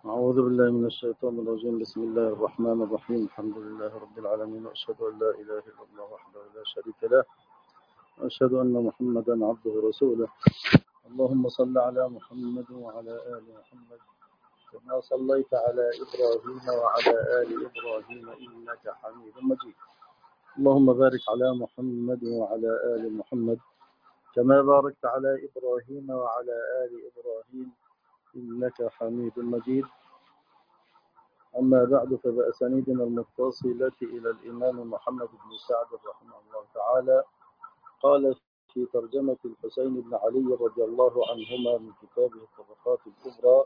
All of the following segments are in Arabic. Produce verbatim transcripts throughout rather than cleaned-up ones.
أعوذ بالله من الشيطان الرجيم. بسم الله الرحمن الرحيم. الحمد لله رب العالمين، وأشهد أن لا إله إلا الله وحده لا شريك له، وأشهد أن محمدا عبده ورسوله. اللهم صل على محمد وعلى آل محمد كما صليت على إبراهيم وعلى آل إبراهيم إنك حميد مجيد. اللهم بارك على محمد وعلى آل محمد كما باركت على إبراهيم وعلى آل إبراهيم إنك حميد مجيد. أما بعد، فبأسانيدنا المتصلة إلى الإمام محمد بن سعد رحمه الله تعالى قال في ترجمة الحسين بن علي رضي الله عنهما من كتابه الطبقات الكبرى: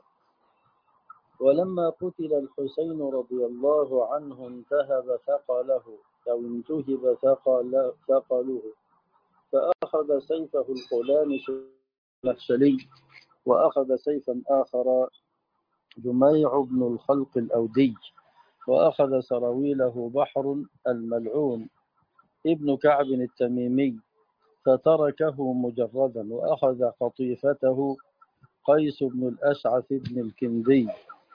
ولما قتل الحسين رضي الله عنه انتهب ثقله أو انتهب ثقل ثقله فأخذ سيفه القلانس النخشلي، وأخذ سيفا آخر جميع بن الخلق الأودي، وأخذ سراويله بحر الملعون ابن كعب التميمي فتركه مجردا، وأخذ قطيفته قيس بن الأشعث بن الكندي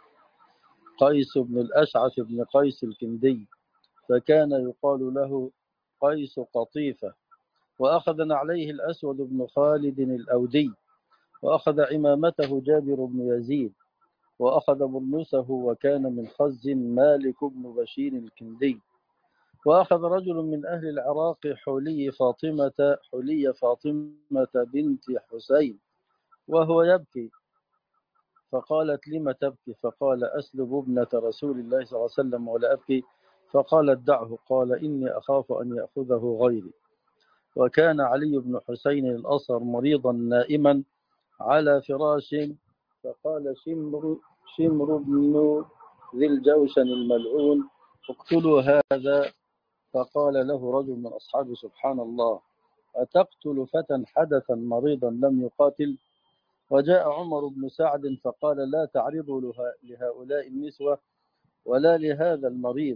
قيس بن الأشعث بن قيس الكندي فكان يقال له قيس قطيفة، وأخذ نعليه الأسود بن خالد الأودي، وأخذ عمامته جابر بن يزيد، وأخذ برنسه وكان من خز مالك بن بشير الكندي، وأخذ رجل من أهل العراق حلي فاطمة حلي فاطمة بنت حسين وهو يبكي، فقالت: لم تبكي؟ فقال: أسلب ابنة رسول الله صلى الله عليه وسلم ولا أبكي. فقالت: دعه. قال: إني أخاف أن يأخذه غيري. وكان علي بن حسين الأصغر مريضا نائما على فراش، فقال شمر شمر بن ذي الجوشن الملعون: اقتلوا هذا. فقال له رجل من أصحابه: سبحان الله، أتقتل فتى حدثا مريضا لم يقاتل؟ وجاء عمر بن سعد فقال: لا تعرضوا لهؤلاء النسوة ولا لهذا المريض.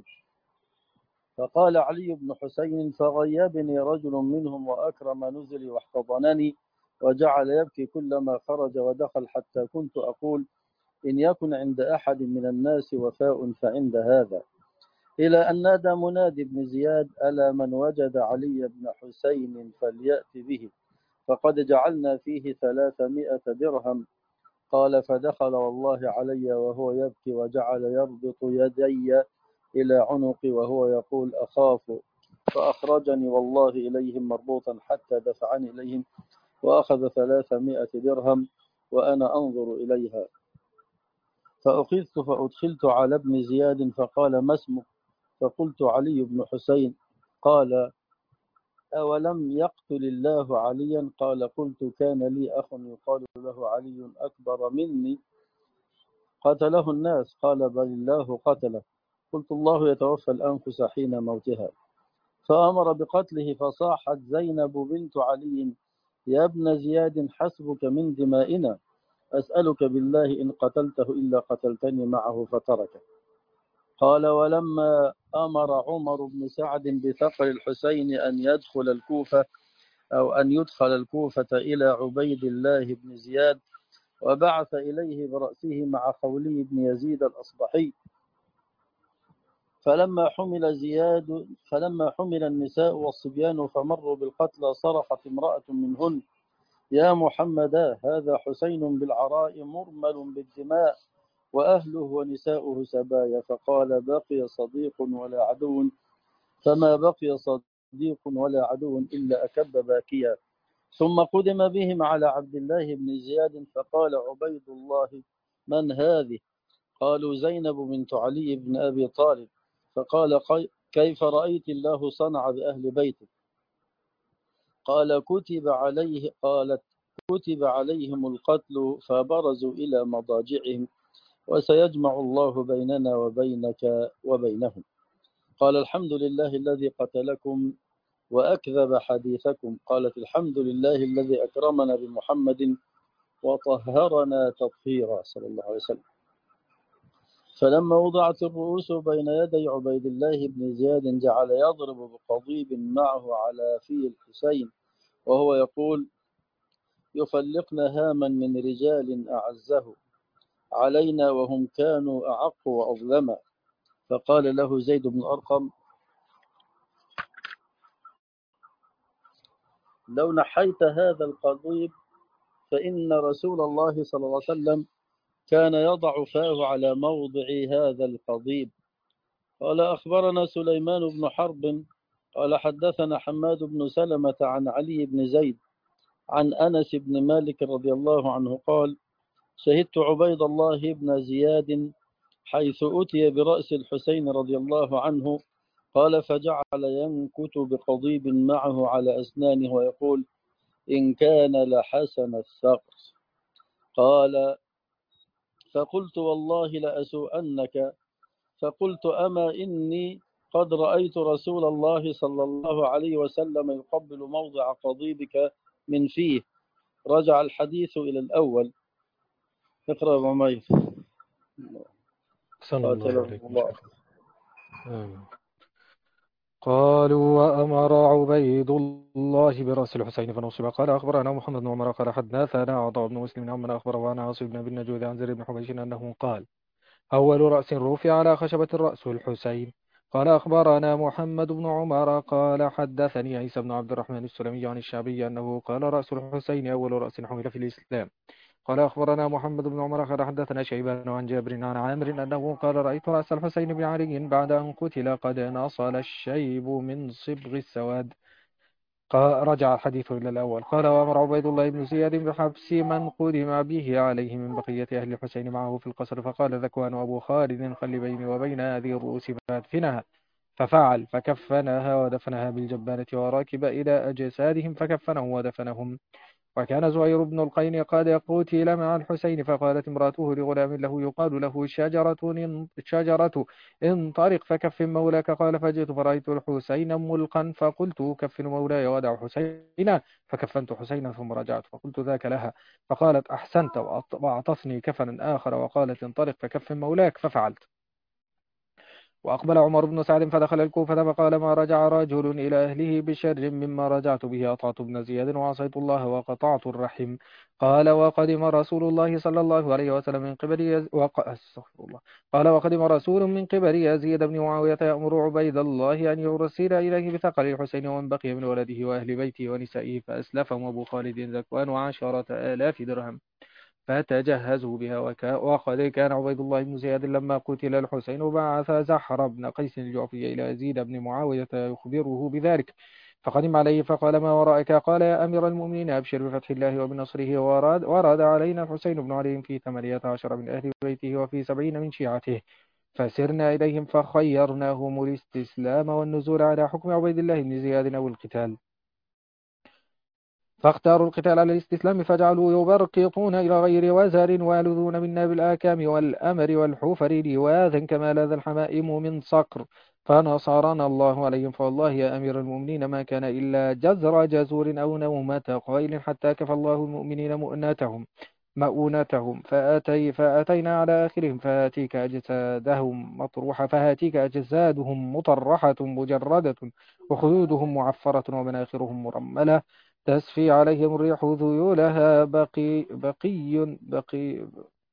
فقال علي بن حسين: فغيبني رجل منهم وأكرم نزلي واحتضنني وجعل يبكي كلما خرج ودخل، حتى كنت أقول: إن يكن عند أحد من الناس وفاء فعند هذا. إلى أن نادى منادي بن زياد: ألا من وجد علي بن حسين فليأت به، فقد جعلنا فيه ثلاثمائة درهم. قال: فدخل والله علي وهو يبكي، وجعل يربط يدي إلى عنقي وهو يقول: أخاف. فأخرجني والله إليهم مربوطا حتى دفعني إليهم، وأخذ ثلاثمائة درهم وأنا أنظر إليها. فأخذت فأدخلت على ابن زياد فقال: ما اسمك؟ فقلت: علي بن حسين. قال: أولم يقتل الله عليا؟ قال: قلت: كان لي أخ يقال له علي أكبر مني قتله الناس. قال: بل الله قتله. قلت: الله يتوفى الأنفس حين موتها. فأمر بقتله، فصاحت زينب بنت علي: يا ابن زياد، حسبك من دمائنا، أسألك بالله إن قتلته إلا قتلتني معه. فتركه. قال: ولما أمر عمر بن سعد بثقل الحسين أن يدخل الكوفة أو أن يدخل الكوفة إلى عبيد الله بن زياد، وبعث إليه برأسه مع خولي بن يزيد الأصبحي. فلما حمل زياد فلما حمل النساء والصبيان فمروا بالقتلى، صرخت امرأة منهن: يا محمدا، هذا حسين بالعراء مرمل بالدماء، وأهله ونساؤه سبايا. فقال: بقي صديق ولا عدو، فما بقي صديق ولا عدو إلا أكب باكيا. ثم قدم بهم على عبد الله بن زياد، فقال عبيد الله: من هذه؟ قالوا: زينب بنت علي بن أبي طالب. فقال: كيف رأيت الله صنع بأهل بيتك؟ قال: كتب عليه قالت: كتب عليهم القتل فبرزوا إلى مضاجعهم، وسيجمع الله بيننا وبينك وبينهم. قال: الحمد لله الذي قتلكم وأكذب حديثكم. قالت: الحمد لله الذي أكرمنا بمحمد وطهرنا تطهيرا، صلى الله عليه وسلم. فلما وضعت الرؤوس بين يدي عبيد الله بن زياد، جعل يضرب بقضيب معه على في الحسين وهو يقول: يفلقن هاما من رجال أعزه. علينا وهم كانوا أعق وأظلم. فقال له زيد بن أرقم: لو نحيت هذا القضيب فإن رسول الله صلى الله عليه وسلم كان يضع فاه على موضع هذا القضيب. قال: أخبرنا سليمان بن حرب قال حدثنا حماد بن سلمة عن علي بن زيد عن أنس بن مالك رضي الله عنه قال: شهدت عبيد الله بن زياد حيث أتي برأس الحسين رضي الله عنه. قال: فجعل ينكت بقضيب معه على أسنانه ويقول: إن كان لحسن الثغر. قال: فقلت: والله لأسوءنك. فقلت: أما إني قد رأيت رسول الله صلى الله عليه وسلم يقبل موضع قضيبك من فيه. رجع الحديث إلى الأول. اقرأ عمير. صلى الله عليكم الله. شيخ. آمين. قالوا: وأمر عبيد الله برأس الحسين فنصب. قال: أخبرنا محمد بن عمر قال حدثنا عطاء بن مسلم عن من أخبره عن عاصم بن أبي النجود عن زر بن حبيش أنه قال: أول رأس رفع على خشبة رأس الحسين. قال: أخبرنا محمد بن عمر قال حدثني عيسى بن عبد الرحمن السلمي عن الشعبي أنه قال: رأس الحسين أول رأس حمل في الإسلام. قال: أخبرنا محمد بن عمر قال حدثنا شيبان عن جابر عن عامر أنه قال: رأيت رأس الحسين بن علي بعد أن قتل قد نصل الشيب من صبغ السواد. قال: رجع الحديث إلى الأول. قال: وأمر عبيد الله بن زياد بحبس من قدم به عليه من بقية أهل الحسين معه في القصر. فقال ذكوان أبو خالد: خل بيني وبين هذه الرؤوس فادفنها. ففعل فكفنها ودفنها بالجبانة وراكب إلى أجسادهم فكفنهم ودفنهم. وكان زهير بن القين قد قتل مع الحسين. فقالت امرأته لغلام له يقال له شجرة شجرة انطلق فكفن مولاك. قال: فجئت فرأيت الحسين ملقا فقلت: كفن مولاي ودع حسينا. فكفنت حسينا ثم رجعت فقلت ذاك لها. فقالت: أحسنت. وأعطتني كفنا آخر وقالت: انطلق فكفن مولاك. ففعلت. وأقبل عمر بن سعد فدخل الكوفة فقال: ما رجع رجل إلى أهله بشر مما رجعت به. أطعت ابن زياد وعصيت الله وقطعت الرحم. قال: وقدم رسول الله صلى الله عليه وسلم من قبل يز... وق... أستغفر الله. قال: وقدم رسول من قبل يزيد بن معاوية يأمر عبيد الله أن يرسل إليه بثقل الحسين ومن بقي من ولده وأهل بيته ونسائه. فأسلفهم أبو خالد ذكوان عشرة آلاف درهم فتجهزوا بها. وكا وقد كان عبيد الله بن زياد لما قتل الحسين بعث زحر بن قيس الجعفي إلى يزيد بن معاوية يخبره بذلك. فقدم عليه فقال: ما ورائك؟ قال: يا أمير المؤمنين أبشر بفتح الله وبنصره. ورد, ورد علينا الحسين بن علي في ثمانية عشر من أهل بيته وفي سبعين من شيعته. فسرنا إليهم فخيرناهم الاستسلام والنزول على حكم عبيد الله بن زياد أو القتال. فاختاروا القتال على الاستسلام فجعلوا يبرقطون إلى غير وزر ويلذون منا بالآكام والأمر والحفر لواذا كما لاذ الحمائم من صقر. فنصرنا الله عليهم. فوالله يا أمير المؤمنين ما كان إلا جزر جزور أو نومة قائل حتى كفى الله المؤمنين مؤنتهم مؤونتهم. فأتي فأتينا على آخرهم فهاتيك أجسادهم مطروحة فهاتيك أجسادهم مطرحة مجردة وخدودهم معفرة ومناخرهم مرملة تسفي عليهم الريح ذيولها. بقي بقي بقي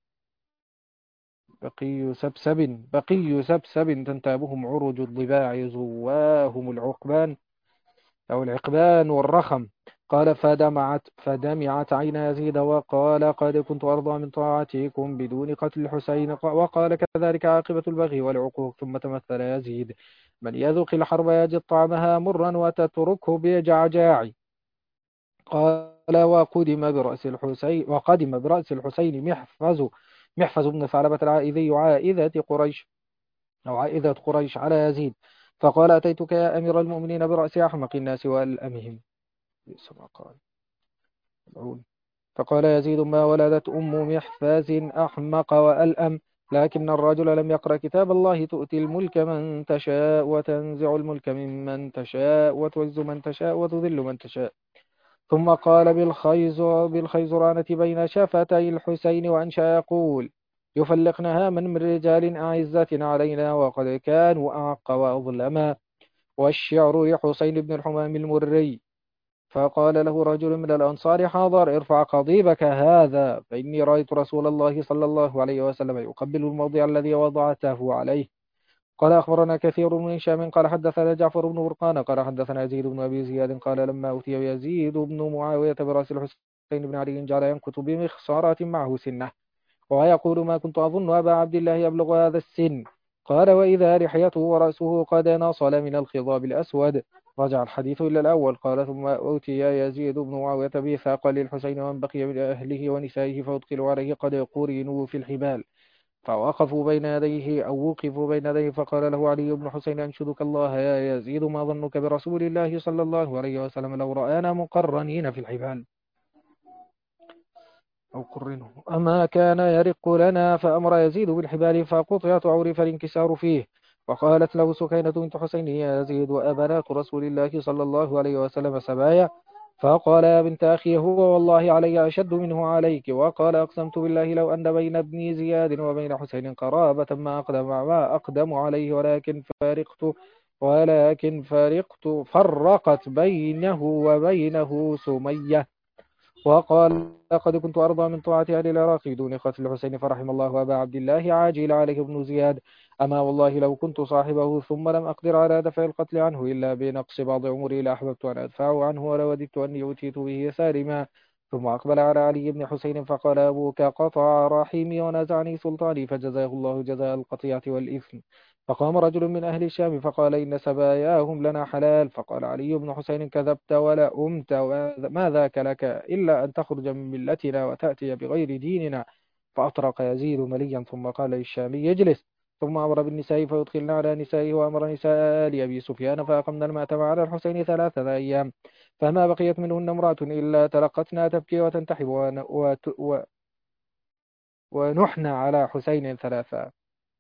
بقي سبسب بقي سبسب تنتابهم عروج الضباع زواهم العقبان أو العقبان والرخم. قال: فدمعت فدمعت عين يزيد وقال: قد كنت أرضى من طاعتكم بدون قتل الحسين. وقال: كذلك عاقبة البغي والعقوق. ثم تمثل يزيد: من يذوق الحرب يجد طعمها مرا وتتركه بجعجاع. قال: وقدم برأس الحسين وقدم برأس الحسين محفز محفز بن ثعلبة العائذي عائذة قريش أو عائذة قريش على يزيد. فقال: أتيتك يا أمير المؤمنين برأس أحمق الناس وألأمهم. قال. فقال يزيد: ما ولدت أم محفز أحمق وألأم، لكن الرجل لم يقرأ كتاب الله. تؤتي الملك من تشاء وتنزع الملك ممن تشاء وتعز من تشاء وتذل من تشاء. ثم قال بالخيزر بالخيزرانة بين شفتي الحسين وأنشأ يقول: يفلقنها من رجال أعزة علينا وقد كانوا أعق وأظلما. والشعر لحسين بن الحمام المري فقال له رجل من الأنصار: حاضر، ارفع قضيبك هذا، فإني رأيت رسول الله صلى الله عليه وسلم يقبل الموضع الذي وضعته عليه. قال أخبرنا كثير بن هشام قال حدثنا جعفر بن برقان قال حدثنا يزيد بن أبي زياد قال لما أوتي يزيد بن معاوية برأس الحسين بن علي جعل ينكت بمخصارة معه سنة، ويقول: ما كنت أظن أبا عبد الله يبلغ هذا السن. قال: وإذا لحيته ورأسه قد نصل من الخضاب الأسود. رجع الحديث إلى الأول. قال: ثم أوتي يزيد بن معاوية بثاق للحسين ومن بقي من أهله ونسائه فأدخلوا عليه قد قرنوا في الحبال، فوقفوا بين يديه أو وقفوا بين يديه، فقال له علي بن حسين: أنشدك الله يا يزيد، ما ظنك برسول الله صلى الله عليه وسلم لو رآنا مقرنين في الحبال أو قرنوا أما كان يرق لنا؟ فأمر يزيد بالحبال فقطعت عرف الانكسار فيه. وقالت له سكينة بنت حسين: يا يزيد، وأبنات رسول الله صلى الله عليه وسلم سبايا؟ فقال: يا بنت أخي، هو والله علي أشد منه عليك. وقال: أقسمت بالله لو أن بين ابني زياد وبين حسين قرابة ما أقدم ما أقدم عليه، ولكن فارقت ولكن فارقت فرقت بينه وبينه سمية. وقال: لقد كنت أرضى من طاعة أهل العراق دون قتل الحسين، فرحم الله أبا عبد الله عاجل عليه بن زياد. أما والله لو كنت صاحبه ثم لم أقدر على دفع القتل عنه إلا بنقص بعض عمري لأحببت أن أدفعه عنه، ولوددت أني أتيت به سالما. ثم أقبل على علي بن حسين فقال: أبوك قطع رحمي ونزعني سلطاني، فجزاه الله جزاء القطيعة والإثم. فقام رجل من أهل الشام فقال: إن سباياهم لنا حلال. فقال علي بن حسين: كذبت ولا أمت، ما ذاك لك إلا أن تخرج من ملتنا وتأتي بغير ديننا. فأطرق يزيد مليا ثم قال للشامي: يجلس. ثم أمر بالنساء فيدخلن على نسائه، وأمر نساء آل أبي سفيان فأقمنا المأتم على الحسين ثلاثة أيام، فما بقيت منهن امرأة إلا تلقتنا تبكي وتنتحب ون- وت- و- ونحن على حسين ثلاثة.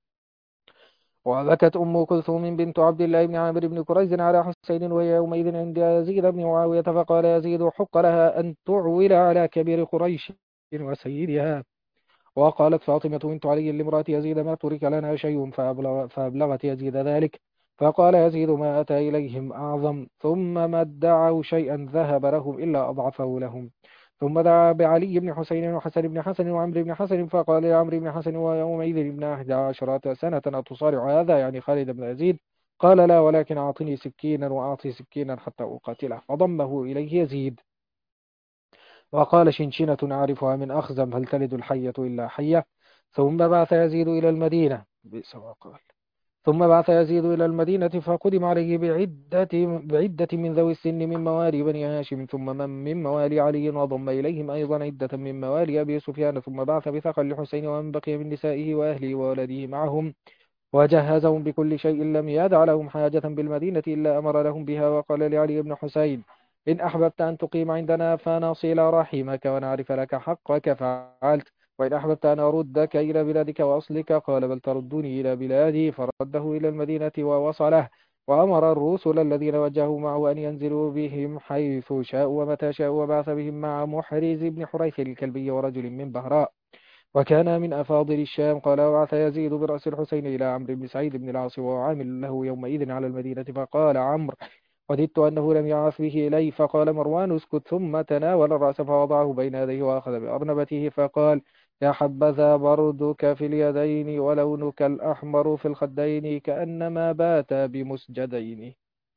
وبكت أم كلثوم بنت عبد الله بن عامر بن كريز على حسين وهي يومئذ عند يزيد بن معاوية، فقال يزيد: حق لها أن تعول على كبير قريش وسيدها. وقالت فاطمة بنت علي لامرأة يزيد: ما ترك لنا شيء، فأبلغ فأبلغت يزيد ذلك. فقال يزيد: ما أتى إليهم أعظم، ثم ما ادعوا شيئا ذهب لهم إلا أضعفه لهم. ثم دعا بعلي بن حسين وحسن بن حسن وعمرو بن حسن، فقال لعمرو بن حسن ويومئذ ابن أحد عشرة سنة: أتصارع هذا؟ يعني خالد بن يزيد. قال: لا، ولكن أعطني سكينا وأعطي سكينا حتى أقاتله. فضمه إليه يزيد وقال: شنشنة أعرفها من أخزم، هل تلد الحية إلا حية؟ ثم بعث يزيد إلى المدينة بئس ما قال. ثم بعث يزيد إلى المدينة فقدم عليه بعدة, بعدة من ذوي السن من موالي بني هاشم، ثم من من موالي علي، وضم إليهم أيضا عدة من موالي أبي سفيان. ثم بعث بثقل لحسين ومن بقي من نسائه وأهله وولده معهم، وجهزهم بكل شيء، لم يدع لهم حاجة بالمدينة إلا أمر لهم بها. وقال لعلي بن حسين: إن أحببت أن تقيم عندنا فنصل رحمك ونعرف لك حقك فعلت، وإن أحببت أن أردك إلى بلادك وأصلك قال: بل تردني إلى بلادي. فرده إلى المدينة ووصله، وأمر الرسل الذين وجهوا معه أن ينزلوا بهم حيث شاءوا ومتى شاءوا، وبعث بهم مع محرز بن حريث الكلبي ورجل من بهراء وكان من أفاضل الشام. قال: وبعث يزيد برأس الحسين إلى عمرو بن سعيد بن العاص وهو عامل له يومئذ على المدينة. فقال عمرو: وددت أنه لم يعث به إلي. فقال مروان: اسكت. ثم تناول الرأس فوضعه بين يديه وأخذ بأرنبته فقال: يا حبذا بردك في اليدين ولونك الأحمر في الخدين، كأنما بات بمسجدين.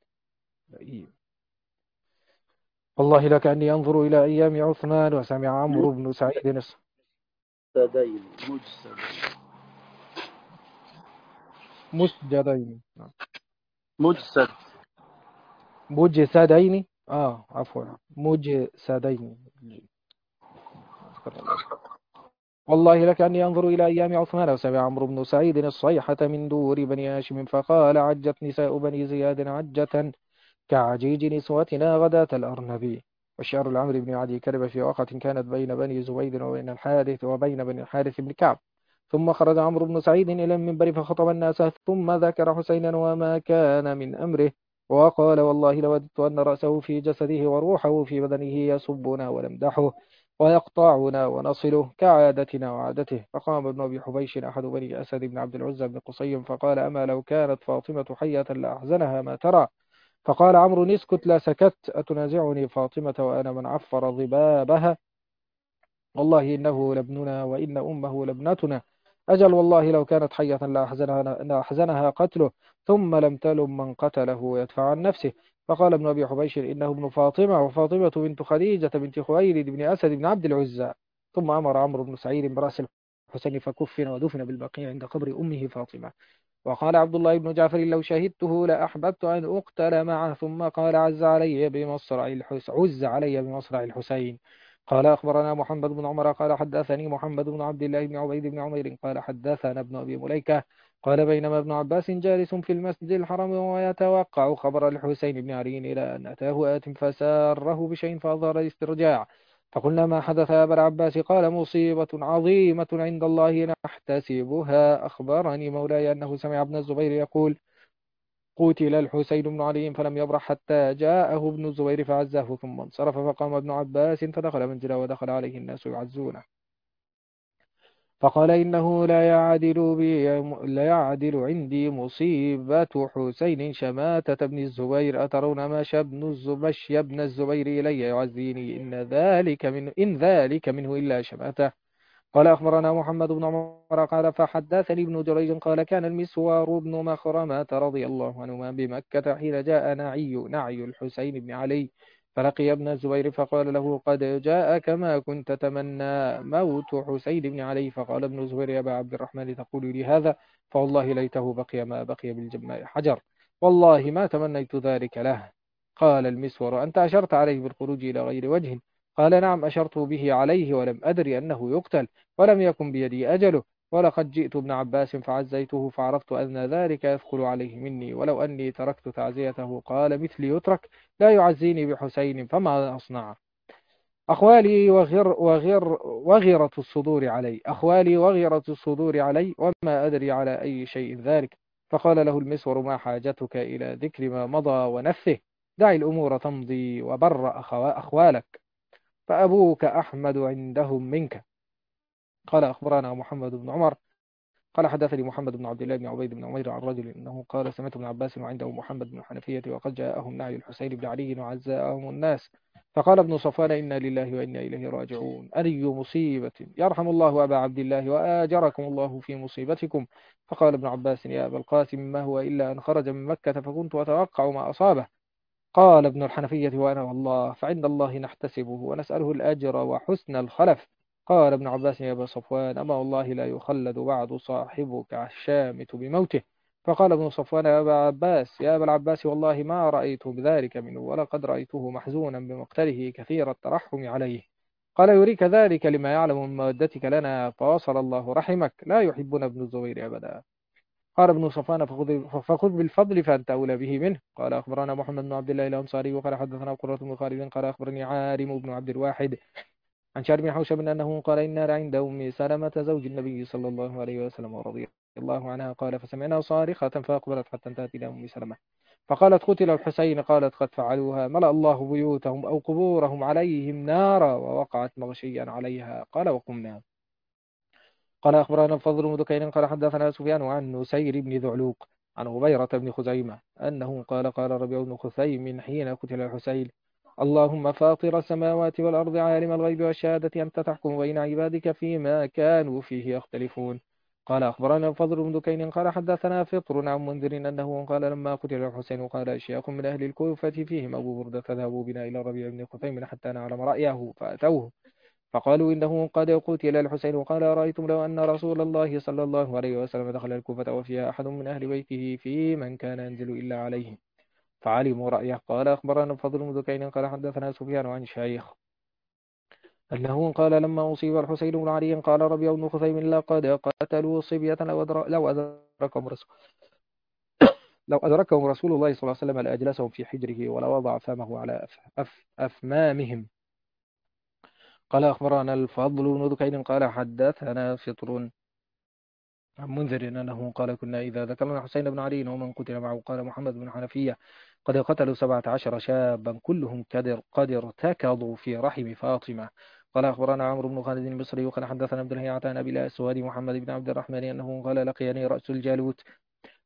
والله لك أني أنظر إلى أيام عثمان. وسمع عمرو بن سعيد مجسدين مجسدين مسجدين مجسد مجسدين آه عفوا مجسدين. والله لك أني أنظر إلى أيام عثمان. وسمع عمرو بن سعيد الصيحة من دور بني هاشم فقال: عجت نساء بني زياد عجة كعجيج نسوتنا غداة الأرنب. والشعر العمرو بن عدي كرب في وقت كانت بين بني زبيد وبين الحارث وبين بني الحارث بن كعب. ثم خرج عمرو بن سعيد إلى المنبر فخطب الناس، ثم ذكر حسينا وما كان من أمره، وقال: والله لوددت أن رأسه في جسده وروحه في بدنه يسبنا ونمدحه ويقطعنا ونصله كعادتنا وعادته. فقام ابن أبي حبيش أحد بني أسد بن عبد العزى بن قصي فقال: أما لو كانت فاطمة حية لأحزنها ما ترى. فقال عمرو اسكت لا سكت أتنازعني فاطمة وأنا من عفر ضبابها والله إنه لابننا وإن أمه لابنتنا أجل والله لو كانت حية لأحزنها, لأحزنها قتله ثم لم تلم من قتله ويدفع عن نفسه. فقال ابن أبي حبيش إنه ابن فاطمة وفاطمة بنت خديجة بنت خويلد بن أسد بن عبد العزى. ثم أمر عمرو بن سعيد برأس الحسين فكفن ودفن بالبقيع عند قبر أمه فاطمة. وقال عبد الله بن جعفر لو شهدته لأحببت أن أقتل معه. ثم قال عز علي بمصرع الحسين عز علي بمصرع الحسين. قال أخبرنا محمد بن عمر قال حدثني محمد بن عبد الله بن عبيد بن عمير قال حدثنا ابن أبي مليكة قال بينما ابن عباس جالس في المسجد الحرام وهو يتوقع خبر الحسين بن علي إلى أن أتاه آت فساره بشيء فأظهر الاسترجاع. فقلنا ما حدث يا أبا العباس قال مصيبة عظيمة عند الله نحتسبها. أخبرني مولاي أنه سمع ابن الزبير يقول قتل الحسين بن علي فلم يبرح حتى جاءه ابن الزبير فعزاه ثم انصرف فقام ابن عباس فدخل منزله ودخل عليه الناس يعزونه فقال إنه لا يعدل بي لا يعدل عندي مصيبة حسين شماتة ابن الزبير أترون ما شبن الزبش ابن الزبير إلي يعزيني إن ذلك من إن ذلك منه إلا شماتة. قال أخبرنا محمد بن عمر قال فحدثني ابن جريج قال كان المسوار بن مخرمة رضي الله عنهما بمكة حين جاء نعي نعي الحسين بن علي فلقي ابن الزبير فقال له قد جاءك ما كنت تمنى موت حسين بن علي. فقال ابن الزبير يا أبا عبد الرحمن تقول لي هذا فوالله ليته بقي ما بقي بالجماء حجر والله ما تمنيت ذلك له. قال المسور أنت أشرت عليه بالخروج إلى غير وجه؟ قال نعم أشرت به عليه ولم أدري أنه يقتل ولم يكن بيدي أجله ولقد جئت ابن عباس فعزيته فعرفت أن ذلك يثقل عليه مني ولو أني تركت تعزيته قال مثلي يترك لا يعزيني بحسين فما أصنع. أخوالي وغر وغر وغرة الصدور علي أخوالي وغرة الصدور علي وما أدري على أي شيء ذلك. فقال له المسور ما حاجتك إلى ذكر ما مضى ونفه دع الأمور تمضي وبر أخوا أخوالك فأبوك أحمد عندهم منك. قال أخبرنا محمد بن عمر قال حدثني محمد بن عبد الله بن عبيد بن عمير عن رجل انه قال سمعت ابن عباس وعنده محمد بن الحنفية وقد جاءهم نعي الحسين بن علي وعزاهم الناس. فقال ابن صفوان إنا لله وإنا إليه راجعون أي مصيبة يرحم الله أبا عبد الله وآجركم الله في مصيبتكم. فقال ابن عباس يا أبا القاسم ما هو إلا أن خرج من مكة فكنت أتوقع ما أصابه. قال ابن الحنفية وأنا والله فعند الله نحتسبه ونسأله الأجر وحسن الخلف. قال ابن عباس يا أبا صفوان أما والله لا يخلد بعد صاحبك الشامت بموته. فقال ابن صفوان يا أبا عباس يا أبا العباس والله ما رأيت بذلك منه ولقد رأيته محزونا بمقتله كثير الترحم عليه. قال يريك ذلك لما يعلم من مودتك لنا فوصل الله رحمك لا يحبنا ابن الزبير أبدا. قال ابن صفوان فخذ فخذ بالفضل فأنت أولى به منه. قال أخبرنا محمد بن عبد الله الأنصاري وقال حدثنا قرة بن خالد قال أخبرني عارم بن عبد الواحد عن شعر بن حوشب أنه قال إنا لعند أم سلمة زوج النبي صلى الله عليه وسلم ورضي الله عنها قال فسمعنا صارخة فأقبلت حتى انتهت إلى أم سلمة فقالت قتل الحسين قالت قد فعلوها ملأ الله بيوتهم أو قبورهم عليهم نارا ووقعت مغشيا عليها. قال وقمنا. قال أخبرنا الفضل بن دكين قال حدثنا سفيان عن نسير بن ذعلوق عن غبيرة بن خزيمة أنه قال قال ربيع بن خثيم حين قتل الحسين اللهم فاطر السماوات والأرض عالم الغيب والشهادة أنت تحكم بين عبادك فيما كانوا فيه يختلفون. قال أخبرنا الفضل بن دكين قال حدثنا فطر عن منذر أنه قال لما قتل الحسين قال أشياخ من أهل الكوفة فيهم أبو بردة فذهبوا بنا إلى ربيع بن خثيم حتى نعلم رأيه فأتوه فقالوا إنه قد قتل الحسين وقال أرأيتم لو أن رسول الله صلى الله عليه وسلم دخل الكوفة وفيها أحد من أهل بيته في من كان ينزل إلا عليه فعلموا رأيه. قال أخبرنا الفضل بن دكين قال حدثنا سفيان عن شيخ أنه قال لما أصيب الحسين بن علي قال ربيع بن خثيم لقد قتلوا صبية لو أدر- لو أدركهم رسول لو أدركهم رسول الله صلى الله عليه وسلم لأجلسهم في حجره ولو وضع فمه على أف أف أفمامهم. قال أخبرنا الفضل بن دكين قال حدثنا فطر عن منذر أنه قال كنا إذا ذكرنا حسين بن علي ومن قتل معه قال محمد بن حنفية قد قتلوا سبعة عشر شابا كلهم قد قد ارتكضوا في رحم فاطمة. قال أخبرنا عمرو بن خالد المصري وقال حدثنا عبد الهيعة عن أبي الأسود محمد بن عبد الرحمن أنه قال لقيني رأس الجالوت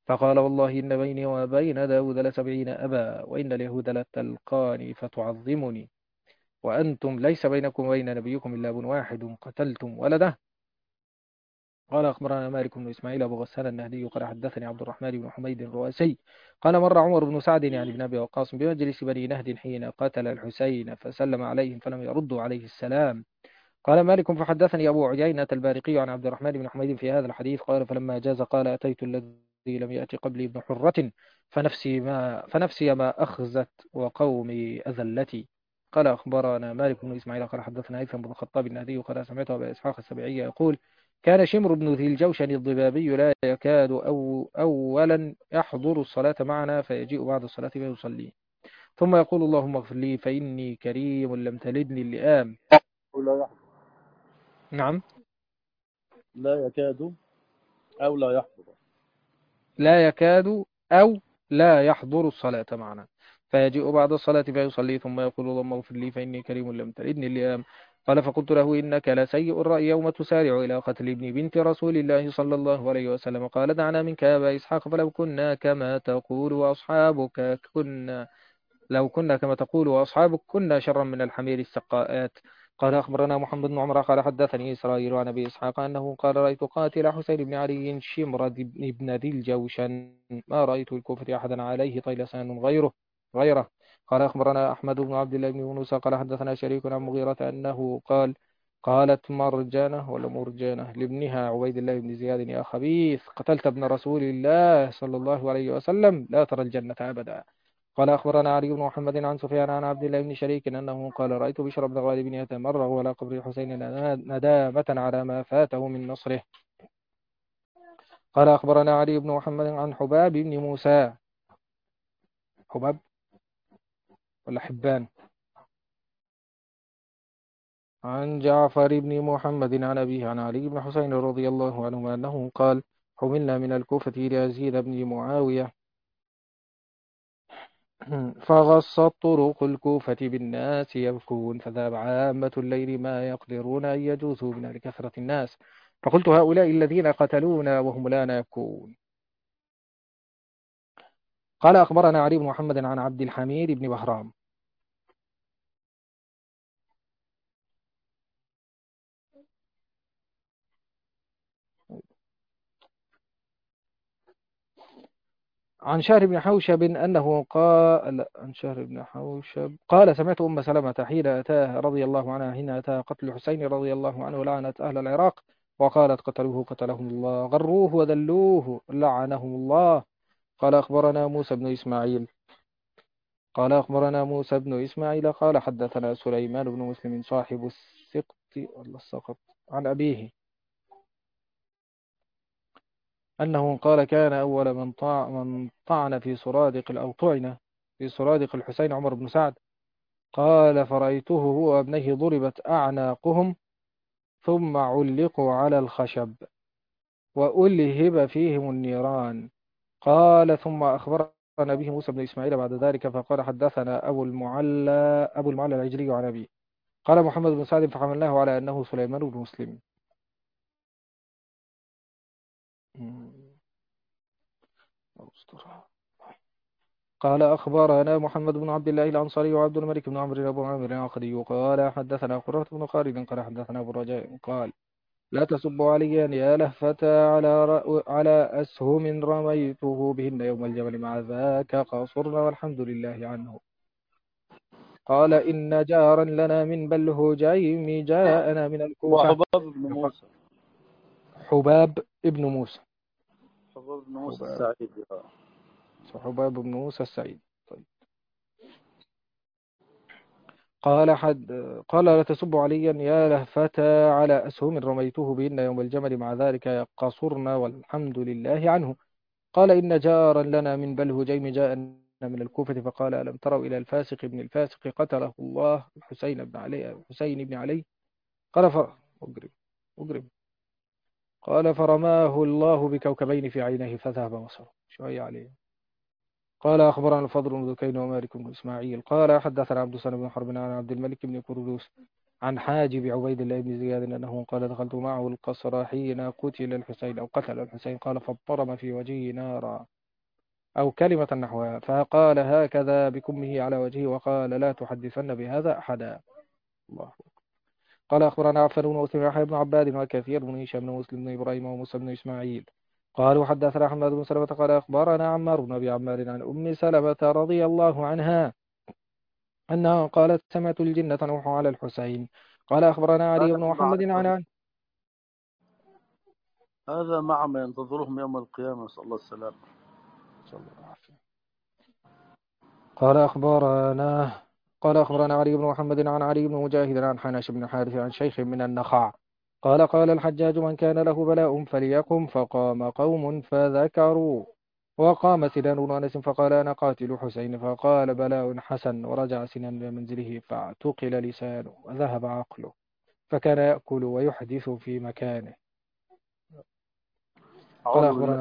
فقال والله إن بيني وبين داود لسبعين أبا وإن اليهود لتلقاني فتعظمني وأنتم ليس بينكم وبين نبيكم إلا ابن واحد قتلتم ولده. قال أخبرنا مالك بن إسماعيل أبو غسان النهدي قال حدثني عبد الرحمن بن حميد الرؤاسي قال مر عمر بن سعد يعني بن أبي وقاص بمجلس بني نهد حين قتل الحسين فسلم عليهم فلم يردوا عليه السلام. قال مالك فحدثني أبو عيينة البارقي عن عبد الرحمن بن حميد في هذا الحديث قال فلما جاز قال أتيت الذي لم يأتي قبلي ابن حرة فنفسي ما فنفسي ما أخزت وقومي أذلتي. قال أخبرنا مالك بن إسماعيل قال حدثنا هيثم بن الخطاب النهدي قال سمعت أبا إسحاق السبيعي يقول كان شمر بن ذي الجوشن الضبابي لا يكاد أو أولا يحضر الصلاة معنا فيجيء بعد الصلاة فيصلي ثم يقول اللهم اغفر لي فإني كريم لم تلدني اللئام. أو لا يحضر. نعم. لا يكاد أو لا يحضر. لا يكاد أو لا يحضر الصلاة معنا فيجيء بعد الصلاة فيصلي ثم يقول اللهم اغفر لي فإني كريم لم تلدني اللئام. قال فقلت له إنك لسيء الرأي يوم تسارع إلى قتل ابن بنت رسول الله صلى الله عليه وسلم. قال دعنا منك يا أبا إسحاق فلو كنا كما تقول وأصحابك كنا لو كنا كما تقول وأصحابك كنا شرا من الحمير السقاءات. قال أخبرنا محمد بن عمر قال حدثني إسرائيل عن أبي إسحاق أنه قال رأيت قاتل حسين بن علي شمر بن ذي الجوشن ما رأيت الكفر أحدا عليه طيلسان غيره غيره. قال أخبرنا أحمد بن عبد الله بن موسى قال حدثنا شريك عن مغيرة أنه قال قالت مرجانة ولا مرجانة لابنها عبيد الله بن زياد يا خبيث قتلت ابن رسول الله صلى الله عليه وسلم لا ترى الجنة أبدا. قال أخبرنا علي بن محمد عن سفيان عن عبد الله بن شريك أنه قال رأيت بشر بن غالب يتمرغ على قبر الحسين ندامة على ما فاته من نصره. قال أخبرنا علي بن محمد عن حباب بن موسى حباب ولا حبان عن جعفر بن محمد عن أبيه عن علي بن حسين رضي الله عنه أنه قال حملنا من الكوفة إلى يزيد بن معاوية فغصت طرق الكوفة بالناس يبكون فذهب عامة الليل ما يقدرون أن يجوزوا من لكثرة الناس فقلت هؤلاء الذين قتلونا وهم لا يبكون. قال أخبرنا علي بن محمد عن عبد الحميد بن بهرام عن شهر بن حوشب أنه قال عن شهر بن حوشب قال سمعت أم سلمة حين أتاها رضي الله عنها حين أتاها قتل الحسين رضي الله عنه لعنت أهل العراق وقالت قتلوه قتلهم الله غروه وذلوه لعنهم الله. قال أخبرنا موسى بن إسماعيل قال أخبرنا موسى بن إسماعيل قال حدثنا سليمان بن مسلم صاحب السقط ولا السقط عن أبيه أنه قال كان أول من طع من طعن في سرادق أو طعن في سرادق الحسين عمر بن سعد قال فرأيته هو وابنيه ضربت أعناقهم ثم علقوا على الخشب وألهب فيهم النيران. قال ثم أخبرنا به موسى بن إسماعيل بعد ذلك فقال حدثنا أبو المعلى أبو المعلى العجلي عن أبيه قال محمد بن سعد فحملناه على أنه سليمان بن مسلم. قال أخبرنا محمد بن عبد الله الأنصاري وعبد الملك بن عمرو أبو عامر العقدي قال حدثنا قرة بن خالد قال حدثنا أبو الرجاء قال لا تسبوا عليا يا لهفة على رأ... على أسهم رميته بهن يوم الجمل مع ذاك قاصرنا والحمد لله عنه. قال إن جارا لنا من بلهجيم جاءنا من الكوفة وحباب بن موسى حباب ابن موسى حباب بن موسى حباب السعيد. حباب بن موسى السعيد. طيب. قال حد قال لا تسبوا عليا يا لهفة على أسهم رميته بهن يوم الجمل مع ذلك قصرنا والحمد لله عنه. قال إن جارا لنا من بلهجيم جاءنا من الكوفة فقال ألم تروا إلى الفاسق ابن الفاسق قتله الله الحسين بن علي الحسين بن علي قال ف... أجرب أجرب قال فرماه الله بكوكبين في عينيه فذهب بصره شوية عليه. قال أخبرنا الفضل بن ذكين ومالك بن إسماعيل قال حدثنا عبد الصمد بن حرب عن عبد الملك بن كردوس عن حاجب عبيد الله بن زياد أنه قال دخلت معه القصر حين قتل الحسين أو قتل الحسين قال فاضطرم في وجهه نارا أو كلمة نحوها، فقال هكذا بكمه على وجهه وقال لا تحدثن بهذا أحدا. الله. قال أخبرنا عفان بن مسلم يحيى بن عباد وكثير بن هشام بن مسلم بن إبراهيم وموسى بن إسماعيل قالوا حدثنا حماد بن سلمة قال أخبرنا عمار بن أبي عمار عن أم سلمة رضي الله عنها أنها قالت سمعت الجنة تنوح على الحسين. قال أخبرنا علي هذا بن مما محمد عرفته، عن هذا مع ما ينتظرهم يوم القيامة، نسأل الله السلامة. صلى الله عليه وسلم. قال أخبرنا قال أخبرنا علي بن محمد عن علي بن مجاهد عن حناش بن حارث عن شيخ من النخاع قال قال الحجاج من كان له بلاء فليقم، فقام قوم فذكروا، وقام سنان بن أنس فقال أنا قاتل حسين، فقال بلاء حسن، ورجع سنان إلى منزله فاعتقل لسانه وذهب عقله، فكان يأكل ويحدث في مكانه. قال أعوذ بالله، أخبرنا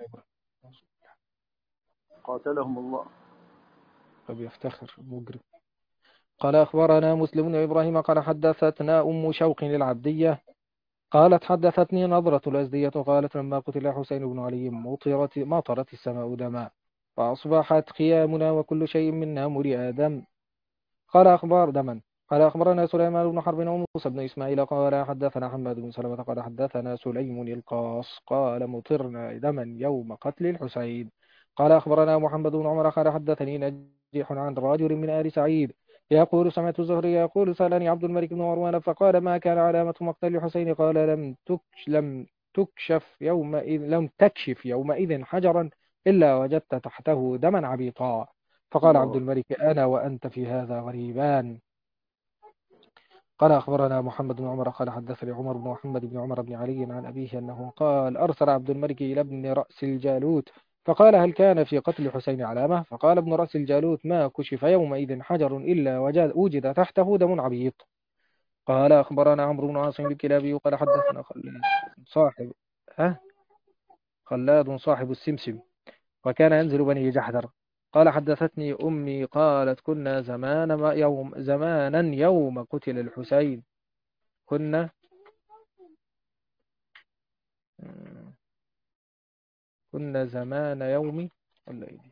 قاتلهم الله. طب يفتخر مجرم. قال أخبرنا مسلم بن إبراهيم قال حدثتنا أم شوق العبدية قالت حدثتني نظرة الأزدية قالت لما قتل حسين بن علي مطرت مطرت السماء دما، فأصبحت خيامنا وكل شيء منا مرئ دم. قال أخبار دما. قال أخبرنا سليمان بن حرب وموسى بن إسماعيل قال حدثنا حماد بن سلمة قال حدثنا سليم القاص قال مطرنا دما يوم قتل الحسين. قال أخبرنا محمد بن عمر قال حدثني نجيح عن رجل من آل سعيد يقول سمعت الزهري يقول سألني عبد الملك بن مروان فقال ما كان علامة مقتل الحسين؟ قال لم تكش لم تكشف يومئذ لم تكشف يومئذ حجرا إلا وجدت تحته دما عبيطا. فقال عبد الله. الملك أنا وأنت في هذا غريبان. قال أخبرنا محمد بن عمر قال حدثني عمر بن محمد بن عمر بن علي عن أبيه أنه قال أرسل عبد الملك إلى ابن رأس الجالوت فقال هل كان في قتل حسين علامة؟ فقال ابن رأس الجالوت ما كشف يومئذ حجر إلا وجد وجد تحته دم عبيط. قال أخبرنا عمرو بن عاصم الكلابي قال حدثنا خلاد صاحب ها خلاد صاحب السمسم وكان ينزل بني جحدر قال حدثتني أمي قالت كنا زمان ما يوم زمانا يوم قتل الحسين كنا كنا زمان يوم ولا إيه دي؟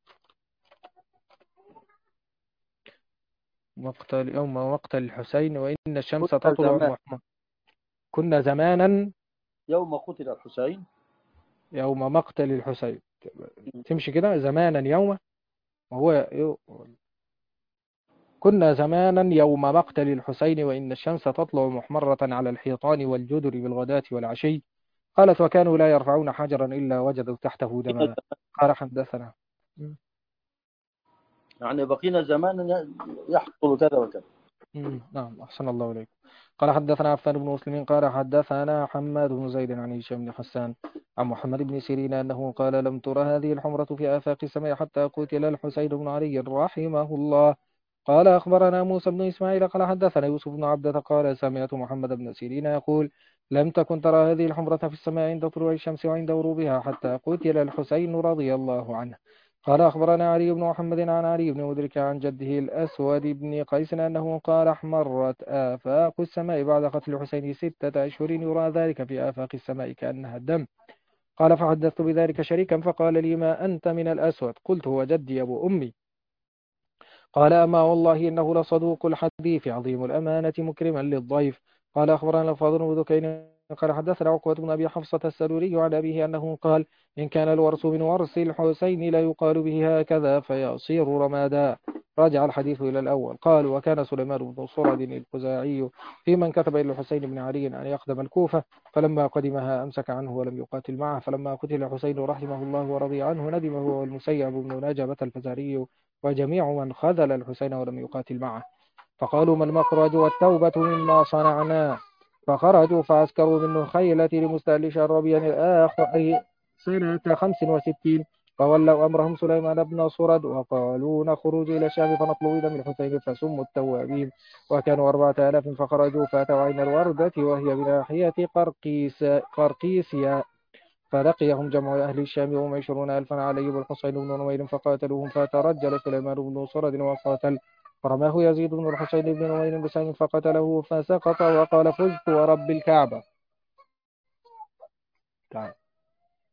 مقتل يوم مقتل الحسين وإن الشمس كنا تطلع زمان محمى. كنا زمانا يوم قتل الحسين. يوم مقتل الحسين تمشي كده زمانا يوم وهو يو... كنا زمانا يوم مقتل الحسين وإن الشمس تطلع محمرة على الحيطان والجدر بالغداة والعشي. قالت وكانوا لا يرفعون حجرا إلا وجدوا تحته دما. قال حدثنا يعني بقينا زمانا يحصل كذا وكذا. مم. نعم أحسن الله إليك. قال حدثنا عفان بن مسلم قال حدثنا حماد بن زيد عن هشام بن حسان عن محمد بن سيرين أنه قال لم تر هذه الحمرة في آفاق السماء حتى قتل الحسين بن علي رحمه الله. قال أخبرنا موسى بن إسماعيل قال حدثنا يوسف بن عبدة قال سمعت محمد بن سيرين يقول لم تكن ترى هذه الحمرة في السماء عند طلوع الشمس وعند غروبها حتى قتل الحسين رضي الله عنه. قال أخبرنا علي بن محمد عن علي بن مدرك عن جده الأسود بن قيس أنه قال احمرت آفاق السماء بعد قتل الحسين ستة أشهر يرى ذلك في آفاق السماء كأنها الدم. قال فحدثت بذلك شريكا فقال لي ما أنت من الأسود؟ قلت هو جدي أبو أمي. قال أما والله إنه لصدوق الحديث عظيم الأمانة مكرما للضيف. قال أخبرنا الفاضل بن ذكين قال حدثنا عقبة بن أبي حفصة السروري عن أبيه أنه قال إن كان الورث من ورث الحسين لا يقال به هكذا فيصير رمادا. رجع الحديث إلى الأول. قال وكان سليمان بن صرد الخزاعي في من كتب إلى الحسين بن علي أن يقدم الكوفة فلما قدمها أمسك عنه ولم يقاتل معه فلما قتل الحسين رحمه الله ورضي عنه ندم هو والمسيب بن نجبة الفزاري وجميع من خذل الحسين ولم يقاتل معه فقالوا ما المخرج والتوبة مما صنعنا؟ فخرجوا فعسكروا بالنخيلة لمستهل شهر ربيع الآخر سنة خمس وستين فولوا أمرهم سليمان بن صرد وقالوا نخرج إلى الشام فنطلب دم الحسين فسموا التوابين وكانوا أربعة آلاف فخرجوا فأتوا عين الوردة وهي بناحية قرقيس قرقيسيا فلقيهم جمع أهل الشام وهم عشرون ألفا علي بالحسين بن نمير فقاتلوهم فترجل سليمان بن صرد وقاتل فرماه يزيد بن الحسين بن نمير بسهم فقتله فسقط وقال فزت ورب الكعبة. تعال.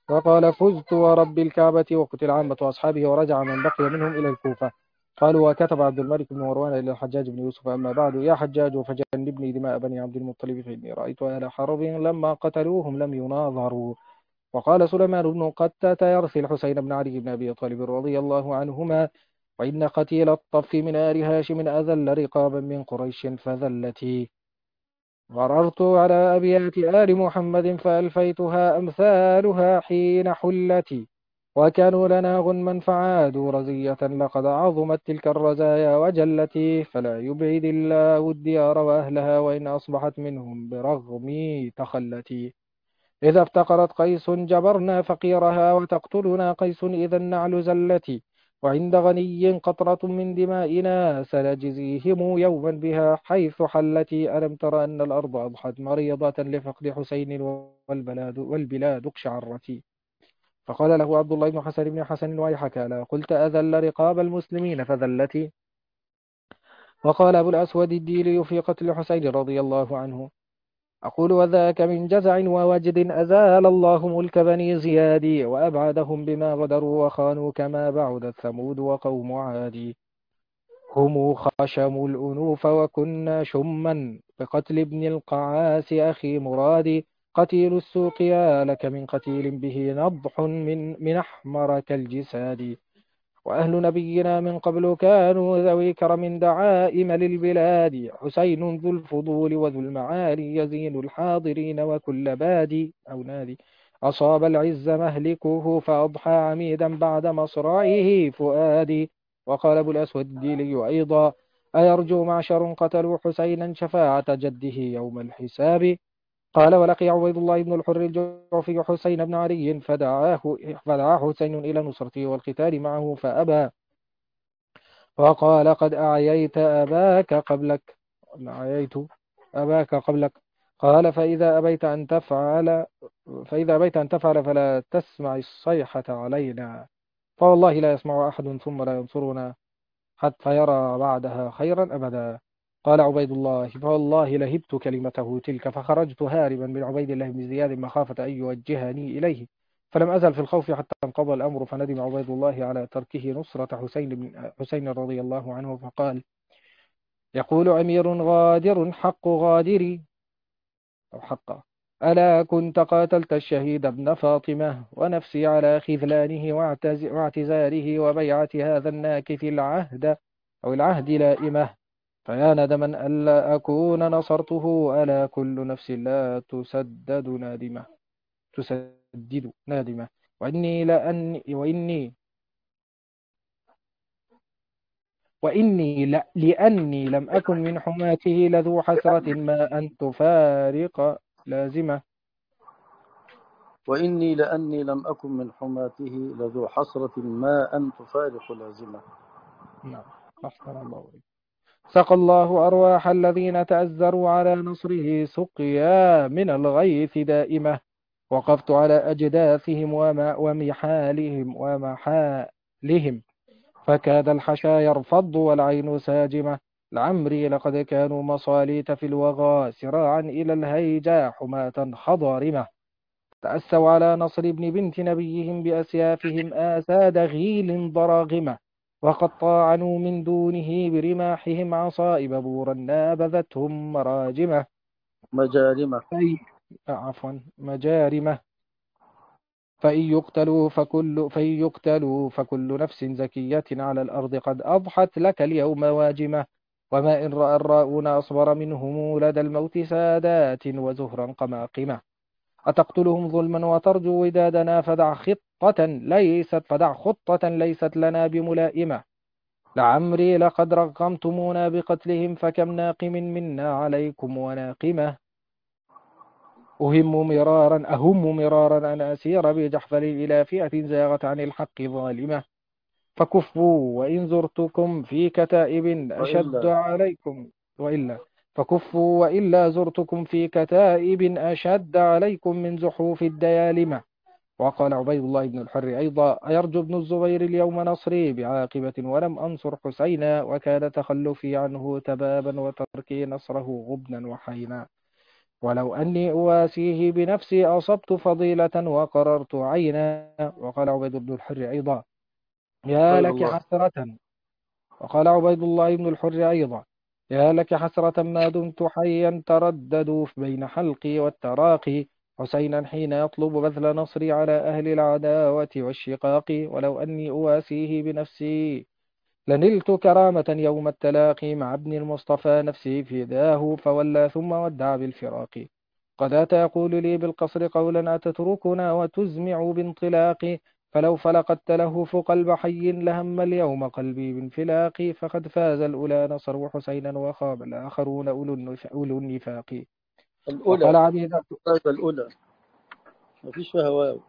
وقال فزت ورب الكعبة وقتل عامة أصحابه ورجع من بقي منهم إلى الكوفة. قالوا وكتب عبد الملك بن مروان إلى الحجاج بن يوسف أما بعد يا حجاج فجنبني دماء بني عبد المطلب فإني رأيت أهل حرب لما قتلوهم لم يناظروا. وقال سليمان بن قتة يرثي الحسين بن علي بن أبي طالب رضي الله عنهما وإن قتيل الطف من آل هاشم أذل رقابا من قريش فذلتي. مررت على أبيات آل محمد فألفيتها أمثالها حين حلتي وكانوا لنا غنما فعادوا رزية لقد عظمت تلك الرزايا وجلتي فلا يبعد الله الديار وأهلها وإن أصبحت منهم برغمي تخلتي. إذا افتقرت قيس جبرنا فقيرها وتقتلنا قيس إذا النعل زلتي وعند غني قطرة من دمائنا سنجزيهم يوما بها حيث حلتي. ألم تر أن الأرض أضحت مريضة لفقد حسين والبلاد, والبلاد اقشعرتي. فقال له عبد الله بن حسن بن حسن ويحك لا قلت أذل رقاب المسلمين فذلتي. وقال أبو الأسود الديلي في قتل حسين رضي الله عنه أقول وذاك من جزع ووجد أزال الله ملك بني زياد وأبعدهم بما غدروا وخانوا كما بعدت ثمود وقوم عاد. هم خشموا الأنوف وكنا شما بقتل ابن القعاس أخي مراد قتيل السوق يا لك من قتيل به نضح من, من أحمر كالجساد. وأهل نبينا من قبل كانوا ذوي كرم دعائم للبلاد حسين ذو الفضول وذو المعالي يزين الحاضرين وكل بادي أو نادي أصاب العز مهلكه فأضحى عميدا بعد مصرعه فؤادي. وقال أبو الأسود الديلي أيضا أيرجو معشر قتلوا حسينا شفاعة جده يوم الحساب. قال ولقي عبيد الله بن الحر الجعفي حسين بن علي فدعاه فدعاه حسين إلى نصرته والقتال معه فأبى وقال قد أعييت أباك قبلك أعييت أباك قبلك. قال فإذا أبيت أن تفعل فإذا أبيت أن تفعل فلا تسمع الصيحة علينا فوالله لا يسمع أحد ثم لا ينصرنا حتى يرى بعدها خيرا أبدا. قال عبيد الله فوالله لهبت كلمته تلك فخرجت هاربا من عبيد الله بن زياد مخافة أن يوجهني إليه فلم أزل في الخوف حتى انقضى الأمر فندم عبيد الله على تركه نصرة حسين بن حسين رضي الله عنه فقال يقول أمير غادر حق غادري أو حقا ألا كنت قاتلت الشهيد ابن فاطمة ونفسي على خذلانه واعتز- واعتزاره وبيعة هذا الناكث العهد أو العهد لائمة فيا ندما ألا أكون نصرته ألا كل نفس لا تسدد نادمة تسدد نادمة وإني لأن وإني وإني ل... لأني لم أكن من حماته لذو حسرة ما أن تفارق لازمة. وإني لأني لم أكن من حماته لذو حسرة ما أن تفارق لازمة. نعم أحسن الله عليك. سقى الله أرواح الذين تأزروا على نصره سقيا من الغيث دائمة وقفت على أجداثهم وما ومحالهم ومحالهم فكاد الحشا يرفض والعين ساجمة لعمري لقد كانوا مصاليت في الوغى سراعا إلى الهيجا حماة خضارمة تأسوا على نصر ابن بنت نبيهم بأسيافهم آساد غيل ضراغمة وقد طاعنوا من دونه برماحهم عصائب بورا نابذتهم مراجمة مجارمة. أي عفوا مجارمة فإن يقتلوا فكل فإن يقتلوا فكل نفس زكية على الأرض قد أضحت لك اليوم واجمة وما إن رأى الراؤون أصبر منهم لدى الموت سادات وزهرا قماقمة أتقتلهم ظلما وترجو ودادنا فدع خطة ليست فدع خطة ليست لنا بملائمة لعمري لقد رغمتمونا بقتلهم فكم ناقم منا عليكم وناقمة أهم مرارا أهم مرارا أن أسير بجحفل إلى فئة زاغت عن الحق ظالمة فكفوا وإن زرتكم في كتائب أشد وإلا عليكم وإلا فكفوا وإلا زرتكم في كتائب أشد عليكم من زحوف الديالمة. وقال عبيد الله بن الحر أيضا أيرجو ابن الزبير اليوم نصري بعاقبة ولم أنصر حسينا وكان تخلفي عنه تبابا وتركي نصره غبنا وحينا ولو أني أواسيه بنفسي أصبت فضيلة وقررت عينا. وقال عبيد بن الحر أيضا: يا غير لك الله. حسرة. وقال عبيد الله بن الحر أيضا: يا لك حسرة ما دمت حيا ترددوا بين حلقي والتراقي حسينا حين يطلب بذل نصري على أهل العداوة والشقاق. ولو أني أواسيه بنفسي لنلت كرامة يوم التلاقي مع ابن المصطفى نفسي فداه فولى ثم ودع بالفراق. قد أتى يقول لي بالقصر قولا أتتركنا وتزمع بانطلاقي فلو فلقدت له قلب حي لهم اليوم قلبي بانفلاق. فقد فاز الأولى نصروا حسينا وخاب الآخرون أولو النف- أولو النفاق. وقال الأولى عبيدة هذا الأولى ما فيش فيها واو.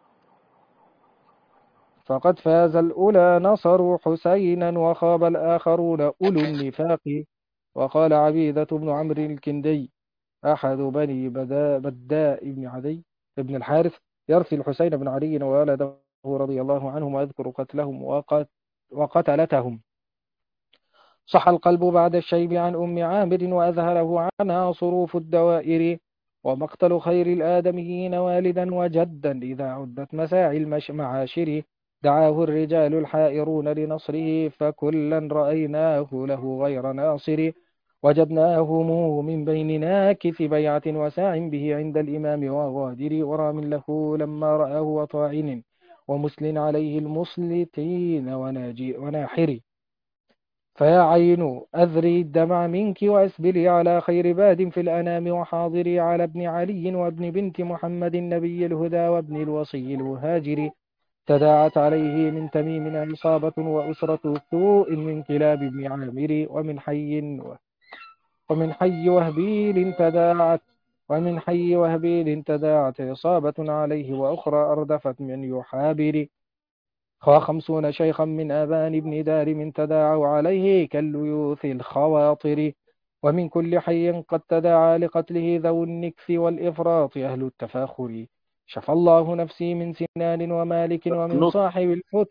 فقد فاز الأولى نصروا حسينا وخاب الآخرون أولو النفاق. وقال عبيدة بن عمرو الكندي أحد بني بدا بداء بن عدي بن الحارث يرثي الحسين بن علي وولده رضي الله عنهم ويذكر قتلهم وقت وقتلتهم. صح القلب بعد الشيب عن أم عامر وأذهله عنها صروف الدوائر. ومقتل خير الآدميين والدا وجدا إذا عدت مساعي المعاشر. دعاه الرجال الحائرون لنصره فكلا رأيناه له غير ناصر. وجدناه من بين ناكث بيعة وساع به عند الإمام وغادر ورام له لما رآه وطاعن ومسل عليه المسلطين وناجي وناحر. فيا عين أذري الدمع منك وأسبلي على خير باد في الأنام وحاضري على ابن علي وابن بنت محمد النبي الهدى وابن الوصي المهاجر. تداعت عليه من تميم عصابة وأسرة سوء من كلاب ابن عامر ومن حي ومن حي وهبيل تداعت ومن حي وهبيل تداعت عصابة عليه وأخرى أردفت من يحابر. وخمسون شيخا من آبان ابن دارم تداعوا عليه كالليوث الخواطر. ومن كل حي قد تداعى لقتله ذو النكث والإفراط أهل التفاخر. شفى الله نفسي من سنان ومالك ومن نقص. صاحب الفت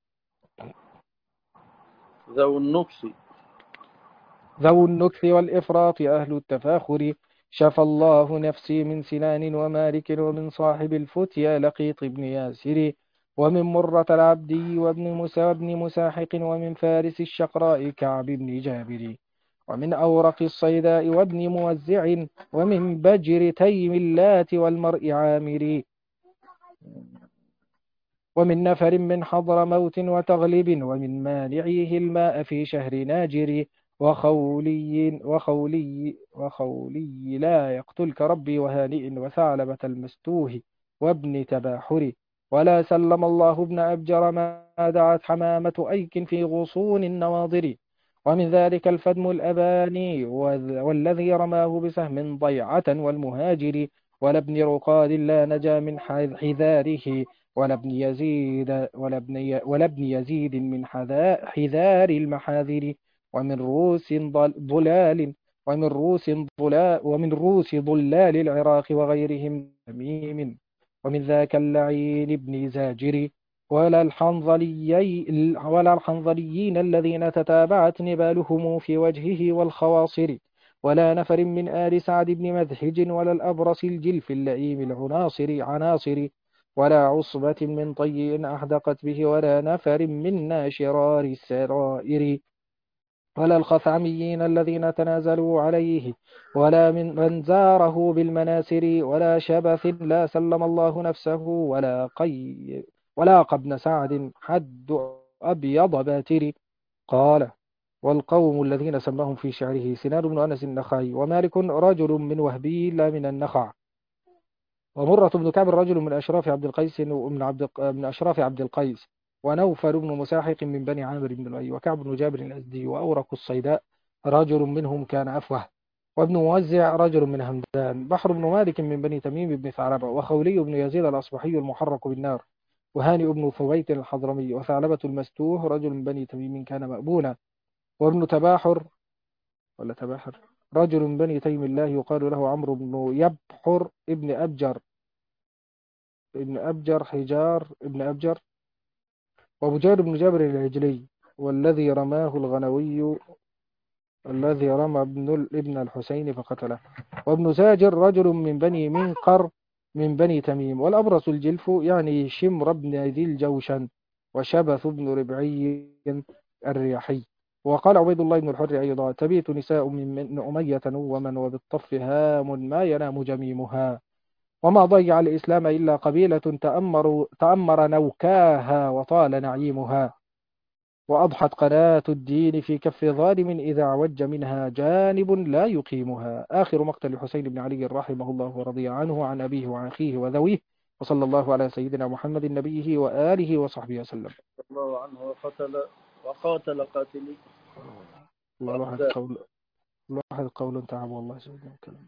ذو النقص. ذو النكث والإفراط أهل التفاخر. شفى الله نفسي من سنان ومالك ومن صاحب الفتيا لقيط بن ياسر. ومن مرة العبدي وابن موسى وابن مساحق ومن فارس الشقراء كعب بن جابر. ومن أورق الصيداء وابن موزع ومن بجر تيم اللات والمرء عامر. ومن نفر من حضر موت وتغلب ومن مانعيه الماء في شهر ناجر. وخولي وخولي وخولي لا يقتلك ربي وهانئ وثعلبة المستوه وابن تباحر. ولا سلم الله ابن أبجر ما دعت حمامة أيك في غصون النواضر. ومن ذلك الفدم الأباني والذي رماه بسهم ضيعة والمهاجر. ولا ابن رقاد لا نجا من حذاره ولا ابن يزيد ولا ابن ي- ولا ابن يزيد من حذا- حذار المحاذر. ومن روس ضل- ضلال ومن روس ضلال ومن روس ضلال العراق وغيرهم تميم. ومن ذاك اللعين ابن زاجر. ولا الحنظليي ولا الحنظليين الذين تتابعت نبالهم في وجهه والخواصر. ولا نفر من آل سعد بن مذحج ولا الأبرص الجلف اللئيم العناصر عناصر. ولا عصبة من طي أحدقت به ولا نفر من شرار السرائر. ولا الخثعميين الذين تنازلوا عليه ولا من من زاره بالمناسر. ولا شبث لا سلم الله نفسه ولا قي ولا قبن سعد حد أبيض باتر. قال: والقوم الذين سماهم في شعره سنان بن أنس النخعي ومالك رجل من وهبي لا من النخع ومرة بن كعب رجل من أشراف عبد القيس ومن عبد من أشراف عبد القيس ونوفل بن مساحق من بني عامر بن لؤي وكعب بن جابر الأزدي وأورق الصيداء رجل منهم كان أفوه وابن موزع رجل من همدان بحر بن مالك من بني تميم بن ثعلبة وخولي بن يزيد الأصبحي المحرق بالنار وهانئ بن ثويت الحضرمي وثعلبة المستوه رجل من بني تميم كان مأبونا وابن تباحر ولا تباحر رجل من بني تيم الله يقال له عمرو بن يبحر ابن أبجر ابن أبجر حجار ابن أبجر. وأبو جهل بن جابر العجلي والذي رماه الغنوي الذي رمى ابن ال- ابن الحسين فقتله. وابن ساجر رجل من بني منقر من بني تميم. والأبرص الجلف يعني شمر بن ذي الجوشن، وشبث بن ربعي الرياحي. وقال عبيد الله بن الحر أيضا: تبيت نساء من من أمية نوما، وبالطف هام ما ينام جميمها. وما ضيع الإسلام إلا قبيلة تأمر, تأمر نوكاها وطال نعيمها. وأضحت قناة الدين في كف ظالم إذا عوج منها جانب لا يقيمها. آخر مقتل الحسين بن علي رحمه الله ورضي عنه عن أبيه وعن أخيه وذويه. وصلى الله على سيدنا محمد نبيه وآله وصحبه وسلم. الله عنه وقتل وقاتل قاتلي الله الواحد وأحداث. قول الواحد قول تعب والله سيدنا الكلام.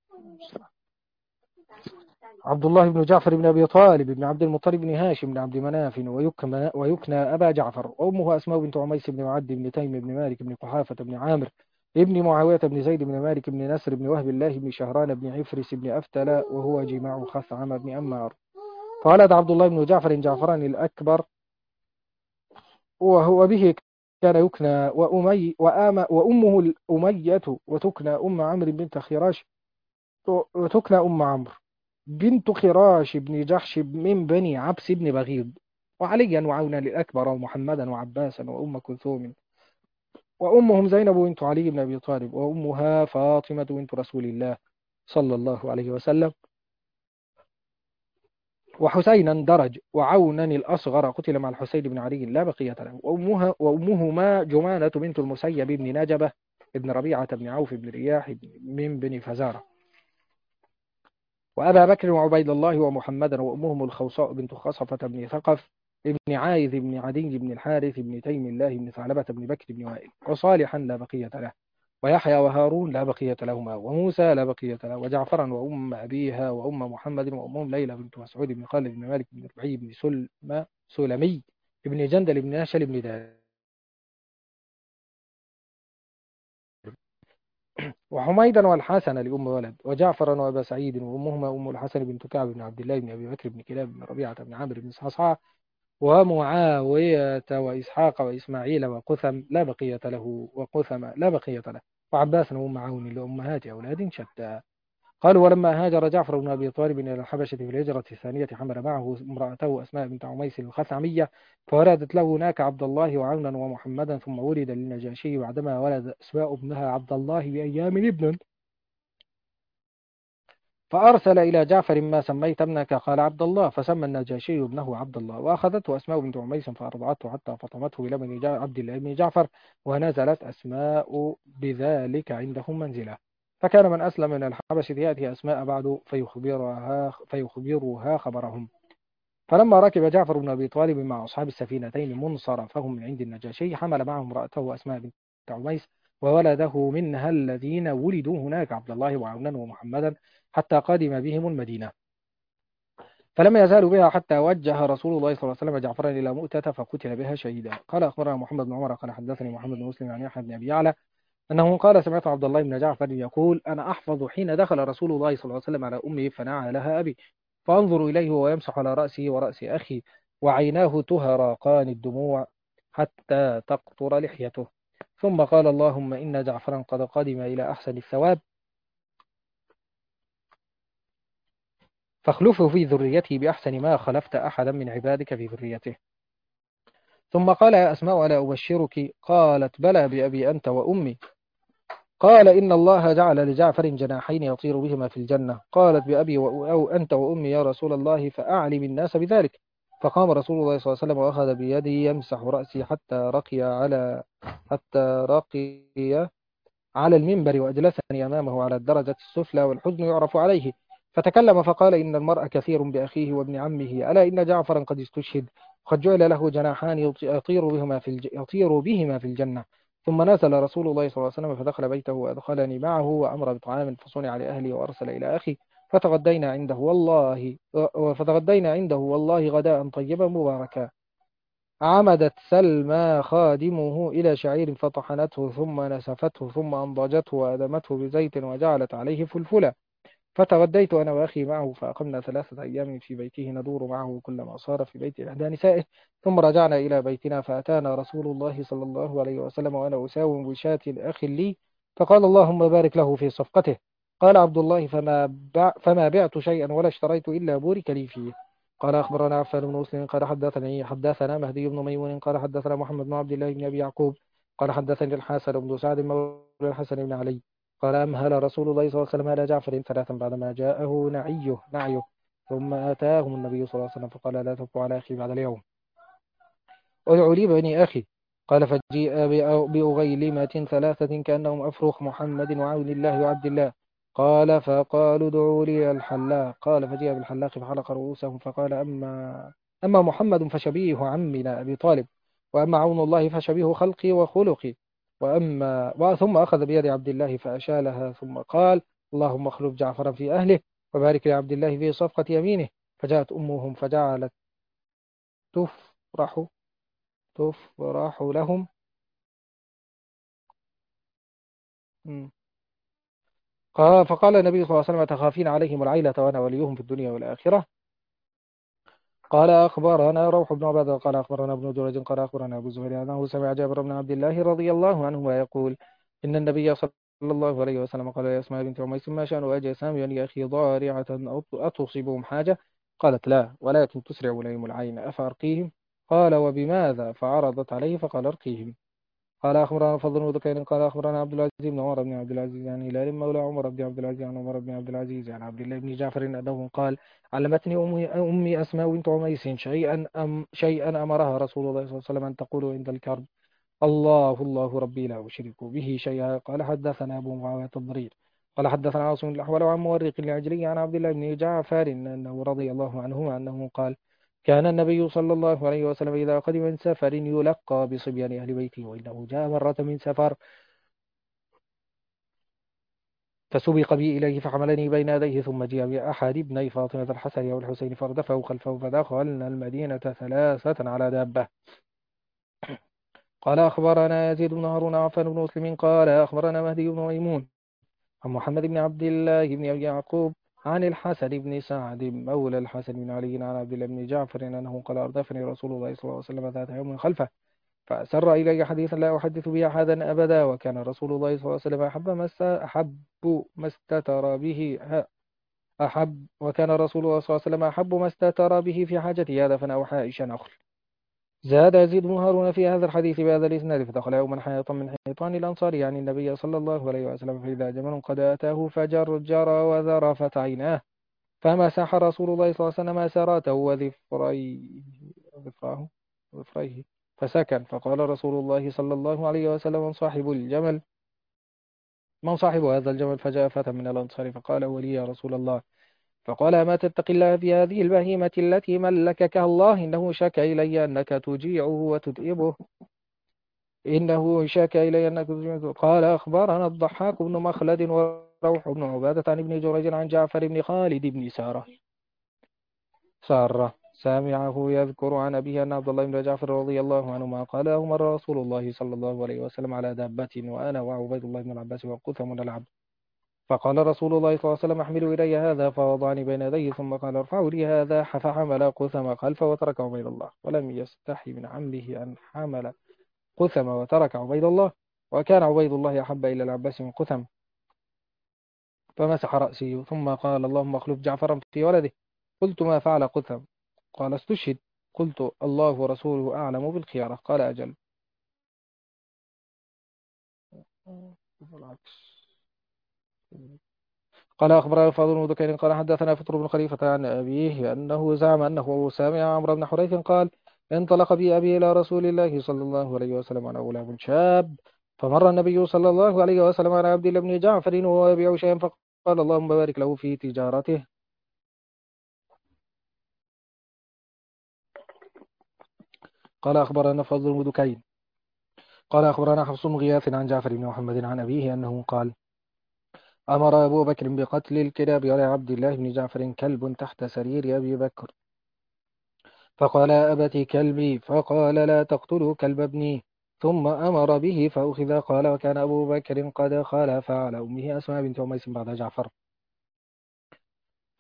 عبد الله بن جعفر بن أبي طالب بن عبد المطلب بن هاشم بن عبد مناف، ويكنى, ويكنى أبا جعفر. وأمه أسماء بنت عميس بن معد بن تيم بن مالك بن قحافة بن عامر ابن معاوية بن زيد بن مالك بن نسر بن وهب الله بن شهران بن عفرس بن أفتل، وهو جماع خثعم بن أمار. فولد عبد الله بن جعفر جعفران الأكبر، وهو به كان يكنى وأمي وآم وأمه الأمية، وتكنى أم عمرو بنت خراش، وتكنى أم عمرو بنت خراش بن جحش من بني عبس بن بغيض. وعليا وعونا الأكبر ومحمدا وعباسا وأم كلثوم. وأمهم زينب بنت علي بن أبي طالب، وأمها فاطمة بنت رسول الله صلى الله عليه وسلم. وحسينا درج وعونا الأصغر قتل مع الحسين بن علي لا بقية له. وأمها وأمهما جمانة بنت المسيب بن نجبة ابن ربيعة بن عوف بن رياح من بني فزارة. وأبا بكر وعبيد الله ومحمدا. وأمهم الخوصاء بنت خصفة بن ثقف ابن عايذ بن عدي بن الحارث بن تيم الله بن ثعلبة بن بكر بن وائل. وصالحا لا بقية له. ويحيى وهارون لا بقية لهما. وموسى لا بقية له. وجعفرا وأم أبيها وأم محمد. وأمهم ليلى بنت مسعود بن خالد بن مالك بن ربعي بن سلمى سلمي بن جندل بن ناشل بن دار. وحميدا والحسن لأم ولد. وجعفرا وأبا سعيد. وأمهما أم الحسن بنت كعب بن عبد الله بن أبي بكر بن كلاب بن ربيعة بن عامر بن صعصعة. ومعاوية وإسحاق وإسماعيل وقثم لا بقية له. وقثم لا بقية له. وعباس وأم عون لأمهات أولاد شتى. قالوا: ولما هاجر جعفر بن أبي طالب إلى الحبشة في الهجرة الثانية حمل معه امرأته أسماء بنت عميس الخثعمية، فولدت له هناك عبد الله وعونا ومحمدا. ثم ولد للنجاشي بعدما ولد أسماء ابنها عبد الله بأيام ابن، فأرسل إلى جعفر: ما سميت ابنك؟ قال: عبد الله. فسمى النجاشي ابنه عبد الله. وأخذته أسماء بنت عميس فأرضعته حتى فطمته بلبن جع- عبد الله بن جعفر. ونزلت أسماء بذلك عندهم منزلة. فكان من أسلم من الحبشة يأتي أسماء بعد فيخبرها, فيخبرها خبرهم. فلما ركب جعفر بن أبي طالب مع أصحاب السفينتين منصرفهم من عند النجاشي، حمل معه امرأته أسماء بنت عميس وولده منها الذين ولدوا هناك عبد الله وعونا ومحمدا، حتى قدم بهم المدينة. فلم يزالوا بها حتى وجه رسول الله صلى الله عليه وسلم جعفرا إلى مؤتة فقتل بها شهيدا. قال أخبرنا محمد بن عمر قال حدثني محمد بن مسلم عن يحيى بن أبي يعلى أنه قال: سمعت عبد الله بن جعفر يقول: أنا أحفظ حين دخل رسول الله صلى الله عليه وسلم على أمه فنعى لها أبي، فأنظر إليه وهو يمسح على رأسه ورأس أخي، وعيناه تهراقان الدموع حتى تقطر لحيته. ثم قال: اللهم إن جعفرا قد قدم إلى أحسن الثواب، فاخلفه في ذريته بأحسن ما خلفت أحدا من عبادك في ذريته. ثم قال: يا أسماء ألا أبشرك؟ قالت: بلى بأبي أنت وأمي. قال: إن الله جعل لجعفر جناحين يطير بهما في الجنة. قالت: بأبي أو أنت وأمي يا رسول الله، فأعلم الناس بذلك. فقام رسول الله صلى الله عليه وسلم وأخذ بيدي يمسح رأسي حتى رقي على حتى رقي على المنبر، وأجلسني أمامه على الدرجة السفلى، والحزن يعرف عليه. فتكلم فقال: إن المرء كثير بأخيه وابن عمه، ألا إن جعفرا قد استشهد، قد جعل له جناحان يطير بهما في الج... يطير بهما في الجنة. ثم نزل رسول الله صلى الله عليه وسلم فدخل بيته وأدخلني معه، وأمر بطعام فصنع لأهلي، وأرسل إلى أخي فتغدينا عنده والله فتغدينا عنده والله غداء طيبا مباركا. عمدت سلمى خادمه إلى شعير فطحنته ثم نسفته ثم أنضجته وأدمته بزيت وجعلت عليه فلفلا، فتغديت أنا وأخي معه فأقمنا ثلاثة أيام في بيته ندور معه كلما صار في بيت إحدى نسائه، ثم رجعنا إلى بيتنا فأتانا رسول الله صلى الله عليه وسلم وأنا أساوم بشاة أخ لي، فقال اللهم بارك له في صفقته. قال عبد الله فما, بع فما بعت شيئا ولا اشتريت إلا بورك لي فيه. قال أخبرنا عفان بن مسلم قال حدثني حدثنا مهدي بن ميمون قال حدثنا محمد بن عبد الله بن أبي يعقوب قال حدثني الحسن بن سعد مولى الحسن بن علي قال أمهل رسول الله صلى الله عليه وسلم على جعفر ثلاثا بعدما جاءه نعيه نعيه ثم أتاهم النبي صلى الله عليه وسلم فقال لا تبقوا على أخي بعد اليوم، ادعوا لي بني أخي. قال فجيء بأ- بأغيلمة ثلاثة كأنهم أفرخ محمد وعون الله وعبد الله. قال فقالوا ادعوا لي الحلاق. قال فجيء بالحلاق فحلق رؤوسهم فقال أما أما محمد فشبيه عمنا أبي طالب، وأما عون الله فشبيه خلقي وخلقي، وأما ثم أخذ بيد عبد الله فأشالها ثم قال اللهم اخلف جعفرا في أهله وبارك لعبد الله في صفقة يمينه. فجاءت أمهم فجعلت تفرح تفرح لهم. مم. قال فقال النبي صلى الله عليه وسلم تخافين عليهم العيلة وأنا وليهم في الدنيا والآخرة. قال أخبرنا روح بن عبادة قال أخبرنا ابن جريج قال أخبرنا أبو زهير أنه سمع جابر بن عبد الله رضي الله عنهما يقول إن النبي صلى الله عليه وسلم قال يا أسماء بنت عميس ما شأن أجسام يعني أخي ضارعة أو أتصيبهم حاجة؟ قالت لا ولكن تسرع إليهم العين أفأرقيهم؟ قال وبماذا؟ فعرضت عليه فقال أرقيهم. قال أخبرنا فضل بن ذكير قال أخبرنا عبد العزيز بن عمر بن عبد العزيز يعني هلال مولى عمر بن عبد العزيز عن عمر بن عبد العزيز عن عبد الله بن جعفر أنه قال علمتني أمي, أمي أسماء بنت عميس شيئا أم شيئا أمرها رسول الله صلى الله عليه وسلم أن تقول عند الكرب الله الله ربي لا أشرك به شيئا. قال حدثنا أبو معاوية الضرير قال حدثنا عاصم الأحول عن مورق العجلي عن عبد الله بن جعفر أنه رضي الله عنهما أنه قال كان النبي صلى الله عليه وسلم إذا قدم من سفر يلقى بصبيان أهل بيته، وإنه جاء مرة من سفر فسبق بي إليه فحملني بين يديه ثم جاء بأحد ابني فاطمة الحسن والحسين فاردفه خلفه فدخلنا المدينة ثلاثة على دابة. قال أخبرنا يزيد بن هارون عفان بن مسلم قال أخبرنا مهدي بن ميمون عن محمد بن عبد الله بن أبي يعقوب عن الحسن بن سعد مولى الحسن بن علي عن عبد الله بن جعفر أنه قال أردفني رسول الله صلى الله عليه وسلم ذات يوم خلفه فأسر إلي حديثا لا أحدث به أحدا أبدا، وكان رسول الله صلى الله عليه وسلم أحب ما است- أحب ما استتر به أحب وكان رسول الله صلى الله عليه وسلم أحب ما استتر به في حاجته هذا فأنا عائشة نخل. زاد يزيد بن هارون في هذا الحديث بهذا الإسناد فدخل يوما حيطا من حيطان الأنصار يعني النبي صلى الله عليه وسلم فإذا جمل قد أتاه فجرجر وذرفت عيناه فمسح رسول الله صلى الله عليه وسلم سراته وذفريه ذفراه ذفريه فسكن فقال رسول الله صلى الله عليه وسلم من صاحب الجمل من صاحب هذا الجمل؟ فجاء فتى من الأنصار فقال ولي يا رسول الله. فقال أما تتقي الله في هذه البهيمة التي ملكك الله إنه شكى إلي أنك تجيعه وتتئبه إنه شكى إلي أنك تجيعه. قال أخبرنا الضحاك بن مخلد وروح بن عبادة عن ابن جريج عن جعفر بن خالد بن سارة سارة سامعه يذكر عن أبيه أن عبد الله بن جعفر رضي الله عنهما قال أمر رسول الله صلى الله عليه وسلم على دابة وأنا وعبيد الله بن العباس وقثم من العبد، فقال رسول الله صلى الله عليه وسلم احملوا إلي هذا فوضعني بين يديه ثم قال ارفعوا لي هذا فحمل قثم خلفه وترك عبيد الله، ولم يستحي من عمه أن حمل قثم وترك عبيد الله، وكان عبيد الله أحب إلى العباس من قثم، فمسح رأسي ثم قال اللهم اخلف جعفرا في ولده. قلت ما فعل قثم؟ قال استشهد. قلت الله ورسوله أعلم بالخيارة. قال أجل. قال أخبرنا الفاضل بن ذكير قال حدثنا فطر بن خليفة عن أبيه أنه زعم أنه سامع عمرو بن حريث قال انطلق بي أبي إلى رسول الله صلى الله عليه وسلم أنا غلام شاب، فمر النبي صلى الله عليه وسلم على عبد الله بن جعفر وهو يبيع شيئا فقال اللهم بارك له في تجارته. قال أخبرنا فضل بن ذكير قال أخبرنا حفص بن غياث عن جعفر بن محمد عن أبيه أنه قال أمر أبو بكر بقتل الكلاب على عبد الله بن جعفر كلب تحت سرير أبي بكر، فقال أبت كلبي، فقال لا تقتلوا كلب ابني، ثم أمر به فأخذ. قال وكان أبو بكر قد خلف على أمه أسماء بنت عميس بعد جعفر.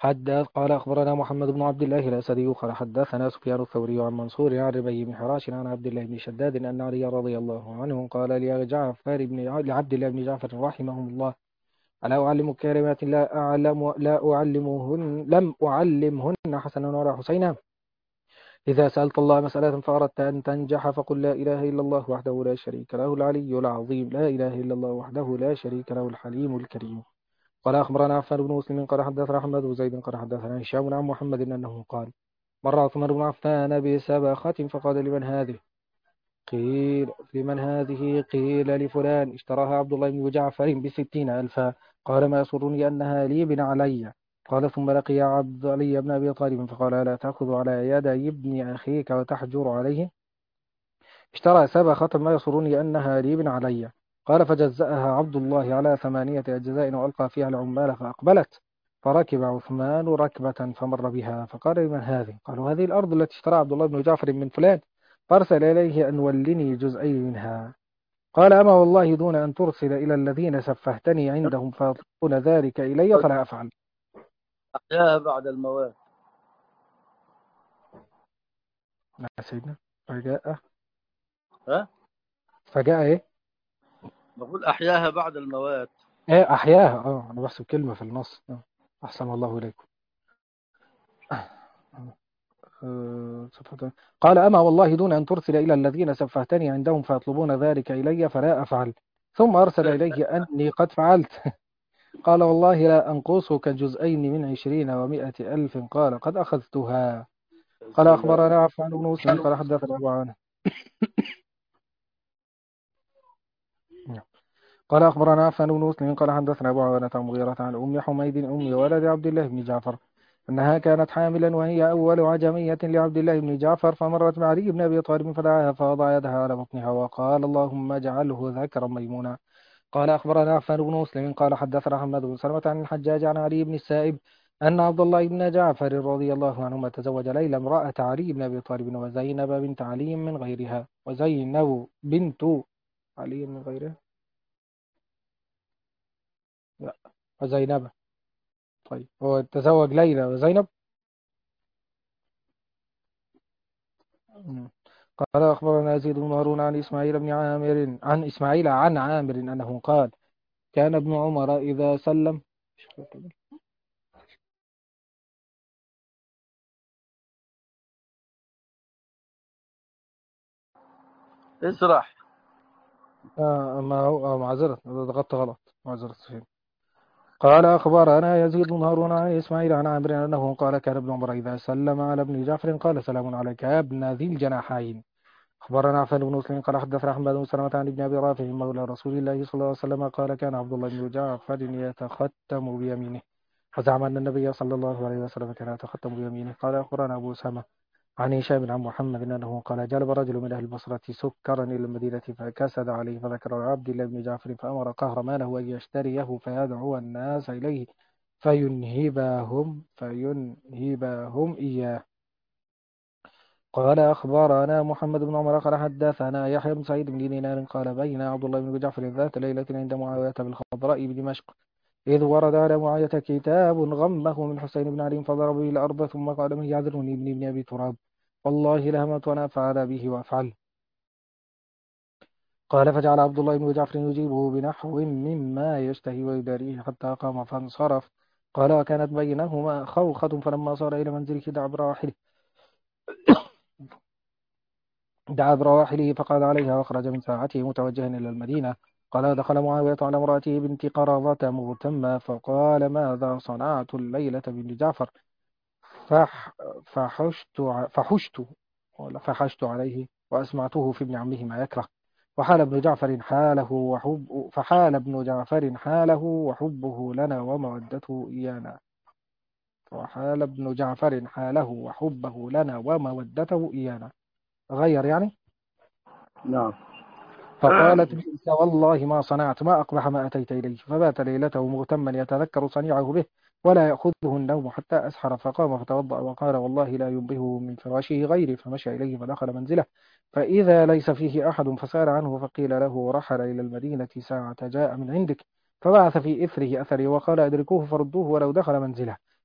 حدث قال أخبرنا محمد بن عبد الله الأسدي قال حدثنا سفيان الثوري عن منصور عن ربيع بن حراش عن عبد الله بن شداد أن علي رضي الله عنه قال لجعفر بن لعبد الله بن جعفر رحمهم الله: ألا أعلمك كلمات لا أعلم لا أعلمهن لم أعلمهن حسنا ولا حسينا؟ إذا سألت الله مسألة فأردت أن تنجح فقل لا إله إلا الله وحده لا شريك له العلي العظيم، لا إله إلا الله وحده لا شريك له الحليم الكريم. قال أخبرنا عفان بن مسلم قال حدثنا أحمد بن زيد قال حدثنا هشام عن محمد أنه قال: مر عثمان بن عفان بسبخة فقال: لمن هذه؟ قيل: لمن هذه؟ قيل: لفلان اشتراها عبد الله بن جعفر بستين ألفا. قال: ما يسرني أنها لي بن علي. قال: ثم لقي عبد علي بن أبي طالب فقال: ألا تأخذ على يدي ابن أخيك وتحجر عليه؟ اشترى سبخة ما يسرني أنها لي بن علي. قال: فجزأها عبد الله على ثمانية أجزاء وألقى فيها العمال فأقبلت، فركب عثمان ركبة فمر بها فقال: لمن هذه؟ قالوا: هذه الأرض التي اشترى عبد الله بن جعفر من فلان، فأرسل إليه أن ولني جزئين منها. قال: أما والله دون أن ترسل إلى الذين سفهتني عندهم فيطلبون ذلك إلي فلا أفعل. أحياها بعد الموات. نعم سيدنا. فجاء ها؟ فجاء إيه؟ بقول أحياها بعد الموات. إيه أحياها. أه أنا بحسب كلمة في النص. أه. أحسن الله إليكم. أه، صفة- قال: أما والله دون أن ترسل إلى الذين سفهتني عندهم فيطلبون ذلك إلي فلا أفعل. ثم أرسل إليه أني قد فعلت. قال: والله لا أنقصك جزئين من عشرين ومائة ألف. قال: قد أخذتها. قال: أخبرنا عفان بن مسلم قال حدثنا أبو عوانة قال أخبرنا عفان بن مسلم قال حدثنا أبو عوانة عن مغيرة عن أم حميد أم ولد عبد الله بن جعفر أنها كانت حاملا وهي أول عجمية لعبد الله بن جعفر، فمرت بعلي بن أبي طالب فدعاها فوضع يدها على بطنها وقال: اللهم اجعله ذكرا ميمونا. قال أخبرنا عفان بن مسلم قال حدثنا حماد بن سلمة عن الحجاج عن علي بن السائب أن عبد الله بن جعفر رضي الله عنهما تزوج ليلى امرأة علي بن أبي طالب وزينب بنت علي من غيرها. وزينب بنت علي من غيرها، لا، وزينب. طيب هو تزوج ليلى وزينب. مم. قال أخبرنا يزيد بن هارون عن إسماعيل بن عامر عن إسماعيل عن عامر أنه قال: كان ابن عمر إذا سلم. اسرح. آه ما هو آه معذرة ضغطت غلط معذرة. قال أخبرنا يزيد بن هارون عن إسماعيل عن عامر أنه قال: كان ابن عمر إذا سلم على ابن جعفر قال: سلام عليك يا ابن ذي الجناحين. أخبرنا عفان بن مسلم قال حدثنا أحمد بن سلمة عن ابن أبي رافع مولى رسول الله صلى الله عليه وسلم قال: كان عبد الله بن جعفر يتختم بيمينه، فزعم أن النبي صلى الله عليه وسلم كان يتختم بيمينه. قال أخبرنا أبو أسامة عن هشام عن محمد أنه قال: جلب رجل من أهل البصرة سكرا إلى المدينة فكسد عليه، فذكر عبد الله بن جعفر فأمر قهرمانه أن يشتريه فيدعو الناس إليه فينهبهم فينهبهم إياه. قال أخبرنا محمد بن عمر قال حدثنا يحيى بن سعيد بن دينار قال: بين عبد الله بن جعفر ذات ليلة عند معاوية بالخضراء بدمشق، إذ ورد على معاوية كتاب غمه من حسين بن علي فضرب به الأرض ثم قال: من يعذرني ابن ابن أبي تراب، والله لهمت وأنا أفعل به وأفعل. قال: فجعل عبد الله بن جعفر يجيبه بنحو مما يشتهي ويداريه حتى قام فانصرف. قال: وكانت بينهما خوخة، فلما صار إلى منزله دعا براحله دعا برواحله فقعد عليها وخرج من ساعته متوجها إلى المدينة. قال: دخل معاوية على امرأته بنت قرظة مغتمة فقال: ماذا صنعت الليلة بن جعفر؟ فح فحشت ع- فحشت ولا فحشت عليه وأسمعته في ابن عمه ما يكره. وحال ابن جعفر حاله وحب فحال ابن جعفر حاله وحبه لنا ومودته إيانا وحال ابن جعفر حاله وحبه لنا ومودته إيانا. غير يعني. نعم. فقالت: بئس والله ما صنعت، ما أقبح ما أتيت إليه. فبات ليلته مغتما يتذكر صنيعه به ولا يأخذه النوم حتى أسحر، فقام فتوضأ وقال: والله لا ينبهه من فراشه غيري. فمشى إليه فدخل منزله فإذا ليس فيه أحد، فسأل عنه فقيل له: رحل إلى المدينة ساعة جاء من عندك. فبعث في إثره أثري وقال: أدركوه فردوه ولو دخل منزله.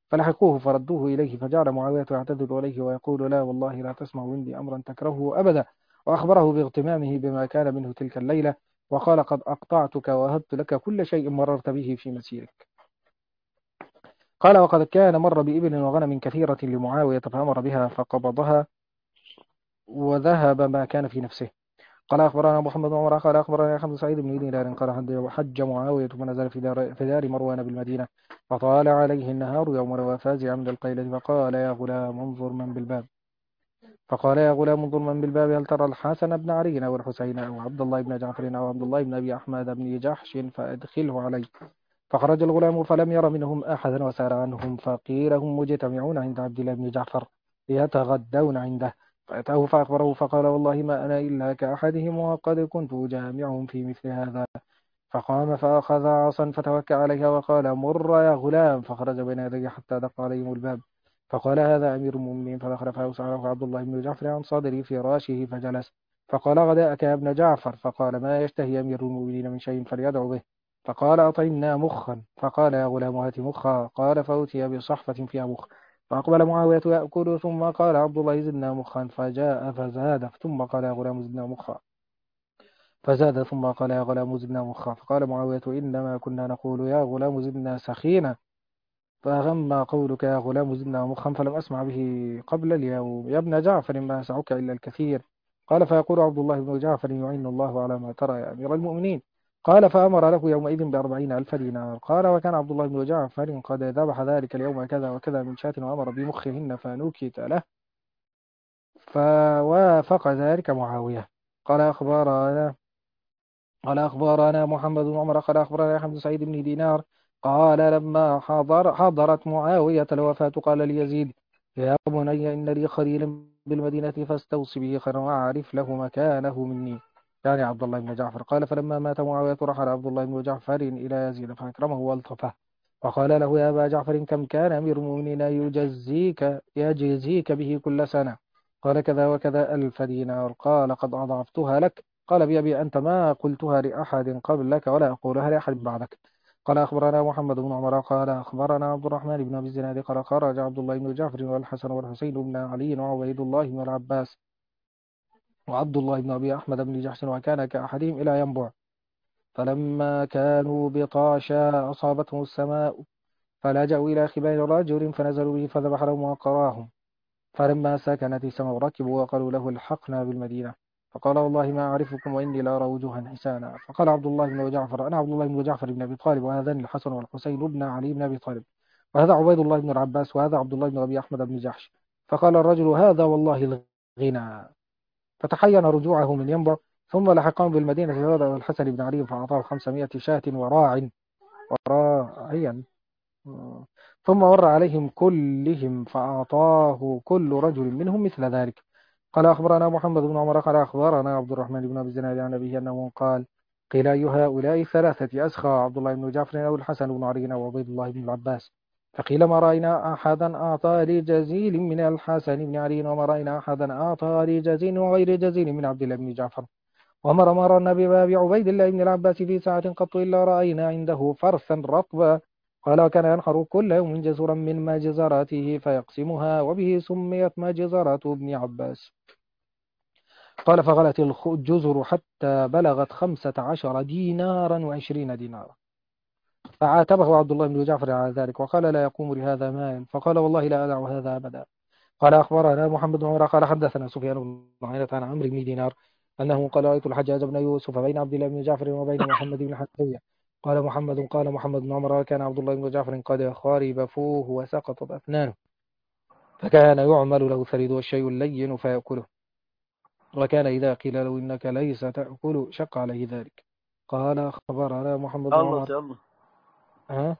فلحقوه فردوه إليه، فجعل معاوية يعتذر إليه ويقول: لا والله لا تسمع عندي أمرا تكرهه أبدا. وأخبره باغتمامه بما كان منه تلك الليلة، وقال: قد أقطعتك ووهبت لك كل شيء مررت به في مسيرك. قال: وقد كان مر بإبل وغنم كثيرة لمعاوية فأمر بها فقبضها وذهب ما كان في نفسه. قال: أخبرنا محمد بن عمر قال أخبرنا حمد سعيد بن دينار قال حج حج معاوية فنزل في دار, في دار مروان بالمدينة، فطال عليه النهار يوم روى فازعا من القيلة، فقال: يا غلام انظر من بالباب فقال: يا غلام انظر من بالباب هل ترى الحسن بن علي أو الحسين أو عبد الله بن جعفر أو عبد الله بن أبي أحمد بن جحش فأدخله علي. فخرج الغلام فلم ير منهم أحدا وسار عنهم، فقيل هم مجتمعون عند عبد الله بن جعفر يتغدون عنده. فأتاه فأخبره فقال: والله ما أنا إلا كأحدهم وقد كنت جامعهم في مثل هذا. فقام فأخذ عصا فتوكى عليها وقال: مر يا غلام. فخرج بين يديه حتى دق عليهم الباب، فقال: هذا أمير المؤمنين. فدخل فأوسعه عبد الله بن جعفر عن صدر فراشه فجلس. فقال: غداءك يا ابن جعفر. فقال: ما يشتهي أمير المؤمنين من شيء فليدعو به. فقال: أطعمنا مخا. فقال: يا غلام هات مخا. قال: فأتي بصحفة فيها مخ. فأقبل معاوية يأكل، ثم قال عبد الله: زدنا مخا. فجاء فزاد، ثم قال: يا غلام زدنا مخا. فزاد، ثم قال: يا غلام زدنا مخا. فقال معاوية: إنما كنا نقول يا غلام زدنا سخينا، فأغم قولك يا غلام زدنا مخا فلم أسمع به قبل اليوم. يا ابن جعفر ما يسعك إلا الكثير. قال: فيقول عبد الله بن جعفر: يعين الله على ما ترى يا أمير المؤمنين. قال: فأمر له يومئذ بأربعين ألف دينار. قال: وكان عبد الله بن جعفر قد ذبح ذلك اليوم كذا وكذا من شاة وأمر بمخهن فنكت له، فوافق ذلك معاوية. قال: أخبرنا قال أخبرنا محمد بن عمر قال أخبرنا حمد سعيد بن دينار قال: لما حضر حضرت معاوية الوفاة قال ليزيد: يا بني إن لي خليلا بالمدينة فاستوصي به خيرا وأعرف له مكانه مني، يعني عبد الله بن جعفر. قال: فلما مات معاوية رحل عبد الله بن جعفر إلى يزيد فأكرمه والطفه، وقال له: يا أبا جعفر كم كان أمير المؤمنين يجزيك يجزيك به كل سنة؟ قال: كذا وكذا ألف دينار. قال: قد أضعفتها لك. قال: بأبي أنت ما قلتها لأحد قبلك ولا أقولها لأحد بعدك. قال: أخبرنا محمد بن عمر قال أخبرنا عبد الرحمن بن أبي الزناد قال: خرج عبد الله بن جعفر والحسن والحسين بن علي وعبيد الله بن العباس وعبد الله بن أبي أحمد بن جحش، وكان كأحدهم إلى ينبع. فلما كانوا بطاشا أصابتهم السماء، فلجأوا إلى خبال رجل فنزلوا به فذبح لهم وقراهم. فلما سكنت السماء ركبوا وقالوا له: الحقنا بالمدينة. فقال: والله ما أعرفكم وإني لأرى وجوها حسانا. فقال عبد الله بن جعفر: أنا عبد الله بن جعفر بن أبي طالب، وهذان الحسن والحسين بن علي بن أبي طالب، وهذا عبيد الله بن العباس، وهذا عبد الله بن أبي أحمد بن جحش. فقال الرجل: هذا والله الغنى. فتحين رجوعه من ينبع، ثم لحقهم بالمدينة هذا الحسن بن علي فأعطاه خمسمائة شاة وراع وراعيا، ثم مر عليهم كلهم فأعطاه كل رجل منهم مثل ذلك. قال: أخبرنا محمد بن عمر قال أخبرنا عبد الرحمن بن أبي الزناد عن أبيه أنه قال: قيل أي هؤلاء الثلاثة أسخى عبد الله بن جعفر أو الحسن بن علي أو عبيد الله بن العباس؟ فقيل: ما رأينا أحدا أعطى لجزيل من الحسن بن علي، وما رأينا أحدا أعطى لجزيل وغير جزيل من عبد الله بن جعفر. وما مررنا بباب عبيد الله بن العباس في ساعة قط إلا رأينا عنده فرسا رطبا. قال: وكان ينحر كل يوم جزرا من مجزراته فيقسمها، وبه سميت مجزرة ابن عباس. قال: فغلت الجزر حتى بلغت خمسة عشر دينارا وعشرين دينارا. فعاتبه عبد الله بن جعفر على ذلك وقال: لا يقوم لهذا مال. فقال: والله لا أدع هذا أبدا. قال: أخبرنا محمد بن عمر قال حدثنا سفيان بن عيينة عن عمرو بن دينار أنه قال: رأيت الحجاج بن يوسف بين عبد الله بن جعفر وبين محمد بن حنفية. قال محمد: قال محمد بن عمر: كان عبد الله بن جعفر قد خارب فوه وسقطت أسنانه، فكان يعمل له الثريد والشيء اللين فيأكله، وكان إذا قيل له إنك ليس تأكل شق عليه ذلك. قال: أخبرنا محمد بن خلص عمر. يلا. ها؟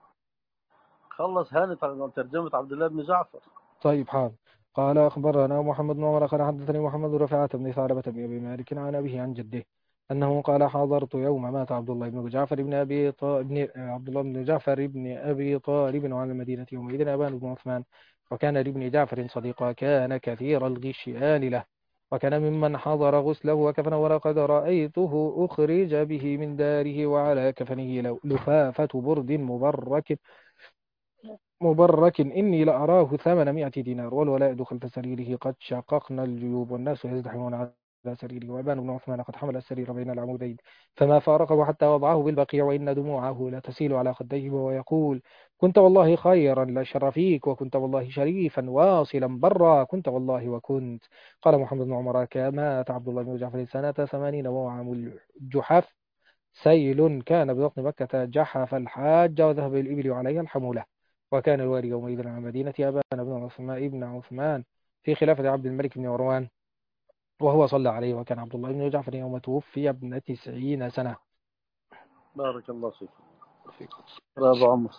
خلص هانت عن ترجمة عبد الله بن جعفر. طيب حاضر. قال: أخبرنا محمد بن عمر قال حدثني محمد رفاعة بن ثعلبة بن أبي مالك عن أبيه عن جده أنه قال: حضرت يوم مات عبد الله بن جعفر بن أبي طالب عبد الله بن جعفر بن أبي طالب على المدينة يومئذ أبان بن عثمان، وكان لابن جعفر صديقا كان كثير الغشيان له، وكان ممن حضر غسله وكفنه، ولقد رأيته أخرج به من داره وعلى كفنه لفافة برد مبرك مبرك إني لأراه ثمانمائة دينار والولائد خلف سريره قد شققنا الجيوب والناس يزدحمون على سريره وأبان بن عثمان قد حمل السرير بين العمودين فما فارقه حتى وضعه بالبقيع وإن دموعه لا تسيل على خديه وهو يقول كنت والله خيرا لا شر فيك وكنت والله شريفا واصلا برا كنت والله وكنت. قال محمد بن عمر كمات عبد الله بن جعفر سنة ثمانين وهو عام الجحف سيل كان ببطن مكة جحف الحاج وذهب الإبل عليها الحمولة. وكان الوالي يومئذ على المدينة أبان بن عثمان بن عثمان في خلافة عبد الملك بن مروان وهو صلى عليه. وكان عبد الله بن جعفر يوم توفي ابن تسعين سنة. بارك الله فيك. رابع عمر.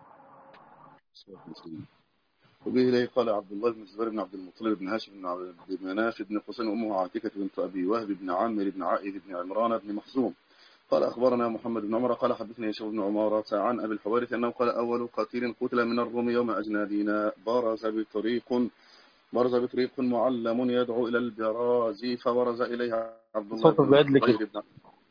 وبه إليه قال عبد الله بن الزبير بن عبد المطلب بن هاشم بن عبد مناف بن حسين أمه عاتكة بنت أبي وهب بن عامر بن عائذ بن عمران بن مخزوم قال أخبرنا محمد بن عمر قال حدثني هشام بن عمارة عن أبي الحوارث أنه قال أول قتيل قتل من الروم يوم أجنادين برز بطريق برز بطريق معلم يدعو إلى البراز فبرز إليه عبد الله صوتك بن بعد لك. الزبير بن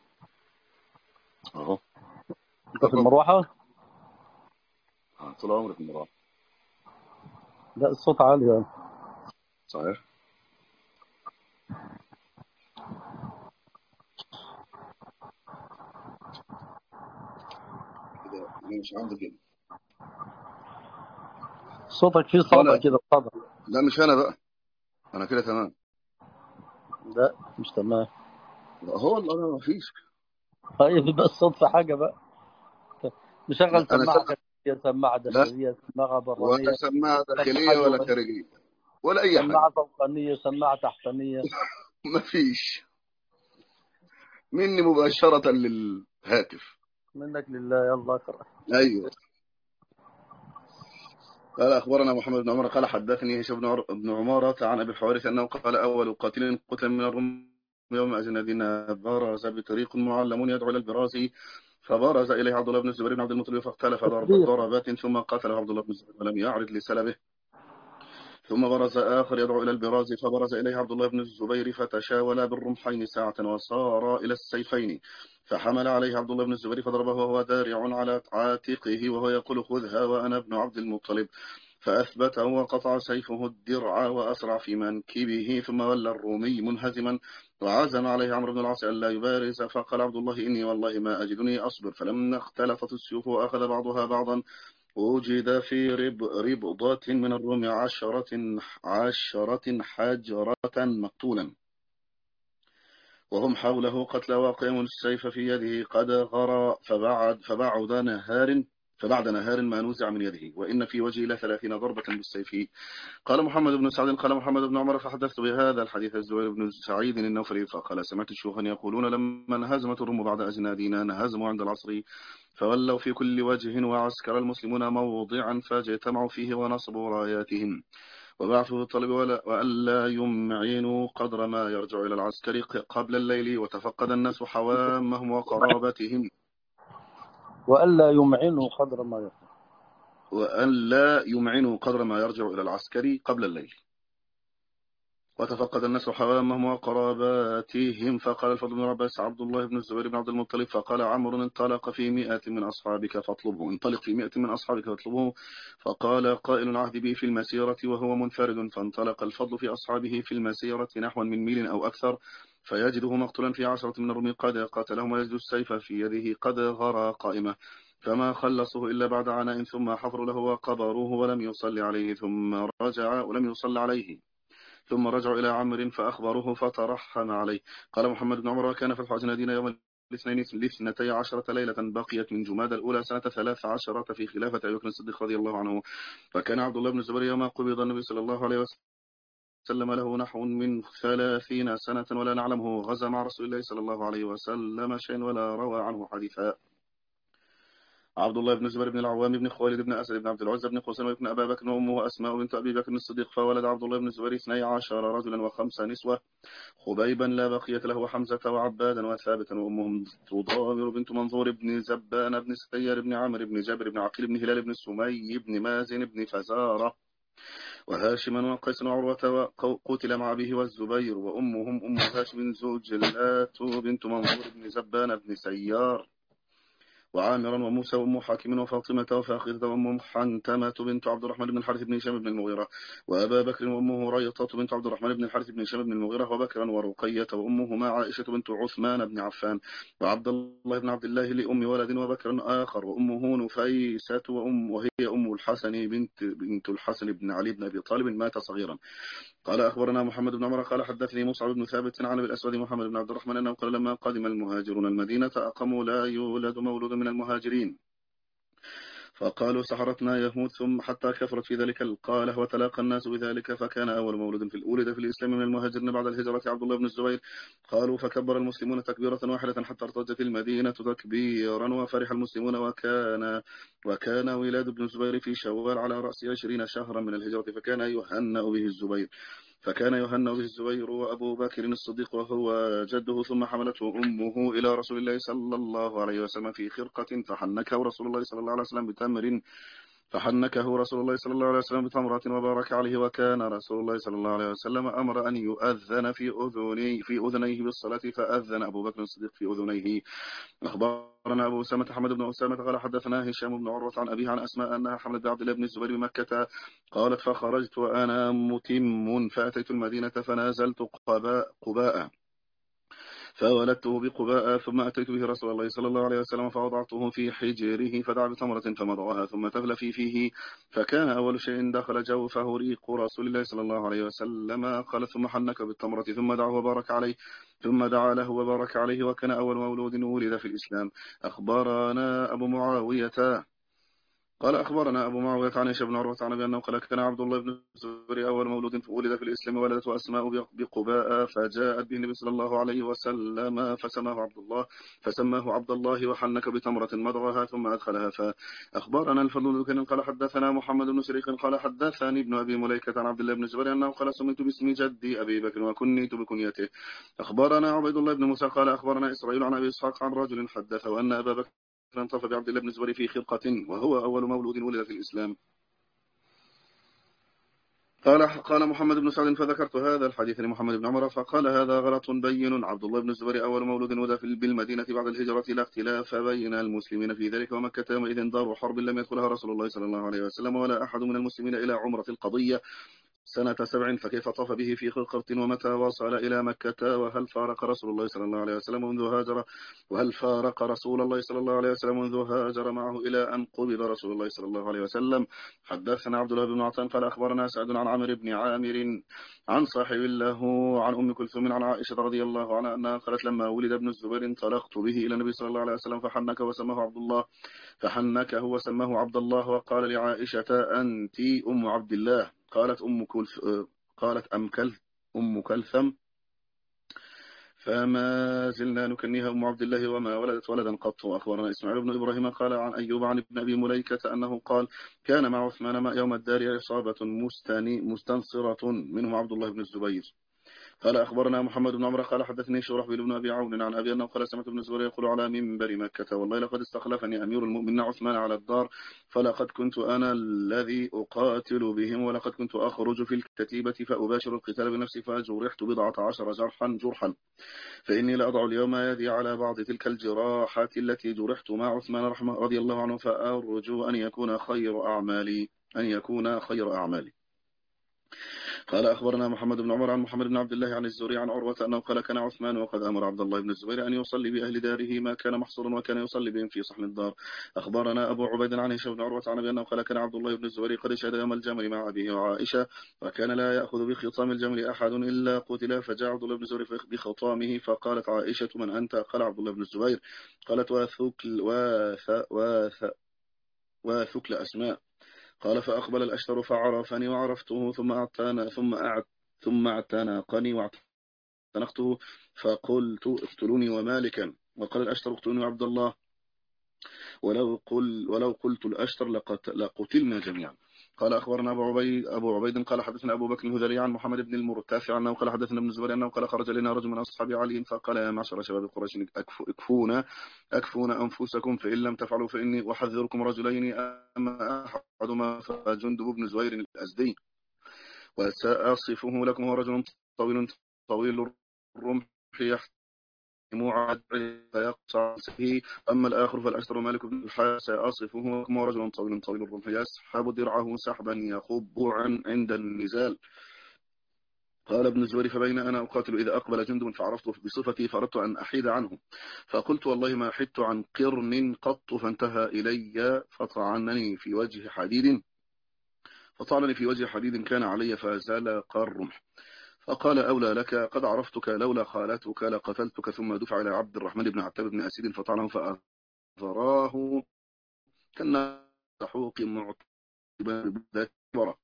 أهو أنت في المروحة؟ طول عمري في المروحة. لا الصوت عالي يعني. صحيح. كده مش عندك كده. صوتك فيه صدى كده صدى. لا مش أنا بقى، أنا كده تمام. لا مش تمام. لا هو اللي أنا ما فيش. طيب بقى الصوت في حاجة بقى. مشغل أنا سماعة سمع... داخلية سماعة لا داخلية سماعة برانية. ولا سماعة داخلية حاجة ولا ولا خارجية ولا أي حاجة. سماعة فوقانية سماعة تحتانية. ما فيش مني مباشرة للهاتف. منك لله يلا اقرأ. أيوه. قال أخبرنا محمد بن عمر قال حدثني هشام بن عر- بن عمارة عن أبي الحوارث أنه قال أول قاتل قتل من الروم يوم أجنادنا برز بطريق معلم يدعو إلى البراز فبرز إليه عبد الله بن الزبير بن عبد المطلب فاختلف ضرب ضربات ثم قاتله عبد الله بن الزبير ولم يعرض لسلبه ثم برز آخر يدعو إلى البراز فبرز إليه عبد الله بن الزبير فتشاولا بالرمحين ساعة وصار إلى السيفين فحمل عليه عبد الله بن الزبير فضربه وهو دارع على عاتقه وهو يقول خذها وأنا ابن عبد المطلب فأثبته وقطع سيفه الدرع وأسرع في منكبه ثم ولى الرومي منهزما وعزم عليه عمرو بن العاص ألا يبارز فقال عبد الله إني والله ما أجدني أصبر فلما اختلطت السيوف وأخذ بعضها بعضا وجد في رب ربضة من الروم عشرة عشرة حجرة مقتولا وهم حوله قتلى واقيم السيف في يده قد غرى فبعد فبعد نهار فبعد نهار ما نزع من يده وإن في وجهه لثلاثين ضربة بالسيف. قال محمد بن سعد قال محمد بن عمر فحدثت بهذا الحديث الزبير بن سعيد النوفلي فقال سمعت الشيوخا يقولون لما انهزمت الروم بعد أجنادنا انهزموا عند العصر فولوا في كل وجه وعسكر المسلمون موضعا فاجتمعوا فيه ونصبوا راياتهم وبعثوا الطلب وألا يمعنوا قدر ما يرجع إلى العسكر قبل الليل وتفقد الناس حوامهم وقرابتهم وألا يمعنوا قدر ما يرجع وألا يمعنوا قدر ما يرجع إلى العسكر قبل الليل وتفقد الناس حوامهم وقراباتهم فقال الفضل بن عباس عبد الله بن الزبير بن عبد المطلب فقال عمرو انطلق في مئة من أصحابك فاطلبه انطلق في مئة من أصحابك فاطلبه فقال قائل العهد به في المسيرة وهو منفرد فانطلق الفضل في أصحابه في المسيرة نحو من ميل أو أكثر فيجده مقتولا في عشرة من الروم قد قاتلهم ويجد السيف في يده قد غرى قائمة فما خلصه إلا بعد عناء ثم حفروا له وقبروه ولم يصل عليه ثم رجع ولم يصل عليه ثم رجعوا إلى عمرو فأخبروه فترحم عليه. قال محمد بن عمر وكان فتح أجنادين يوم الاثنين لاثنتي عشرة ليلة بقيت من جماد الأولى سنة ثلاث عشرة في خلافة أبي بكر الصديق رضي الله عنه. فكان عبد الله بن الزبير يوم قبض النبي صلى الله عليه وسلم له نحو من ثلاثين سنة ولا نعلمه غزا مع رسول الله صلى الله عليه وسلم شيئا ولا روى عنه حديثا. عبد الله بن الزبير بن العوام بن خويلد بن أسد بن عبد العزى بن قاسم بن أبا بكر وأمه أسماء بنت أبي بكر الصديق فولد عبد الله بن الزبير اثني عشر رجلا وخمسة نسوة خبيبا لا بقية له وحمزة وعبادا وثابتا وأمهم تضامر بنت منظور بن زبان بن سيار بن عامر بن جابر بن عقيل بن هلال بن سمي بن مازن بن فزارة وهاشما وقيس وعروة وقتل مع أبيه والزبير وأمهم أم هاشم زوجلات بنت منظور بن زبان بن سيار وعامرا وموسى وأم حاكم وفاطمة وفاخذة وأم حنتمة بنت عبد الرحمن بن الحارث بن هشام بن المغيرة وأبا بكر وأمه ريطة بنت عبد الرحمن بن الحارث بن هشام بن المغيرة وبكرا ورقية وأمهما عائشة بنت عثمان بن عفان وعبد الله بن عبد الله لأم ولد وبكرا آخر وأمه نفيسة وأم وهي أم الحسن بنت بنت الحسن بن علي بن أبي طالب مات صغيرا. قال أخبرنا محمد بن عمر قال حدثني مصعب بن ثابت عن أبي الأسود محمد بن عبد الرحمن أنه قال لما قدم المهاجرون المدينة أقاموا لا يولد مولود من المهاجرين فقالوا سحرتنا يهود ثم حتى كثرت في ذلك القالة وتلاقى الناس بذلك فكان أول مولود في الأولد في الإسلام من المهاجرين بعد الهجرة عبد الله بن الزبير. قالوا فكبر المسلمون تكبيرة واحدة حتى ارتجت المدينة تكبيرا وفرح المسلمون وكان وكان ولاد بن الزبير في شوال على رأس عشرين شهرا من الهجرة فكان يهنأ به الزبير فكان يهنأ به الزبير وأبو بكر الصديق وهو جده ثم حملته أمه إلى رسول الله صلى الله عليه وسلم في خرقة فحنكه رسول الله صلى الله عليه وسلم بتمر فحنكه رسول الله صلى الله عليه وسلم بتمرة وبارك عليه وكان رسول الله صلى الله عليه وسلم أمر أن يؤذن في أذنيه في أذنيه بالصلاة فأذن أبو بكر الصديق في أذنيه. أخبرنا أبو أسامة حمد بن أسامة قال حدثنا هشام بن عروة عن أبيه عن أسماء أنها حملت بعبد الله بن الزبير بمكة قالت فخرجت وأنا متم فأتيت المدينة فنازلت قباء قباء فولدته بقباء ثم أتيت به رسول الله صلى الله عليه وسلم فوضعته في حجره فدعا بتمرة فمضغها ثم تفل في فيه فكان أول شيء دخل جوفه ريق رسول الله صلى الله عليه وسلم قال ثم حنك بالتمرة ثم دعا وبارك عليه ثم دعا له وبارك عليه وكان أول مولود ولد في الإسلام. أخبرنا أبو معاوية قال أخبرنا أبو معاوية عن هشام بن عروة عن أبي أنه قال كان عبد الله بن الزبير أول مولود ولد في الإسلام ولدته أسماء بقباء فجاءت به النبي صلى الله عليه وسلم فسماه عبد الله فسماه عبد الله وحنك بتمرة مضغها ثم أدخلها. فأخبرنا الفضل بن قال حدثنا محمد بن سريق قال حدثني ابن أبي مليكة عن عبد الله بن الزبير أنه قال سميت باسم جدي أبي بكر وكنيت بكنيته. أخبرنا عبيد الله بن موسى قال أخبرنا إسرائيل عن أبي إسحاق عن رجل حدثه أن أبا بكر انطف بعبد الله بن الزبير في خرقة وهو أول مولود ولد في الإسلام. قال قال محمد بن سعد فذكرت هذا الحديث لمحمد بن عمر فقال هذا غلط بين عبد الله بن الزبير أول مولود ولد بالمدينة بعد الهجرة لا اختلاف بين المسلمين في ذلك ومكة يومئذ دار حرب لم يدخلها رسول الله صلى الله عليه وسلم ولا أحد من المسلمين إلى عمرة القضية سنة سبع فكيف طاف به في خرقة ومتى وصل إلى مكة وهل فارق رسول الله صلى الله عليه وسلم منذ هاجر وهل فارق رسول الله صلى الله عليه وسلم منذ هاجر معه إلى أن قبض رسول الله صلى الله عليه وسلم. حدثنا عبد الله بن عطان قال أخبرنا سعد عن عامر بن عامر عن صاحب له عن أم كلثوم عن عائشة رضي الله عنها أنها قالت لما ولد ابن الزبير انطلقت به إلى النبي صلى الله عليه وسلم فحنك وسماه عبد الله فحنكه وسماه عبد الله وقال لعائشة أنت أم عبد الله قالت أم كلث قالت أم كلث أم كلثم فما زلنا نكنيها أم عبد الله وما ولدت ولدا قط. أخبرنا إسماعيل بن إبراهيم قال عن أيوب عن ابن أبي مليكة أنه قال كان مع عثمان يوم الدار إصابة مستنصرة منهم عبد الله بن الزبير. قال أخبرنا محمد بن عمر قال حدثني شرحبيل بن أبي عون عن أبي أنه قال سمعت ابن الزبير يقول على منبر مكة والله لقد استخلفني أمير المؤمنين عثمان على الدار فلقد كنت أنا الذي أقاتل بهم ولقد كنت أخرج في الكتيبة فأباشر القتال بنفسي فجرحت بضعة عشر جرحا جرحا فإني لأضع اليوم يدي على بعض تلك الجراحات التي جرحت مع عثمان رحمه رضي الله عنه فأرجو أن يكون خير أعمالي أن يكون خير أعمالي. قال أخبرنا محمد بن عمر عن محمد بن عبد الله عن الزهري عن عروة أنه قال كان عثمان وقد أمر عبد الله بن الزبير أن يصلي بأهل داره ما كان محصورا وكان يصلي بهم في صحن الدار. أخبرنا أبو عبيد عن هشام بن عروة عن أبي أنه قال كان عبد الله بن الزبير قد شهد يوم الجمل مع أبيه وعائشة وكان لا يأخذ بخطام الجمل أحد إلا قتل فجاء عبد الله بن الزبير بخطامه فقالت عائشة من أنت؟ قال عبد الله بن الزبير. قالت وثكل واث واث وثكل أسماء. قال فأقبل الأشتر فعرفني وعرفته ثم أعتنى ثم أعت ثم اعتنقني واعتنقته فقلت اقتلوني ومالكا وقال الأشتر اقتلوني عبد الله ولو قل ولو قلت الأشتر لقتلنا جميعا. قال أخبرنا أبو عبيد أبو عبيد قال حدثنا أبو بكر الهذلي عن محمد بن المرتافع أنه قال حدثنا ابن الزبير أنه قال خرج لنا رجل من أصحاب علي فقال يا معشر شباب قريش اكفونا اكفونا أنفسكم فإن لم تفعلوا فإني أحذركم رجلين أما أحدهما فجندب بن زبير الأزدي وسأصفه لكم هو رجل طويل طويل الرمح موعد فيقطع سيه. أما الآخر فالأشتر مالك بن الحارث أصفه كما رجل طويل طويل الرمح يسحب درعه سحبا يخب عن عند النزال. قال ابن الزبير فبين أنا أقاتل إذا أقبل جند فعرفته بصفتي فأردت أن أحيد عنه، فقلت والله ما حدت عن قرن قط، فانتهى إلي فطعنني في وجه حديد فطعنني في وجه حديد كان علي فزلق الرمح. فقال أولى لك قد عرفتك لولا خالتك لقتلتك. ثم دفع إلى عبد الرحمن بن عتاب بن أسيد فطعنه فأثراه كالنحوق معتبا بذات مرة.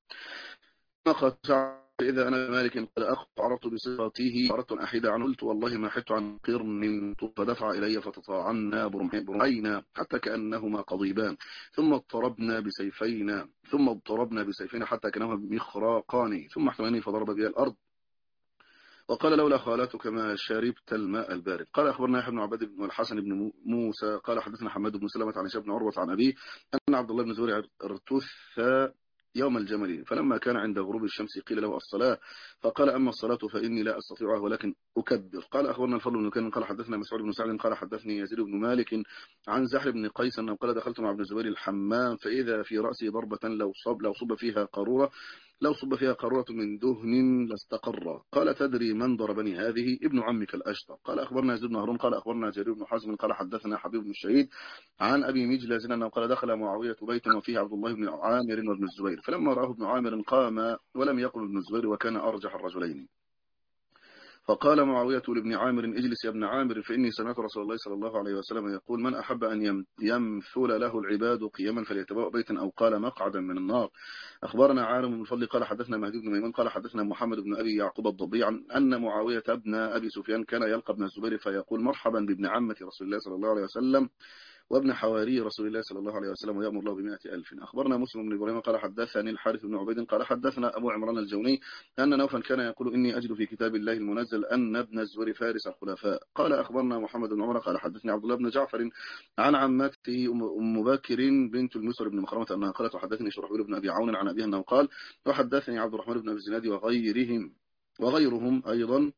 إذا أنا مالك قد أخذ عرفت بصفاته أردت أن أحيد عنه، قلت والله ما حدت عن قرن، فدفع إلي فتطاعنا برمحينا حتى كأنهما قضيبان، ثم اضطربنا بسيفينا ثم اضطربنا بسيفينا حتى كأنهما مخراقان، ثم احتملني فضرب بي الأرض وقال لولا خالتك ما شربت الماء البارد. قال أخبرنا يحيى بن عباد بن الحسن بن موسى قال حدثنا حماد بن سلمة عن هشام بن عروة عن أبيه أن عبد الله بن زبير ارتث يوم الجمل، فلما كان عند غروب الشمس قيل له الصلاة، فقال أما الصلاة فإني لا أستطيعها ولكن أكبر. قال أخبرنا الفضل بن كان قال حدثنا مسعود بن سعد قال حدثني يزيد بن مالك عن زحر بن قيس أنه قال دخلت مع ابن الزبير الحمام فإذا في رأسي ضربة لو صب لو صب فيها قارورة لو صب فيها قارورة من دهن لاستقر. قال تدري من ضربني؟ هذه ابن عمك الأشتر. قال أخبرنا يزيد بن هارون قال أخبرنا جرير بن حازم قال حدثنا حبيب بن الشهيد عن أبي مجلز أنه قال دخل معاوية بيتا وفيه عبد الله بن عامر وابن الزبير، فلما رآه ابن عامر قام ولم يقم ابن الزبير وكان أرجح الرجلين. فقال معاوية لابن عامر اجلس يا ابن عامر فإني سمعت رسول الله صلى الله عليه وسلم يقول من أحب أن يمثل له العباد قياما فليتبوأ بيتا أو قال مقعدا من النار. أخبرنا عالم بن الفضل قال حدثنا مهدي بن ميمون قال حدثنا محمد بن أبي يعقوب الضبي عن أن معاوية ابن أبي سفيان كان يلقى ابن الزبير فيقول مرحبا بابن عمة رسول الله صلى الله عليه وسلم وابن حواري رسول الله صلى الله عليه وسلم ويأمر الله بمائة ألف. أخبرنا مسلم بن إبراهيم قال حدثني الحارث بن عبيد قال حدثنا أبو عمران الجوني أن نوفا كان يقول إني أجد في كتاب الله المنزل أن ابن الزبير فارس الخلفاء. قال أخبرنا محمد بن عمر قال حدثني عبد الله بن جعفر عن عمته أم بكر بنت المسور بن مخرمة أنها قالت وحدثني شرحبيل بن أبي عون عن أبيها أنه قال وحدثني عبد الرحمن بن أبي الزناد وغيرهم وغيرهم أيضا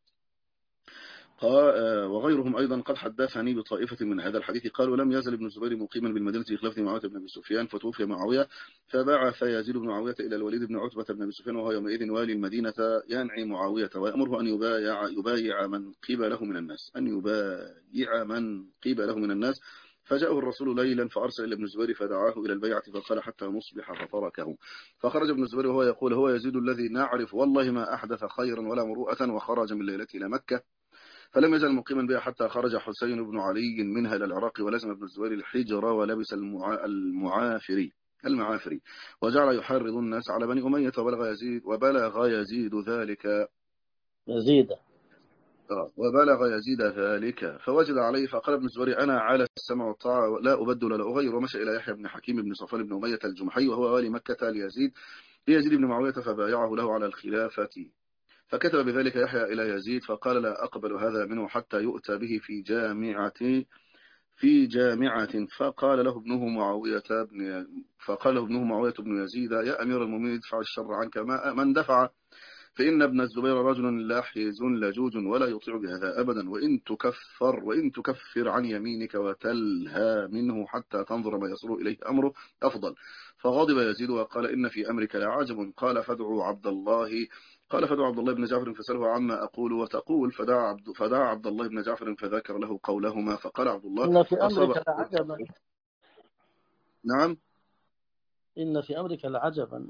وغيرهم أيضا قد حدثني بطائفة من هذا الحديث. قالوا لم يزل ابن الزبير مقيما بالمدينة في خلافة معاوية بن أبي سفيان فتوفي معاوية فبعث يزيد بن معاوية إلى الوليد بن عتبة بن أبي سفيان وهو يومئذ والي المدينة ينعي معاوية ويأمره أن يبايع, يبايع من قبله من الناس أن يبايع من قبله من الناس. فجاءه الرسول ليلا فأرسل إلى ابن الزبير فدعاه إلى البيعة فقال حتى نصبح فتركه. فخرج ابن الزبير وهو يقول هو يزيد الذي نعرف والله ما أحدث خيرا ولا مروءة وخرج من ليلته إلى مكة فلم يزل مقيما بها حتى خرج حسين بن علي منها إلى العراق ولزم ابن الزبير الحجر ولبس المعا... المعافري المعافري وجعل يحرض الناس على بني أمية وبلغ يزيد وبلغ يزيد ذلك يزيد وبلغ يزيد ذلك فوجد عليه فقال ابن الزبير أنا على السمع والطاعة لا أبدل ولا أغير. ومشى إلى يحيى بن حكيم بن صفوان بن أمية الجمحي وهو والي مكة ليزيد ليزيد بن معاوية فبايعه له على الخلافة. فكتب بذلك يحيى إلى يزيد فقال لا أقبل هذا منه حتى يؤتى به في جامعة في جامعة فقال له ابنه معاوية بن فقال له ابنه معاوية بن يزيد يا أمير المؤمنين ادفع الشر عنك ما من دفع فإن ابن الزبير رجل لاحز لجوج ولا يطيع بهذا أبدا وإن تكفر وإن تكفر عن يمينك وتلهى منه حتى تنظر ما يصل إليه أمره أفضل. فغضب يزيد وقال إن في أمرك لعجب. قال فادعوا عبد الله قال فدعا عبد الله بن جعفر فسأله عما أقول وتقول فدعا عبد, فدعا عبد الله بن جعفر فذكر له قولهما فقال عبد الله إن في أمرك لعجبا. نعم إن في أمرك لعجبا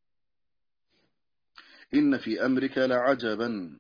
إن في أمرك لعجبا.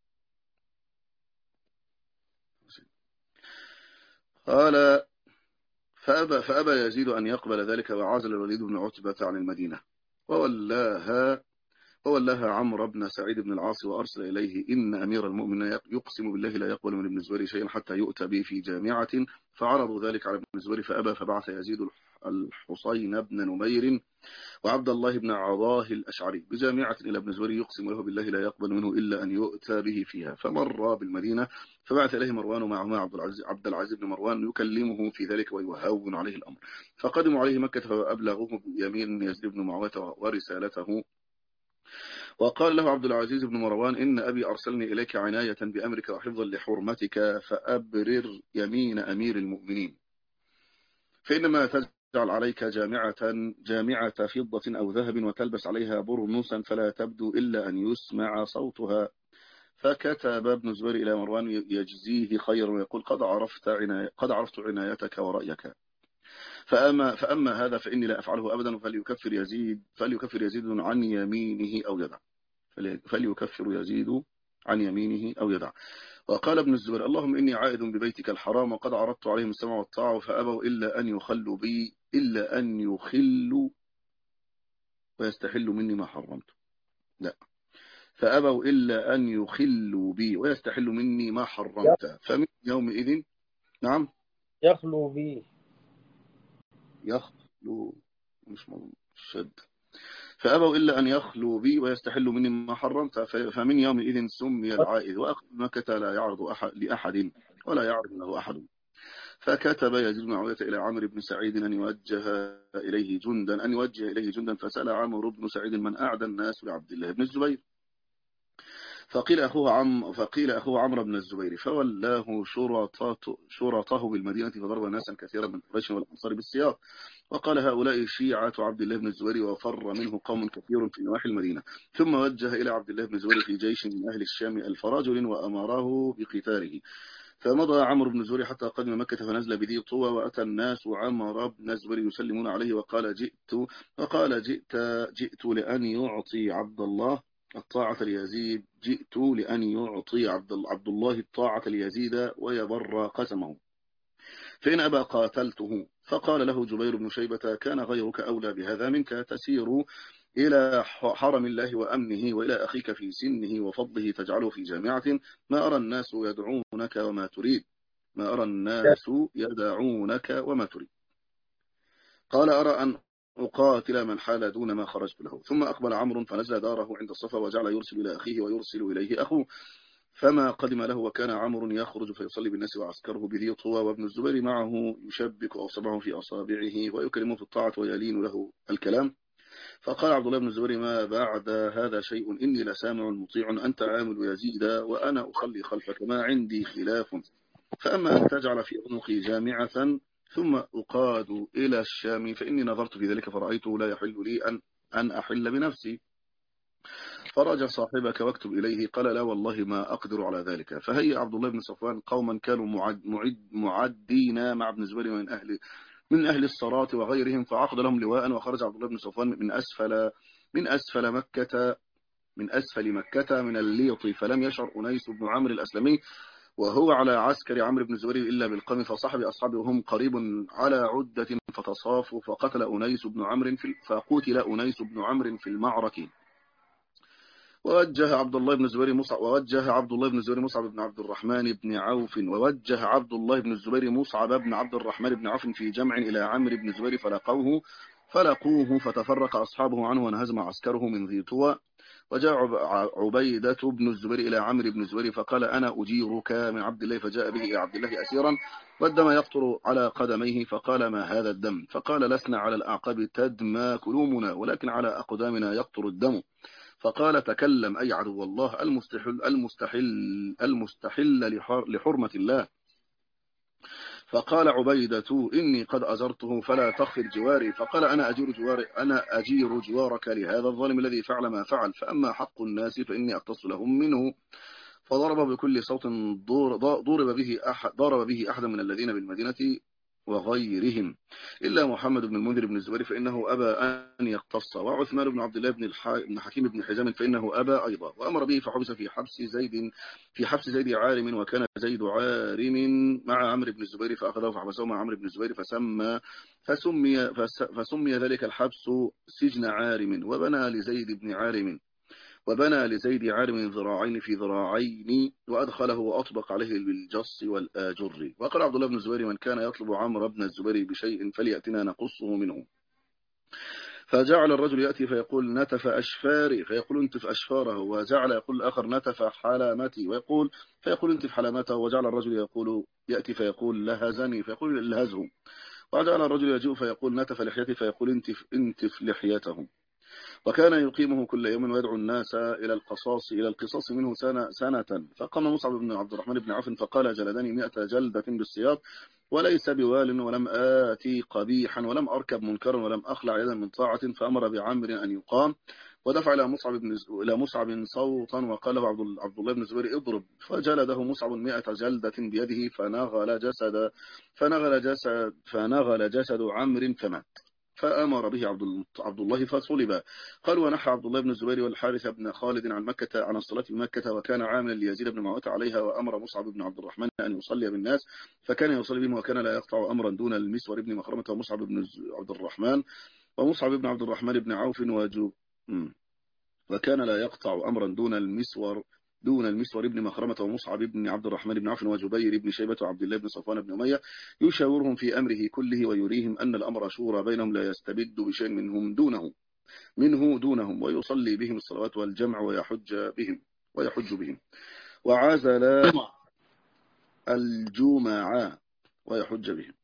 قال فأبى, فأبى يزيد أن يقبل ذلك وعزل الوليد بن عتبة عن المدينة وولاها وولاها عمرو بن سعيد بن العاص وأرسل إليه إن أمير المؤمنين يقسم بالله لا يقبل من ابن الزبير شيئا حتى يؤتى به في جامعة. فعرضوا ذلك على ابن الزبير فأبى فبعث يزيد الحصين بن نمير وعبد الله بن عضاه الأشعري بجامعة إلى ابن الزبير يقسم له بالله لا يقبل منه إلا أن يؤتى به فيها. فمر بالمدينة فبعث إليه مروان معهما عبد العزيز, عبد العزيز بن مروان يكلمه في ذلك ويهون عليه الأمر. فقدموا عليه مكة فأبلغوه بيمين يزيد بن معاوية ورسالته وقال له عبد العزيز بن مروان إن أبي أرسلني إليك عناية بأمرك وحفظا لحرمتك فأبرر يمين أمير المؤمنين، فإنما تجعل عليك جامعة جامعة فضة أو ذهب وتلبس عليها برنوسا فلا تبدو إلا أن يسمع صوتها. فكتب ابن الزبير إلى مروان يجزيه خيرا ويقول قد عرفت عناية قد عرفت عنايتك ورأيك، فأما, فأما هذا فإني لا أفعله أبدا، فليكفر يزيد فليكفر يزيد عن يمينه أو يدع فليكفر يزيد عن يمينه أو يدع. وقال ابن الزبير اللهم إني عائد ببيتك الحرام وقد عرضت عليهم السمع والطاعة فأبوا إلا أن يخلوا بي إلا أن يخلوا ويستحلوا مني ما حرمت لا فأبوا إلا أن يخلوا بي ويستحلوا مني ما حرمت. فمن يومئذ نعم يخلو بي يخلو مش شد فأبوا إلا أن يخلوا بي ويستحلوا مني ما حرمت. فمن يومئذ سمي العائد وأخذ مكة لا يعرض أحد لأحد ولا يعرض له أحد. فكتب يزيد بن معاوية إلى عمرو بن سعيد أن يوجه إليه جندا أن يوجه إليه جندا فسأل عمرو بن سعيد من أعدى الناس لعبد الله بن الزبير، فقيل أخوه عم فقيل أخوه عمرو بن الزبير، فولاه شرطاته شرطه بالمدينة فضرب ناسا كثيرا من قريش والأنصار بالسياط، وقال هؤلاء شيعة عبد الله بن الزبير، وفر منه قوم كثير في نواحي المدينة. ثم وجه إلى عبد الله بن الزبير في جيش من أهل الشام ألف رجل وأمره بقتاله، فمضى عمرو بن الزبير حتى قدم مكة فنزل بذي طوى، وأتى الناس عمرو بن الزبير يسلمون عليه وقال جئت وقال جئت جئت لأن يعطي عبد الله الطاعة ليزيد جئت لأن يعطي عبد عبد الله الطاعة ليزيد ويبر قسمه، فإن أبى قاتلته. فقال له جبير بن شيبة كان غيرك أولى بهذا منك، تسير إلى حرم الله وأمنه وإلى أخيك في سنه وفضله تجعله في جامعة، ما أرى الناس يدعونك وما تريد ما أرى الناس يدعونك وما تريد. قال أرى أن أقاتل من حال دون ما خرجت له. ثم أقبل عمرو فنزل داره عند الصفا وجعل يرسل إلى أخيه ويرسل إليه أخوه، فما قدم له وكان عمرو يخرج فيصلي بالناس وعسكره بذي طوى، وابن الزبير معه يشبك أصبعه في أصابعه ويكلمه في الطاعة ويلين له الكلام. فقال عبد الله بن الزبير ما بعد هذا شيء، إني لسامع مطيع، أنت عامل يزيد وأنا أصلي خلفك ما عندي خلاف، فأما أن تجعل في عنقي جامعة ثم أقاد إلى الشام فإني نظرت في ذلك فرأيته لا يحل لي أن أن أحل بنفسي، فرجع صاحبك واكتب إليه. قال لا والله ما أقدر على ذلك. فهي عبد الله بن صفوان قوما كانوا معد معد معدين مع ابن الزبير من أهل من أهل الصراة وغيرهم، فعقد لهم لواء وخرج عبد الله بن صفوان من أسفل من أسفل مكة من أسفل مكة من الليط، فلم يشعر أنيس بن عمرو الأسلمي وهو على عسكر عمرو بن الزبير إلا بالقم، فصحب أصحابه وهم قريب على عدة فتصافوا، فقتل أنيس بن عمرو في فقتل أنيس بن عمرو في المعركة. ووجه عبد الله بن الزبير مصعب ووجه عبد الله بن الزبير مصعب بن عبد الرحمن بن عوف ووجه عبد الله بن الزبير مصعب بن عبد الرحمن بن عوف في جمع إلى عمرو بن الزبير فلقوه فلقوه فتفرق أصحابه عنه وانهزم عسكره من ذي طوى. وجاء عبيدة بن الزبير إلى عمرو بن الزبير فقال أنا أجيرك من عبد الله، فجاء به إلى عبد الله أسيرا والدم يقطر على قدميه، فقال ما هذا الدم؟ فقال لسنا على الأعقاب تدمى كلومنا ولكن على أقدامنا يقطر الدم. فقال تكلم أي عدو الله المستحل المستحل المستحل لحرمة الله. فقال عبيدة إني قد أجرته فلا تخفر جواري. فقال أنا أجير جواري أنا أجير جوارك لهذا الظالم الذي فعل ما فعل، فأما حق الناس فإني أقتص لهم منه. فضرب بكل صوت ضرب به أحد ضرب به أحد من الذين بالمدينة وغيرهم إلا محمد بن المنذر بن الزبير فإنه أبى أن يقتص، وعثمان بن عبد الله بن, الح... بن حكيم بن حزام فإنه أبى أيضا، وأمر به فحبس في حبس زيد في حبس زيد عارم، وكان زيد عارم مع عمرو بن الزبير فأخذه فحبسه مع عمرو بن الزبير فسمى فسمي فس... فسمي ذلك الحبس سجن عارم. وبنى لزيد بن عارم وبنى لزيد عارم ذراعين في ذراعين وأدخله وأطبق عليه بالجص والآجر. وقال عبد الله بن الزبير من كان يطلب عمرو بن الزبير بشيء فليأتنا نقصه منه. فجعل الرجل يأتي فيقول نتف أشفاري فيقول انتف أشفاره، وجعل يقول الآخر نتف حلامتي ويقول فيقول انتف حلامته، وجعل الرجل يقول يأتي فيقول لهزني فيقول لهزه، وجعل الرجل يجيء فيقول نتف لحيتي فيقول انتف انتف لحيته. وكان يقيمه كل يوم ويدعو الناس إلى القصاص إلى القصاص منه سنة, سنة فقام مصعب بن عبد الرحمن بن عوف فقال جلدني مئة جلدة بالسياط وليس بوال ولم آتي قبيحا ولم أركب منكرا ولم أخلع يدا من طاعة فأمر بعمر أن يقام ودفع إلى مصعب بن إلى مصعب صوتا وقال له عبد الله بن الزبير اضرب فجلده مصعب مئة جلدة بيده فنغل جسد فنغل جسد فنغل جسد عمرو فمات فأمر به عبد عبد الله فصلب. قال ونحى عبد الله بن الزبير والحارث بن خالد عن مكة عن الصلاة في مكة وكان عاملا ليزيد بن معاوية عليها وأمر مصعب بن عبد الرحمن أن يصلي بالناس فكان يصلي بهم وكان لا يقطع أمرا دون المسور بن مخرمة ومصعب بن عبد الرحمن ومصعب بن عبد الرحمن بن عوف وجو وكان لا يقطع أمرا دون المسور دون المسور بن مخرمة ومصعب بن عبد الرحمن بن عوف وجبير بن شيبة وعبد الله بن صفوان بن أمية يشاورهم في أمره كله ويريهم أن الأمر شورى بينهم لا يستبد بشيء منهم دونه منه دونهم ويصلي بهم الصلوات والجمع ويحج بهم ويحج بهم وعزل الجمعة ويحج بهم.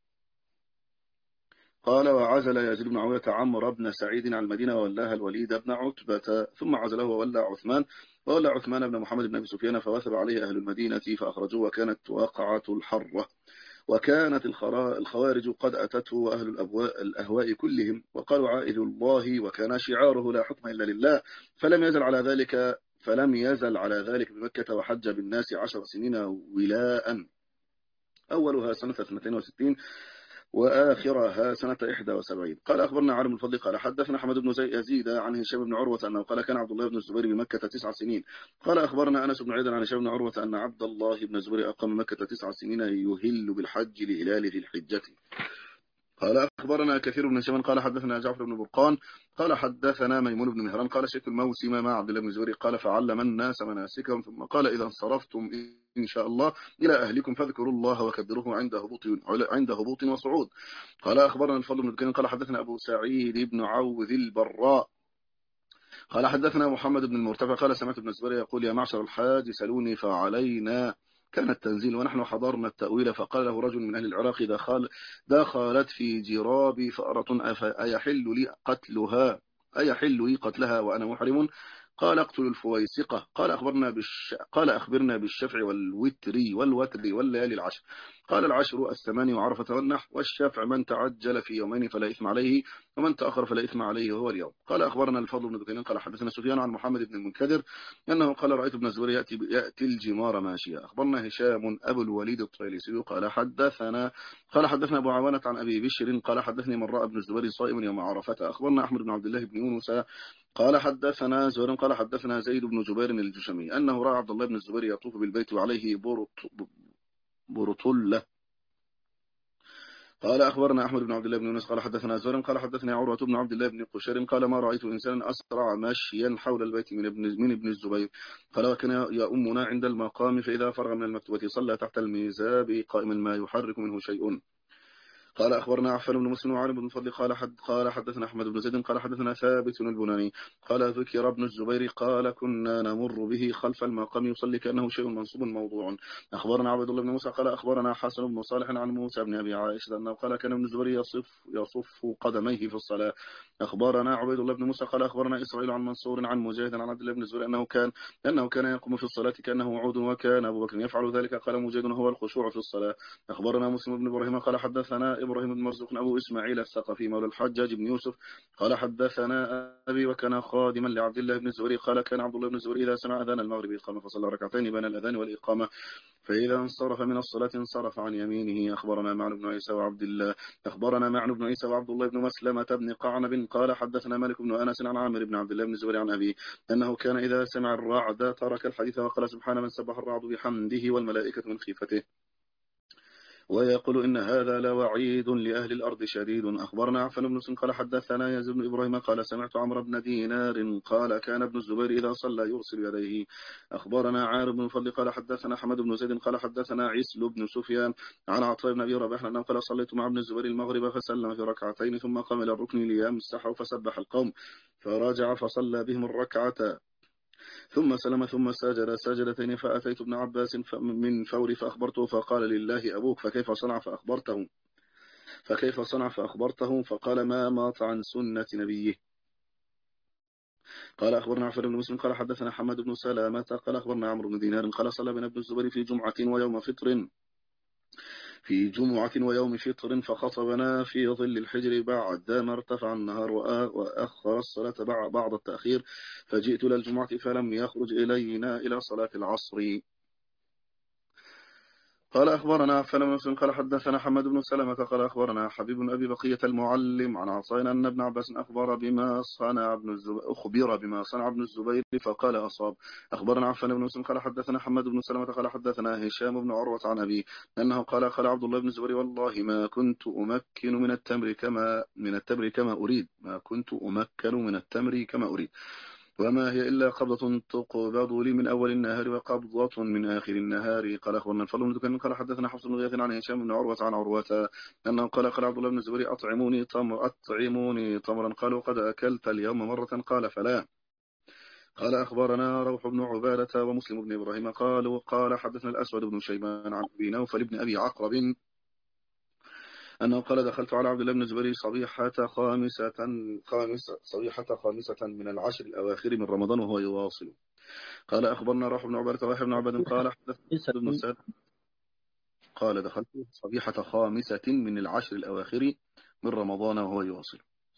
قال وعزل يزيد بن معاوية عمرو بن سعيد عن المدينة وولاها الوليد بن عتبة ثم عزله وولى عثمان وولى عثمان بن محمد بن أبي سفيان فوثب عليه أهل المدينة فأخرجوه وكانت واقعة الحرة وكانت الخوارج قد أتته وأهل الأهواء كلهم وقالوا عائذ الله وكان شعاره لا حكم إلا لله فلم يزل على ذلك فلم يزل على ذلك بمكة وحج بالناس عشر سنين ولاء أولها سنة اثنتين وستين وآخرها سنة إحدى وسبعين. قال أخبرنا عالم الفضل قال حدثنا حمد بن يزيد عن هشام بن عروة أنه قال كان عبد الله بن الزبير بمكة تسع سنين. قال أخبرنا أنس بن عيد عن هشام بن عروة أن عبد الله بن الزبير أقام مكة تسع سنين يهل بالحج لهلال ذي الحجة. قال أخبرنا كثير بن هشام قال حدثنا جعفر بن برقان قال حدثنا ميمون بن مهران قال شئت الموسم مع عبد الله بن الزبير قال فعلم الناس مناسكهم ثم قال إذا انصرفتم إن شاء الله إلى أهلكم فاذكروا الله وكبروه عند هبوط عند هبوط وصعود. قال أخبرنا الفضل بن دكين قال حدثنا أبو سعيد بن عوذ البراء قال حدثنا محمد بن المرتفع قال سمعت ابن الزبير يقول يا معشر الحاج سلوني فعلينا كان التنزيل ونحن حضرنا التأويل فقال له رجل من أهل العراق دخل دخلت في جرابي فأرة أيحل لي قتلها أيحل لي قتلها وأنا محرم قال اقتل الفويسقة قال أخبرنا بالش... قال أخبرنا بالشفع والوتر والوتر والليالي العشر قال العشر الثماني وعرفة والنحر والشفع من تعجل في يومين فلا إثم عليه ومن تأخر فلا إثم عليه وهو اليوم. قال أخبرنا الفضل بن دكين قال حدثنا سفيان عن محمد بن المنكدر أنه قال رأيت ابن الزبير يأتي, يأتي الجمار ماشيا. أخبرنا هشام أبو الوليد الطيلسي قال حدثنا قال حدثنا أبو عوانة عن أبي بشر قال حدثني من رأى ابن الزبير صائم يوم عرفة. أخبرنا أحمد بن عبد الله بن يونس قال حدثنا زهير قال حدثنا زيد بن جبير الجشمي أنه رأى عبد الله بن الزبير يطوف بالبيت وعليه برطلة. قال أخبرنا أحمد بن عبد الله بن يونس قال حدثنا زهير قال حدثني عروة بن عبد الله بن قشير قال ما رأيت إنسانا أسرع مشيا حول البيت من ابن من ابن الزبير قال وكان يؤمنا عند المقام فإذا فرغ من المكتوبة صلى تحت الميزاب قائما ما يحرك منه شيء. قال أخبرنا عفان بن مسلم وعلي بن فضل قال حد قال حدثنا أحمد بن زيد قال حدثنا ثابت البناني قال ذكر ابن الزبير قال كنا نمر به خلف المقام يصلي كأنه شيء منصوب موضوع. أخبرنا عبد الله بن موسى قال أخبرنا حسن بن صالح عن موسى بن أبي عائشة أنه قال كان ابن الزبير يصف يصف قدميه في الصلاة. أخبرنا عبيد الله بن موسى قال أخبرنا إسرائيل عن منصور عن مجاهد عن عبد الله بن الزبير أنه كان أنه كان يقوم في الصلاة كأنه عود وكان أبو بكر يفعل ذلك. قال مجاهد هو الخشوع في الصلاة. أخبرنا مسلم بن إبراهيم قال حدثنا إبراهيم بن مرزوق أبو إسماعيل الثقفي مولى الحجاج بن يوسف قال حدثنا أبي وكان خادما لعبد الله بن الزبير قال كان عبد الله بن الزبير إذا سمع أذان المغرب قام فصلى ركعتين بين الأذان والإقامة فإذا انصرف من الصلاة انصرف عن يمينه. أخبرنا معن بن عيسى وعبد الله أخبرنا معن بن عيسى وعبد الله بن مسلمة بن قعنب قال حدثنا مالك بن أنس عن عامر بن عبد الله بن الزبير عن أبيه أنه كان إذا سمع الرعد ترك الحديث وقال سبحان من سبح الرعد بحمده والملائكة من خيفته ويقول إن هذا لوعيد لأهل الأرض شديد. أخبرنا عفان بن مسلم قال حدثنا يزيد بن إبراهيم قال سمعت عمرو بن دينار قال كان ابن الزبير إذا صلى يرسل يديه. أخبرنا عامر بن فضل قال حدثنا حمد بن زيد قال حدثنا عسل بن سفيان عن عطاء بن أبي رباح أنه قال صليت مع ابن الزبير المغرب فسلم في ركعتين ثم قام إلى الركن ليمسح فسبح القوم فرجع فصلى بهم الركعة ثم سلم ثم سجد سجدتين فأتيت ابن عباس من فوري فأخبرته فقال لله أبوك فكيف صنع فأخبرته فكيف صنع فأخبرته فقال ما مات عن سنة نبيه. قال أخبرنا عفان بن مسلم قال حدثنا حماد بن سلامة قال أخبرنا عمرو بن دينار قال صلى بنا ابن الزبير في جمعة ويوم فطر في جمعة ويوم فطر فخطبنا في ظل الحجر بعد ما ارتفع النهار وأخر الصلاة بعد التأخير، فجئت للجمعة فلم يخرج إلينا إلى صلاة العصر. قال أخبرنا عفان بن مسلم قال حدثنا حماد بن سلمة قال أخبرنا حبيب بن أبي بقية المعلم عن عطاء أن ابن عباس أخبر بما صنع ابن الزبير أخبر بما صنع ابن الزبير فقال أصاب. أخبرنا عفان بن مسلم قال حدثنا حماد بن سلمة قال حدثنا هشام بن عروة عن أبي أنه قال قال عبد الله بن الزبير والله ما كنت أمكن من التمر كما من التمر كما أريد ما كنت أمكن من التمر كما أريد وما هي إلا قبضة تقبض لي من أول النهار وقبضة من آخر النهار. قال أخبرنا الفضل بن دكان قال حدثنا حفص بن غياث عن هشام بن عروة عن عروة أنه قال قال عبد الله بن الزبير أطعموني تمر أطعموني تمرا قالوا قد أكلت اليوم مرة قال فلا. قال أخبرنا روح بن عبادة ومسلم بن إبراهيم قالوا قال حدثنا الأسود بن شيبان عن أبي نوفل بن أبي عقرب أنه قال دخلت على عبد الله بن الزبير صبيحة خامسة خامسة صبيحة خامسة من العشر الأواخر من رمضان وهو يواصل. قال أخبرنا روح بن عبادة ويحيى بن عباد قال حدثنا ابن السائب قال دخلت صبيحة خامسة من العشر الأواخر من رمضان وهو يواصل.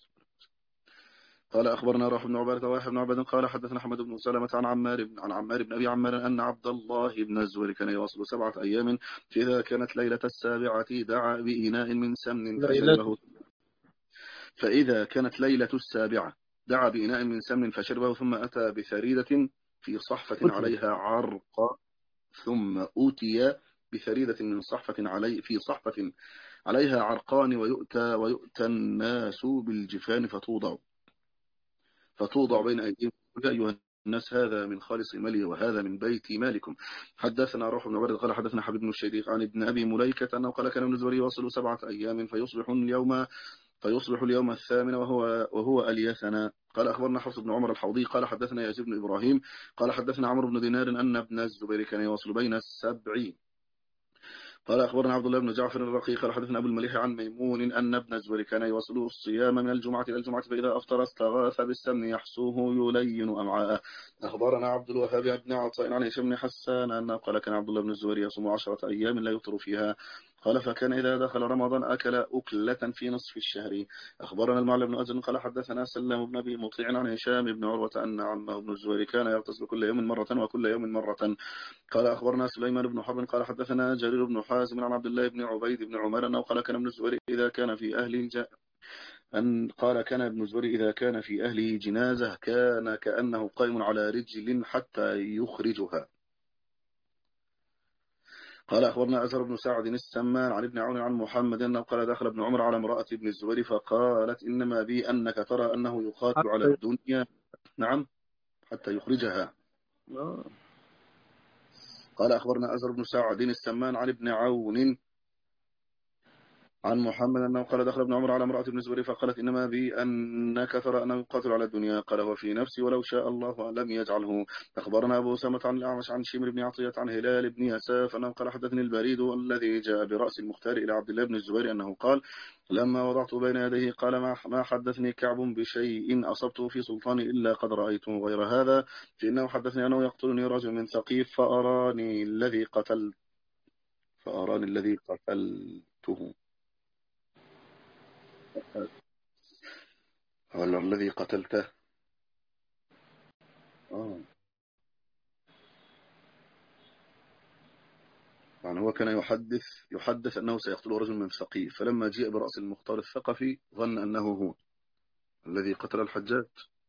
قال أخبرنا روح بن عبادة ويحيى بن عباد قال حدثنا حمد بن سلمة عن عمار بن عن عمار بن أبي عمار أن عبد الله بن الزبير كان يواصل سبعة أيام فإذا كانت ليلة السابعة دعا بإناء من سمن فشربه فإذا كانت ليلة السابعة دعا بإناء من سمن فشربه ثم أتى بثريدة في صحفة عليها عرق ثم أوتي بثريدة من صحفة علي في صحفة عليها عرقان ويؤتى ويؤتى الناس بالجفان فتوضع فتوضع بين أيديهم يا أيها الناس هذا من خالص مالي وهذا من بيت مالكم. حدثنا روح بن عبادة قال حدثنا حبيب بن الشيخ عن ابن أبي مليكة أنه قال كان ابن الزبير يواصل سبعة أيام فيصبح اليوم فيصبح اليوم الثامن وهو وهو اليثنا. قال أخبرنا حفص بن عمر الحوضي قال حدثنا يزيد بن إبراهيم قال حدثنا عمرو بن دينار أن ابن الزبير كان يواصل بين السبعين. قال أخبرنا عبد الله بن جعفر الرقي قال حدثنا أبو المليح عن ميمون أن ابن الزبير كان يواصل الصيام من الجمعة إلى الجمعة فإذا أفطر استغاث بالسمن يحسوه يلين أمعاءه. أخبرنا عبد الوهاب بن عطاء عن هشام بن حسان أنه قال كان عبد الله بن الزبير يصوم عشرة أيام لا يفطر فيها. قال فكان إذا دخل رمضان أكل أكلة في نصف الشهر. أخبرنا المعلى بن أزل قال حدثنا سلام بن أبي مطيع عن هشام بن عروة أن عمه ابن الزبير كان يغتسل كل يوم مرة وكل يوم مرة. قال أخبرنا سليمان بن حرب قال حدثنا جرير بن حازم عن عبد الله بن عبيد بن عمر أنه قال كان ابن الزبير إذا كان في أهل ج... أن قال كان ابن الزبير إذا كان في أهله جنازة كان كأنه قائم على رجل حتى يخرجها. قال أخبرنا أزهر بن سعد السمان عن ابن عون عن محمد أنه قال دخل ابن عمر على امرأة ابن الزبير فقالت إنما بي أنك ترى أنه يقاتل على الدنيا. نعم حتى يخرجها. قال أخبرنا أزهر بن سعد السمان عن ابن عون عن محمد أنه قال دخل ابن عمر على امرأة ابن الزبير فقالت إنما بي أنك ترى أنه يقاتل على الدنيا. قال هو في نفسي ولو شاء الله لم يجعله. أخبرنا أبو أسامة عن الأعمش عن شمر بن عطية عن هلال بن يساف أنه قال حدثني البريد الذي جاء برأس المختار إلى عبد الله بن الزبير أنه قال لما وضعت بين يديه قال ما حدثني كعب بشيء أصبته في سلطاني إلا قد رأيته غير هذا فإنه حدثني أنه يقتلني رجل من ثقيف فأراني الذي قتل فأراني الذي قتلته ولا الذي قتلته. آه. يعني هو كان يحدث يحدث أنه سيقتل رجل من ثقيف فلما جاء برأس المختار الثقفي ظن أنه هو الذي قتل الحجاج.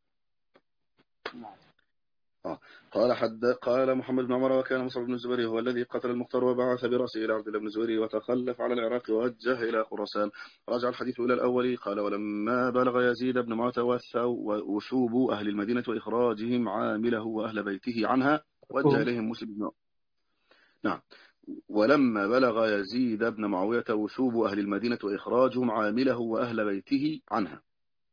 آه. قال حد قال محمد بن عمر وكان مصعب بن الزبير هو الذي قتل المختار وبعث برأسه إلى عبد الله بن الزبير وتخلف على العراق ووجه إلى خراسان. رجع الحديث إلى الأول. قال ولما بلغ يزيد بن معاوية وثوب أهل المدينة وإخراجهم عامله وأهل بيته عنها وجه إليهم مسلم بن نعم ولما بلغ يزيد بن معاوية وثوب أهل المدينة وإخراجهم عامله وأهل بيته عنها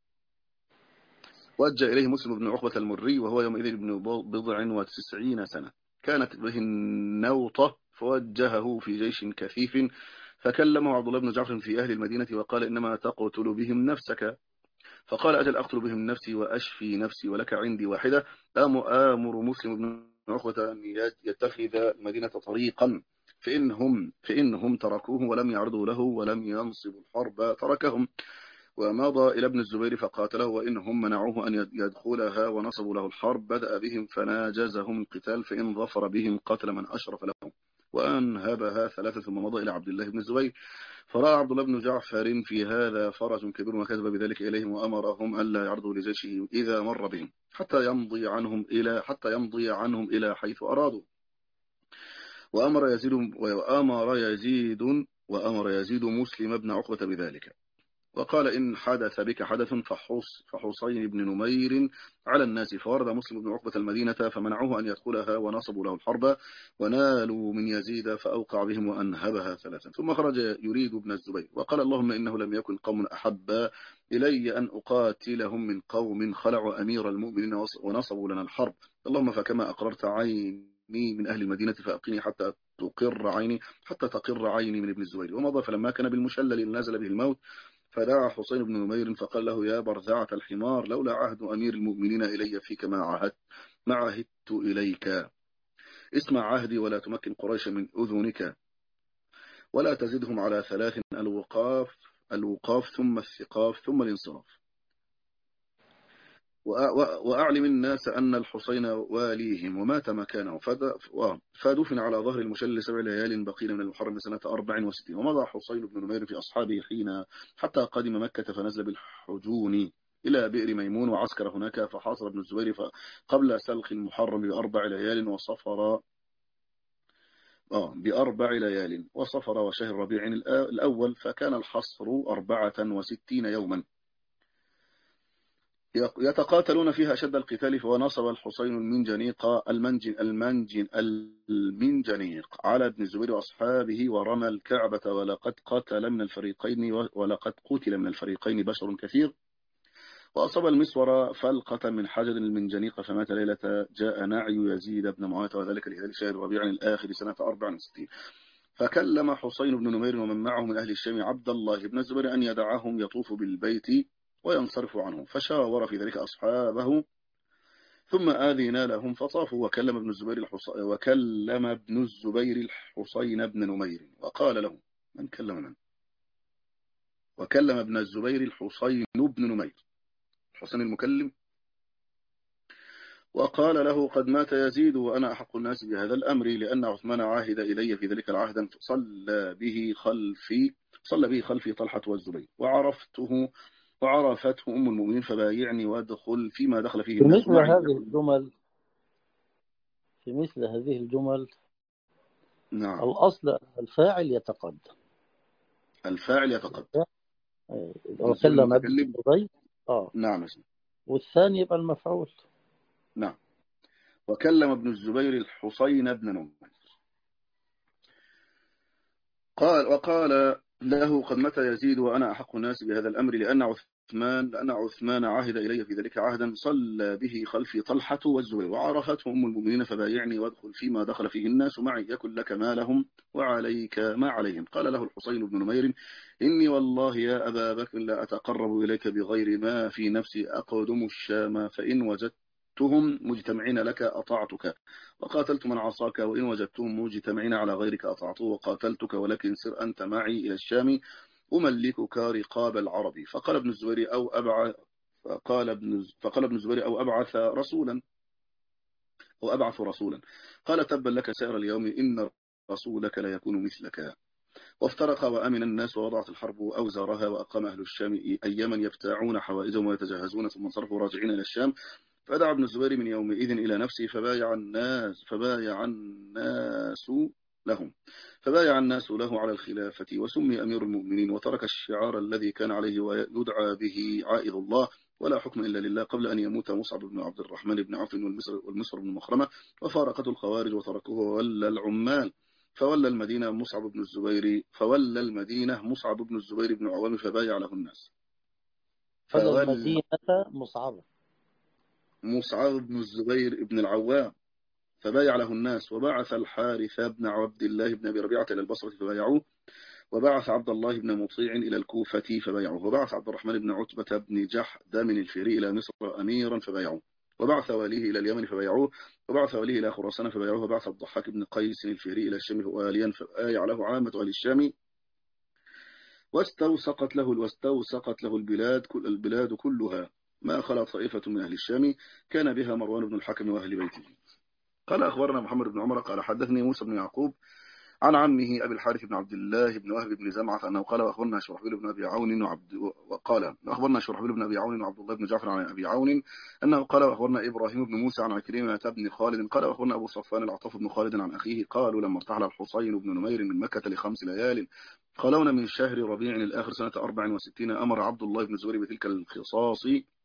وجه إليه مسلم بن عقبة المري وهو يومئذ ابن بضع وتسعين سنة كانت به النوطة فوجهه في جيش كثيف فكلمه عبد الله بن جعفر في أهل المدينة وقال إنما تقتل بهم نفسك فقال أجل أقتل بهم نفسي وأشفي نفسي ولك عندي واحدة. آمر مسلم بن عقبة أن يتخذ المدينة طريقا، فإنهم, فإنهم تركوه ولم يعرضوا له ولم ينصبوا الحرب تركهم. ومضى إلى ابن الزبير فقاتله، وإنهم منعوه أن يدخلها ونصبوا له الحرب بدأ بهم فناجزهم القتال، فإن ظفر بهم قتل من أشرف لهم وأنهبها ثلاثة. ثم مضى إلى عبد الله بن الزبير فرأى عبد الله بن جعفر في هذا فرج كبير وكذب بذلك إليهم، وأمرهم ألا يعرضوا لجيشه إذا مر بهم حتى يمضي عنهم إلى حتى يمضي عنهم إلى حيث أرادوا. وأمر يزيد وأمر يزيد وأمر يزيد مسلم بن عقبة بذلك، وقال إن حدث بك حدث فحص فحصين بن نمير على الناس. فورد مسلم بن عقبة المدينة فمنعوه أن يدخلها ونصبوا له الحرب، ونالوا من يزيد فأوقع بهم وأنهبها ثلاثا. ثم خرج يريد ابن الزبير وقال اللهم إنه لم يكن قوم أحب إلي أن أقاتلهم من قوم خلعوا أمير المؤمنين ونصبوا لنا الحرب، اللهم فكما أقررت عيني من أهل المدينة فأقني حتى تقر عيني حتى تقر عيني من ابن الزبير. ومضى فلما كان بالمشلل نزل به الموت فدعا حسين بن نمير فقال له يا برزعة الحمار لولا عهد أمير المؤمنين إلي فيك ما عهدت ما عهدت إليك. اسمع عهدي ولا تمكن قريش من أذنك، ولا تزدهم على ثلاث: الوقاف الوقاف ثم الثقاف ثم الانصراف. وأعلم الناس أن الحسين واليهم ومات مكانه، فدفن على ظهر المشل سبع ليال بقين من المحرم سنة أربع وستين. ومضى حسين بن نمير في أصحابه حين حتى قدم مكة فنزل بالحجون إلى بئر ميمون وعسكر هناك، فحاصر ابن الزبير قبل سلخ المحرم بأربع ليال وصفر آه بأربع ليال وصفر وشهر ربيع الأول، فكان الحصر أربعة وستين يوما يتقاتلون فيها أشد القتال. فنصب الحسين المنجنيق المنجن المنجن المنجنيق على ابن الزبير وأصحابه ورمى الكعبة، ولقد قتل من الفريقين ولقد قتل من الفريقين بشر كثير. وأصاب المسور فلقة من حجر المنجنيق فمات ليلة جاء نعي يزيد بن معاوية، وذلك لهلال شهر ربيع الآخر سنة أربع وستين. فكلم حسين بن نمير ومن معه من أهل الشام عبد الله بن الزبير أن يدعهم يطوف بالبيت وينصرف عنه، فشاور في ذلك أصحابه ثم آذن لهم فطافوا. وكلم ابن الزبير الحصين وكلم ابن الزبير الحسين بن نمير وقال له من كلم من وكلم ابن الزبير الحسين بن نمير الحسين المكلم وقال له قد مات يزيد وأنا أحق الناس بهذا الأمر، لأن عثمان عاهد إلي في ذلك العهد صلى به خلفي صلى به خلفي طلحة والزبير، وعرفته وعرفته أم المؤمنين فبايعني وادخل فيما دخل فيه في الناس مثل معي. هذه الجمل في مثل هذه الجمل نعم الأصل أن الفاعل يتقدم. الفاعل يتقدم. وكلم ابن المتكلم الزبير اه نعم والثاني يبقى المفعول. نعم. وكلم ابن الزبير الحسين بن نمير قال وقال له قد متى يزيد وأنا أحق الناس بهذا الأمر، لأن عثمان لأن عثمان عهد إلي في ذلك عهدا صلى به خلفي طلحة والزبير، وعرفته أم المؤمنين فبايعني وادخل فيما دخل فيه الناس معي، يكن لك ما لهم وعليك ما عليهم. قال له الحسين بن نمير إني والله يا أبا بكر لا أتقرب إليك بغير ما في نفسي، أقدم الشام فإن وجدت وجدتهم مجتمعين لك أطعتك، وقاتلت من عصاك، وإن وجدتهم مجتمعين على غيرك أطعته وقاتلتك، ولكن سر أنت معي إلى الشام أملكك رقاب العرب. فقال ابن الزبير أو أبعث فقال ابن فقال ابن الزبير أو أبعث رسولا أو أبعث رسولا. قال تبا لك سائر اليوم إن رسولك لا يكون مثلك. وافترق وأمن الناس ووضعت الحرب أوزارها، وأقام أهل الشام أياما يبتاعون حوائجهم ويتجهزون، ثم انصرفوا راجعين إلى الشام. فدعا ابن الزبير من يومئذ إلى نفسه فبايع الناس فبايع الناس لهم فبايع الناس له على الخلافة وسمي أمير المؤمنين، وترك الشعار الذي كان عليه ويدعى به عائذ الله ولا حكم إلا لله قبل أن يموت مصعب بن عبد الرحمن بن عوف والمسر بن مخرمة، وفارقته الخوارج وتركوه وولى العمال فولى المدينة مصعب بن الزبير فولى المدينة مصعب بن الزبير بن عوام فبايع له الناس. فولى المدينة مصعب مصعب بن الزبير بن العوام فبايع له الناس. وبعث الحارث بن عبد الله بن أبي ربيعة إلى البصرة فبايعوه، وبعث عبد الله بن مطيع إلى الكوفة فبايعوه، وبعث عبد الرحمن بن عتبة بن جحدم الفيري إلى مصر أميرا فبايعوه، وبعث واليه إلى اليمن فبايعوه، وبعث واليه إلى خراسان فبايعوه، وبعث الضحاك بن قيس الفيري إلى الشام واليا فبايع له عامة أهل الشام، واستوسقت له واستوسقت له البلاد كل البلاد كلها ما خلا طائفة من أهل الشام كان بها مروان بن الحكم وأهل بيته. قال أخبرنا محمد بن عمر قال حدثني موسى بن يعقوب عن عمه أبي الحارث بن عبد الله بن وهب بن زمعة أنه قال أخبرنا شرحبيل بن أبي عون وعبد وقال أخبرنا شرحبيل بن أبي عون وعبد الله بن جعفر عن أبي عون أنه قال أخبرنا إبراهيم بن موسى عن عكرمة بن خالد قال أخبرنا أبو صفوان العطاف بن خالد عن أخيه قالوا لما ارتحل الحصين بن نمير من مكة لخمس ليال خلون من شهر ربيع الآخر سنة أربع وستين أمر عبد الله بن الزبير بتلك الخصاص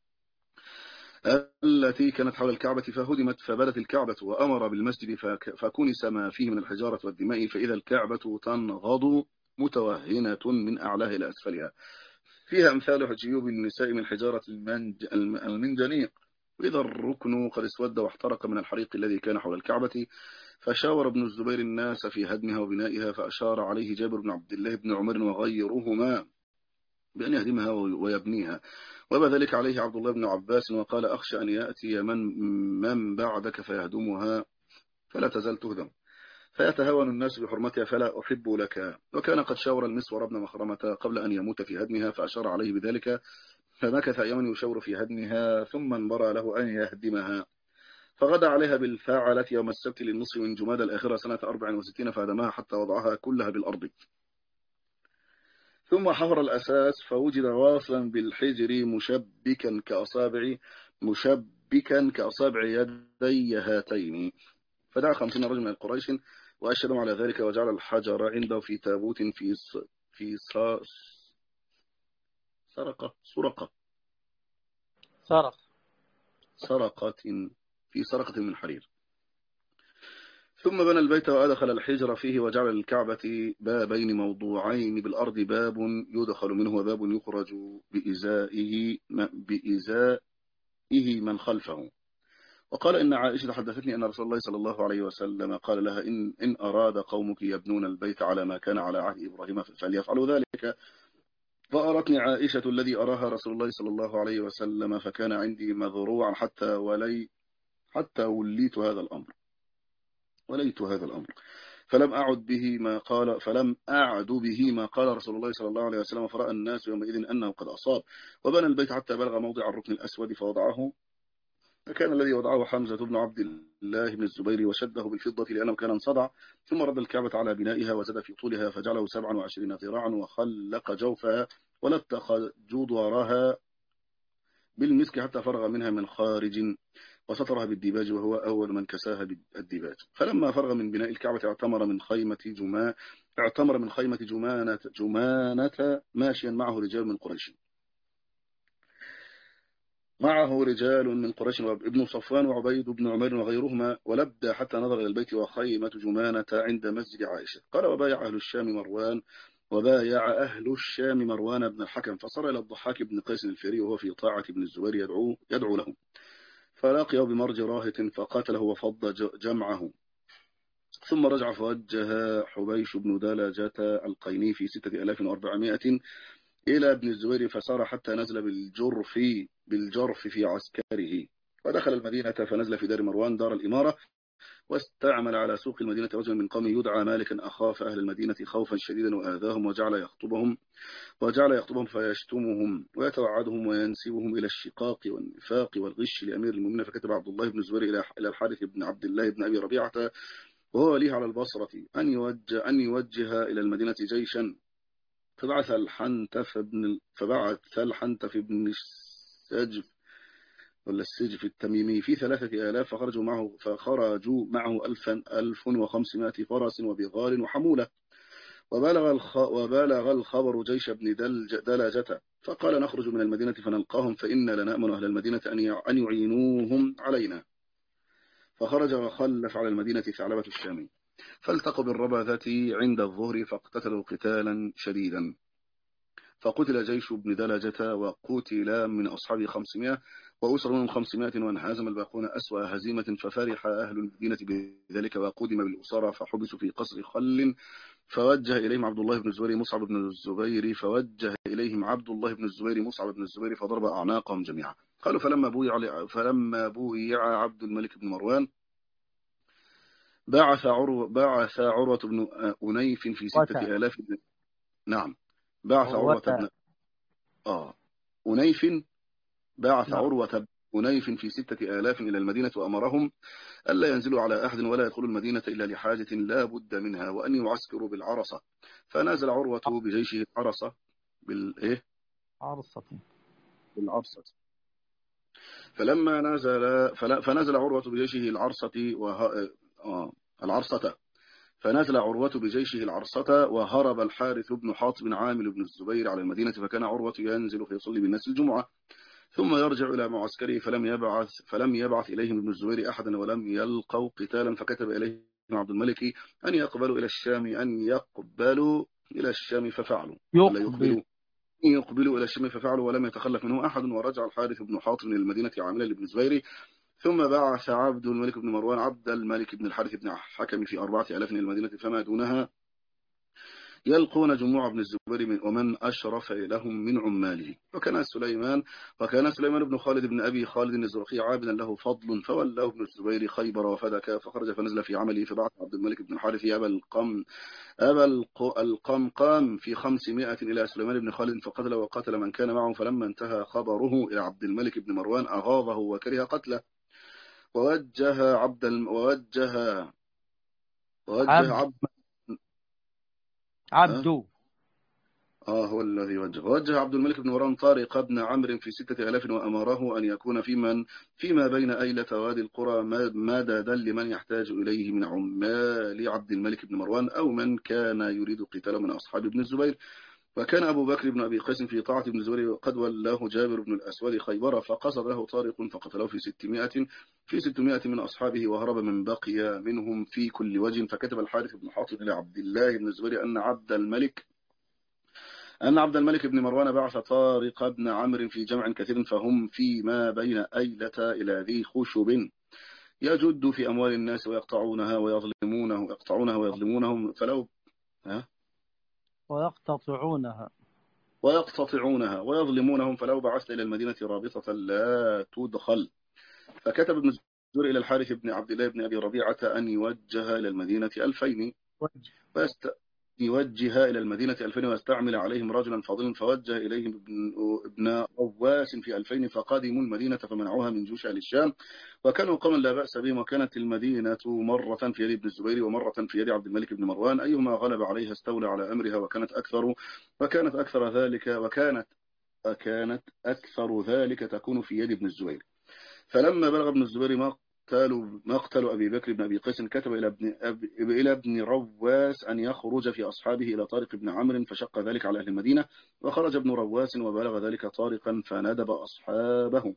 التي كانت حول الكعبة فهدمت فبدت الكعبة، وأمر بالمسجد فكنس ما فيه من الحجارة والدماء، فإذا الكعبة تنغض متوهنة من أعلاها إلى أسفلها فيها أمثال جيوب النساء من حجارة المنجنيق، وإذا الركن قد اسود واحترق من الحريق الذي كان حول الكعبة، فشاور ابن الزبير الناس في هدمها وبنائها، فأشار عليه جابر بن عبد الله بن عمر وغيرهما بأن يهدمها ويبنيها، وأبى ذلك عليه عبد الله بن عباس وقال أخشى أن يأتي من, من بعدك فيهدمها فلا تزال تهدم فيتهاون الناس بحرمتها فلا أحب لك. وكان قد شاور المسور بن مخرمة قبل أن يموت في هدمها فأشار عليه بذلك، فمكث أياما يشاور في هدمها ثم انبرى له أن يهدمها، فغدا عليها بالفاعلة يوم السبت للنصف من جماد الآخرة سنة أربع وستين فهدمها حتى وضعها كلها بالأرض، ثم حفر الأساس فوجد واصلا بالحجر مشبكا كأصابع مشبكا كأصابع يدي هاتين، فدعا خمسين رجل من القريش وأشهدهم على ذلك، وجعل الحجر عنده في تابوت في س... في س... سرقة سرقة سرق سرقة في سرقة من حرير، ثم بنى البيت وأدخل الحجر فيه، وجعل للكعبة بابين موضوعين بالأرض، باب يدخل منه وباب يخرج بإزائه بإزائه من خلفه. وقال إن عائشة حدثتني أن رسول الله صلى الله عليه وسلم قال لها إن, إن أراد قومك يبنون البيت على ما كان على عهد إبراهيم فليفعلوا ذلك، فأرتني عائشة الذي أراها رسول الله صلى الله عليه وسلم، فكان عندي مذروعا حتى ولي حتى وليت هذا الأمر وليت هذا الأمر فلم أعد به ما قال فلم أعد به ما قال رسول الله صلى الله عليه وسلم، فرأى الناس يومئذ أنه قد أصاب، وبنى البيت حتى بلغ موضع الركن الأسود فوضعه، فكان الذي وضعه حمزة بن عبد الله بن الزبير وشده بالفضة لأنه كان انصدع، ثم رد الكعبة على بنائها وزاد في طولها فجعله سبعا وعشرين ذراعا وخلق جوفها ولتق جدرها بالمسك حتى فرغ منها من خارج، وسترها بالديباج وهو أول من كساها بالديباج. فلما فرغ من بناء الكعبة اعتمر من خيمة جما اعتمر من خيمة جمانة جمانة ماشيا معه رجال من قريش معه رجال من قريش وابن صفوان وعبيد بن عمير وغيرهما، ولبى حتى نظر إلى البيت وخيمة جمانة عند مسجد عائشة. قال وبايع أهل الشام مروان وبايع أهل الشام مروان بن الحكم، فصار إلى الضحاك بن قيس الفيري وهو في طاعة ابن الزبير يدعو, يدعو له، فلاقيه بمرج راهة فقاتله وفض جمعه، ثم رجع فوجه حبيش بن دلجة القيني في ستة آلاف وأربعمائة إلى ابن الزبير، فسار حتى نزل بالجرف بالجرف في عسكره، ودخل المدينة فنزل في دار مروان دار الإمارة، واستعمل على سوق المدينة رجلا من قوم يدعى مالكا أخاف أهل المدينة خوفا شديدا وآذاهم، وجعل يخطبهم وجعل يخطبهم فيشتمهم ويتوعدهم وينسبهم إلى الشقاق والنفاق والغش لأمير المؤمنين، فكتب عبد الله بن الزبير إلى الحارث بن عبد الله بن أبي ربيعة وهو وليه على البصرة أن يوجه أن يوجه إلى المدينة جيشا، فبعث الحنتف بن فبعث الحنتف بن السجف ولا السجف التميمي في ثلاثة آلاف، فخرجوا معه فخرجوا معه ألفا ألف وخمسمائة فرس وبغال وحمولة، وبلغ الخ وبلغ الخبر جيش ابن دلج دلجة، فقال نخرج من المدينة فنلقاهم فإنا لنأمن أهل المدينة أن يعينوهم علينا، فخرج وخلف على المدينة ثعلبة الشامي، فالتقوا بالربذة عند الظهر فاقتتلوا قتالا شديدا، فقتل جيش ابن دلجة وقتل من أصحابه خمسمائة وأسر منهم خمسمائة، وانهزم الباقون أسوأ هزيمة، ففرح أهل المدينة بذلك وقدم بالأسارة فحبسوا في قصر خل فوجه إليهم عبد الله بن الزبير مصعب بن الزبير فوجه إليهم عبد الله بن الزبير مصعب بن الزبير فضرب أعناقهم جميعا. قالوا فلما بويع فلما بويع عبد الملك بن مروان بعث عروة بعث عروة بن أنيف في ستة آلاف. نعم بعث عروة بن آه أنيف بعث نعم. عروة بن أنيف في ستة آلاف إلى المدينة وأمرهم ألا ينزلوا على أحد ولا يدخلوا المدينة إلا لحاجة لا بد منها وأن يعسكروا بالعرصة. فنزل عروة بجيشه العرصة بالإيه عرصة بالعرصة. فلما نزل فلا فنزل عروة بجيشه العرصة وه... آه العرصة فنزل عروة بجيشه العرصة وهرب الحارث بن حاطب عامل بن الزبير على المدينة فكان عروة ينزل فيصلي بالناس الجمعة ثم يرجع إلى معسكره فلم يبعث فلم يبعث إليهم ابن الزبير أحدا ولم يلقوا قتالا فكتب إليهم عبد الملك أن يقبلوا إلى الشام أن يقبلوا إلى الشام ففعلوا ولا يقبلوا يقبلوا إلى الشام ففعلوا ولم يتخلف منه أحد. ورجع الحارث بن حاطب من المدينة عاملا لابن الزبير ثم بعث عبد الملك بن مروان عبد الملك بن الحارث بن حكم في أربعة آلاف من المدينة فما دونها يلقون جموع ابن الزبير من ومن أشرف لهم من عماله. وكان سليمان وكان سليمان بن خالد بن أبي خالد الزرقي عابدا له فضل فولاه ابن الزبير خيبر وفدك فخرج فنزل في عمله فبعث عبد الملك بن الحارث أبا القم أبا القمقام في خمسمائة إلى سليمان بن خالد فقتل وقتل من كان معه. فلما انتهى خبره إلى عبد الملك بن مروان أغاظه وكره قتله ووجه عبد الم... ووجه ووجه عبد عبد عبدو آه هو الذي وجه وجه عبد الملك بن مروان طارق بن عمرو في ستة آلاف وأمره أن يكون في من فيما بين أيلة وادي القرى مددا لمن يحتاج إليه من عمال عبد الملك بن مروان أو من كان يريد قتال من أصحاب ابن الزبير. وكان أبو بكر بن أبي قيس في طاعة ابن الزبير وقد ولاه جابر بن الأسود خيبر فقصد له طارق فقتله في ستمائة في ستمائة من أصحابه وهرب من بقي منهم في كل وجه. فكتب الحارث بن حاطب إلى عبد الله بن الزبير أن عبد الملك أن عبد الملك بن مروان بعث طارق بن عمرو في جمع كثير فهم فيما بين أيلة إلى ذي خشب يجد في أموال الناس ويقطعونها ويظلمونه يقطعونها ويظلمونهم فلو ها ويقتطعونها ويقتطعونها ويظلمونهم فلو بعثت إلى المدينة رابطة لا تدخل. فكتب ابن الزبير إلى الحارث بن عبد الله بن أبي ربيعة أن يوجه إلى المدينة ألفين ويست يوجه إلى المدينة ألفين ويستعمل عليهم رجلا فاضلا فوجه إليهم ابن, ابن رواس في ألفين فقادموا المدينة فمنعوها من جيوش أهل الشام وكانوا قوما لا بأس بهم. وكانت المدينة مرة في يد ابن الزبير ومرة في يد عبد الملك بن مروان أيهما غلب عليها استولى على أمرها وكانت أكثر وكانت أكثر ذلك وكانت كانت أكثر ذلك تكون في يد ابن الزبير. فلما بلغ ابن الزبير مقتل مقتل أبي بكر بن أبي قيس كتب إلى ابن أب... إلى ابن رواس أن يخرج في أصحابه إلى طارق بن عمرو فشق ذلك على أهل المدينة وخرج ابن رواس وبلغ ذلك طارقا فندب أصحابه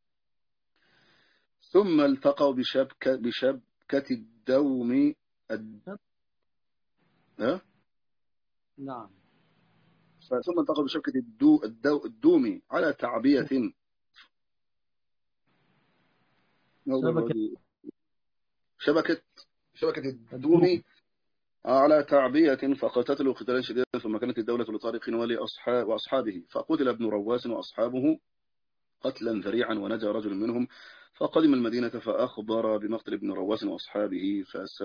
ثم التقوا بشبكة بشبكة الدوم الد... ها؟ نعم ثم التقوا بشبكة الدو... الدو... الدوم على تعبية شبكة شبكة شبكة الدوم على تعبية فقتلوا قتالا شديدا ثم كانت الدولة لطارق ولأصحاب وأصحابه فقتل ابن رواس وأصحابه قتلا ذريعا ونجا رجل منهم فقدم المدينة فأخبر بمقتل ابن رواس وأصحابه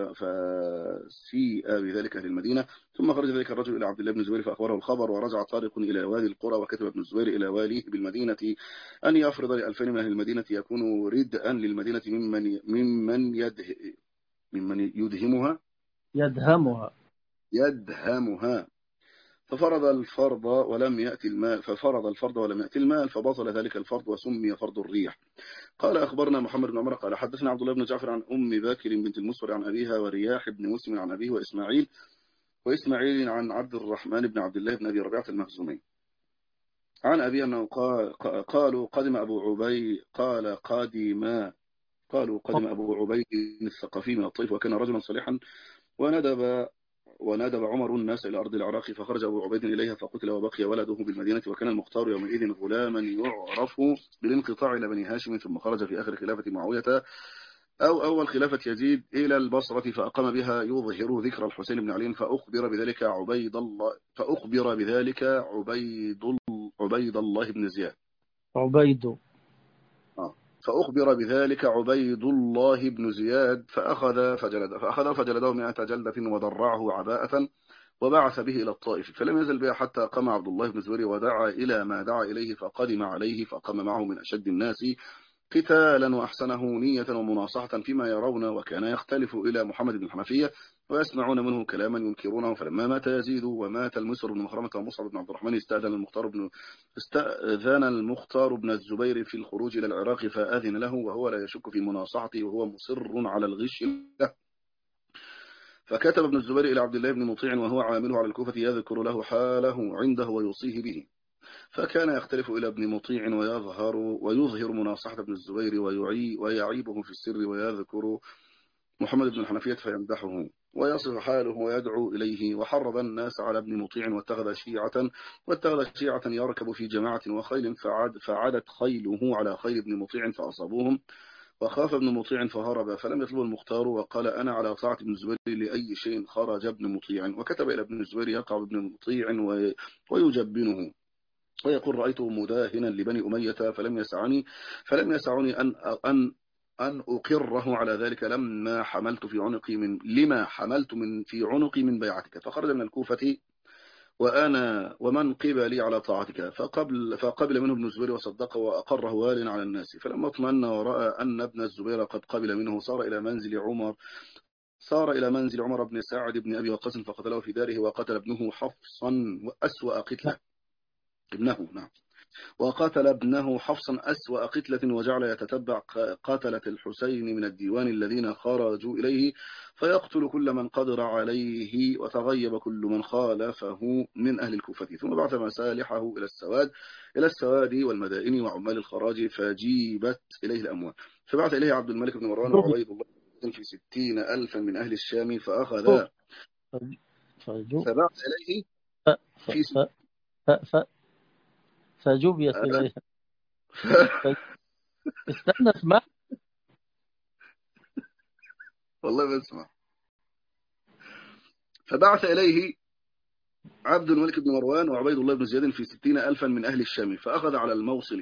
فسيء بذلك أهل المدينة. ثم خرج ذلك الرجل إلى عبد الله بن الزبير فأخبره الخبر ورجع طارق إلى وادي القرى وكتب ابن الزبير إلى واليه بالمدينة أن يفرض لألفين من أهل المدينة يكونوا ردءا للمدينة ممن ممن يده ممن يدهمها يدهمها يدهمها ففرض الفرض ولم يأتي المال ففرض الفرض ولم يأتي المال فبطل ذلك الفرض وسمي فرض الريح. قال أخبرنا محمد بن عمر قال حدثنا عبد الله بن جعفر عن أم باكر بنت المسور عن أبيها ورياح بن مسلم عن أبيه وإسماعيل وإسماعيل عن عبد الرحمن بن عبد الله بن أبي ربيعة المخزومي عن أبي أنه قال قالوا قدم أبو عبي قال قادم قالوا قدم أبو عبيد الثقفي من الطيف وكان رجلا صالحا وندب وندب عمر الناس إلى أرض العراق فخرج أبو عبيد إليها فقتل وبقي ولده بالمدينة وكان المختار يومئذ غلاما يعرف بالانقطاع إلى بني هاشم ثم خرج في آخر خلافة معاوية أو أول خلافة يزيد إلى البصرة فأقام بها يظهر ذكر الحسين بن علي فأخبر بذلك عبيد الله فأخبر بذلك عبيد عبيد الله بن زياد عبيد. آه. فأخبر بذلك عبيد الله بن زياد فأخذ فجلد فأخذ فجلده مئة جلدة ودرعه عباءة وبعث به إلى الطائف فلم يزل بها حتى قام عبد الله بن الزبير ودعا إلى ما دعا إليه فقدم عليه فقام معه من أشد الناس قتالا وأحسنه نية ومناصحة فيما يرون وكان يختلف إلى محمد بن الحنفية ويسمعون منه كلاما ينكرونه فلما مات يزيد ومات المسر بن مخرمة ومصعب بن عبد الرحمن استأذن المختار بن استأذن المختار بن الزبير في الخروج إلى العراق فأذن له وهو لا يشك في مناصحته وهو مصر على الغش له فكتب ابن الزبير إلى عبد الله بن مطيع وهو عامله على الكوفة يذكر له حاله عنده ويوصيه به فكان يختلف إلى ابن مطيع ويظهر ويظهر مناصحة ابن الزبير ويعي ويعيبه في السر ويذكر محمد بن الحنفية فيمدحه ويصف حاله ويدعو إليه وحرض الناس على ابن مطيع واتخذ شيعة واتخذ شيعة يركب في جماعة وخيل فعد فعدت خيله على خيل ابن مطيع فأصابوهم وخاف ابن مطيع فهرب فلم يطلب المختار وقال أنا على طاعة ابن الزبير لأي شيء خرج ابن مطيع وكتب إلى ابن الزبير يقع ابن مطيع ويجبنه ويقول رأيته مداهنا لبني أمية فلم يسعني فلم يسعني أن أن أن أقره على ذلك لما حملت في عنقي من لما حملت من في عنقي من بيعتك فخرج من الكوفة وأنا ومن قبلي على طاعتك فقبل فقبل منه ابن الزبير وصدقه وأقره وال على الناس فلما اطمأن ورأى أن ابن الزبير قد قبل منه صار إلى منزل عمر صار إلى منزل عمر بن سعد بن أبي وقاص فقتله في داره وقتل ابنه حفصا وأسوأ قتله ابنه نعم وقتل ابنه حفصا أسوأ قتلة وجعل يتتبع قتلة الحسين من الديوان الذين خرجوا إليه فيقتل كل من قدر عليه وتغيب كل من خالفه من أهل الكوفة ثم بعث مسالحه إلى السواد إلى السواد والمدائن وعمال الخراج فجيبت إليه الأموال فبعث إليه عبد الملك بن مروان وعبيد الله في ستين ألفا من أهل الشام فأخذ فبعث إليه في فجبيت إليها استنى اسمع والله بسمع فبعث إليه عبد الملك بن مروان وعبيد الله بن زياد في ستين ألفا من أهل الشام فأخذ على الموصل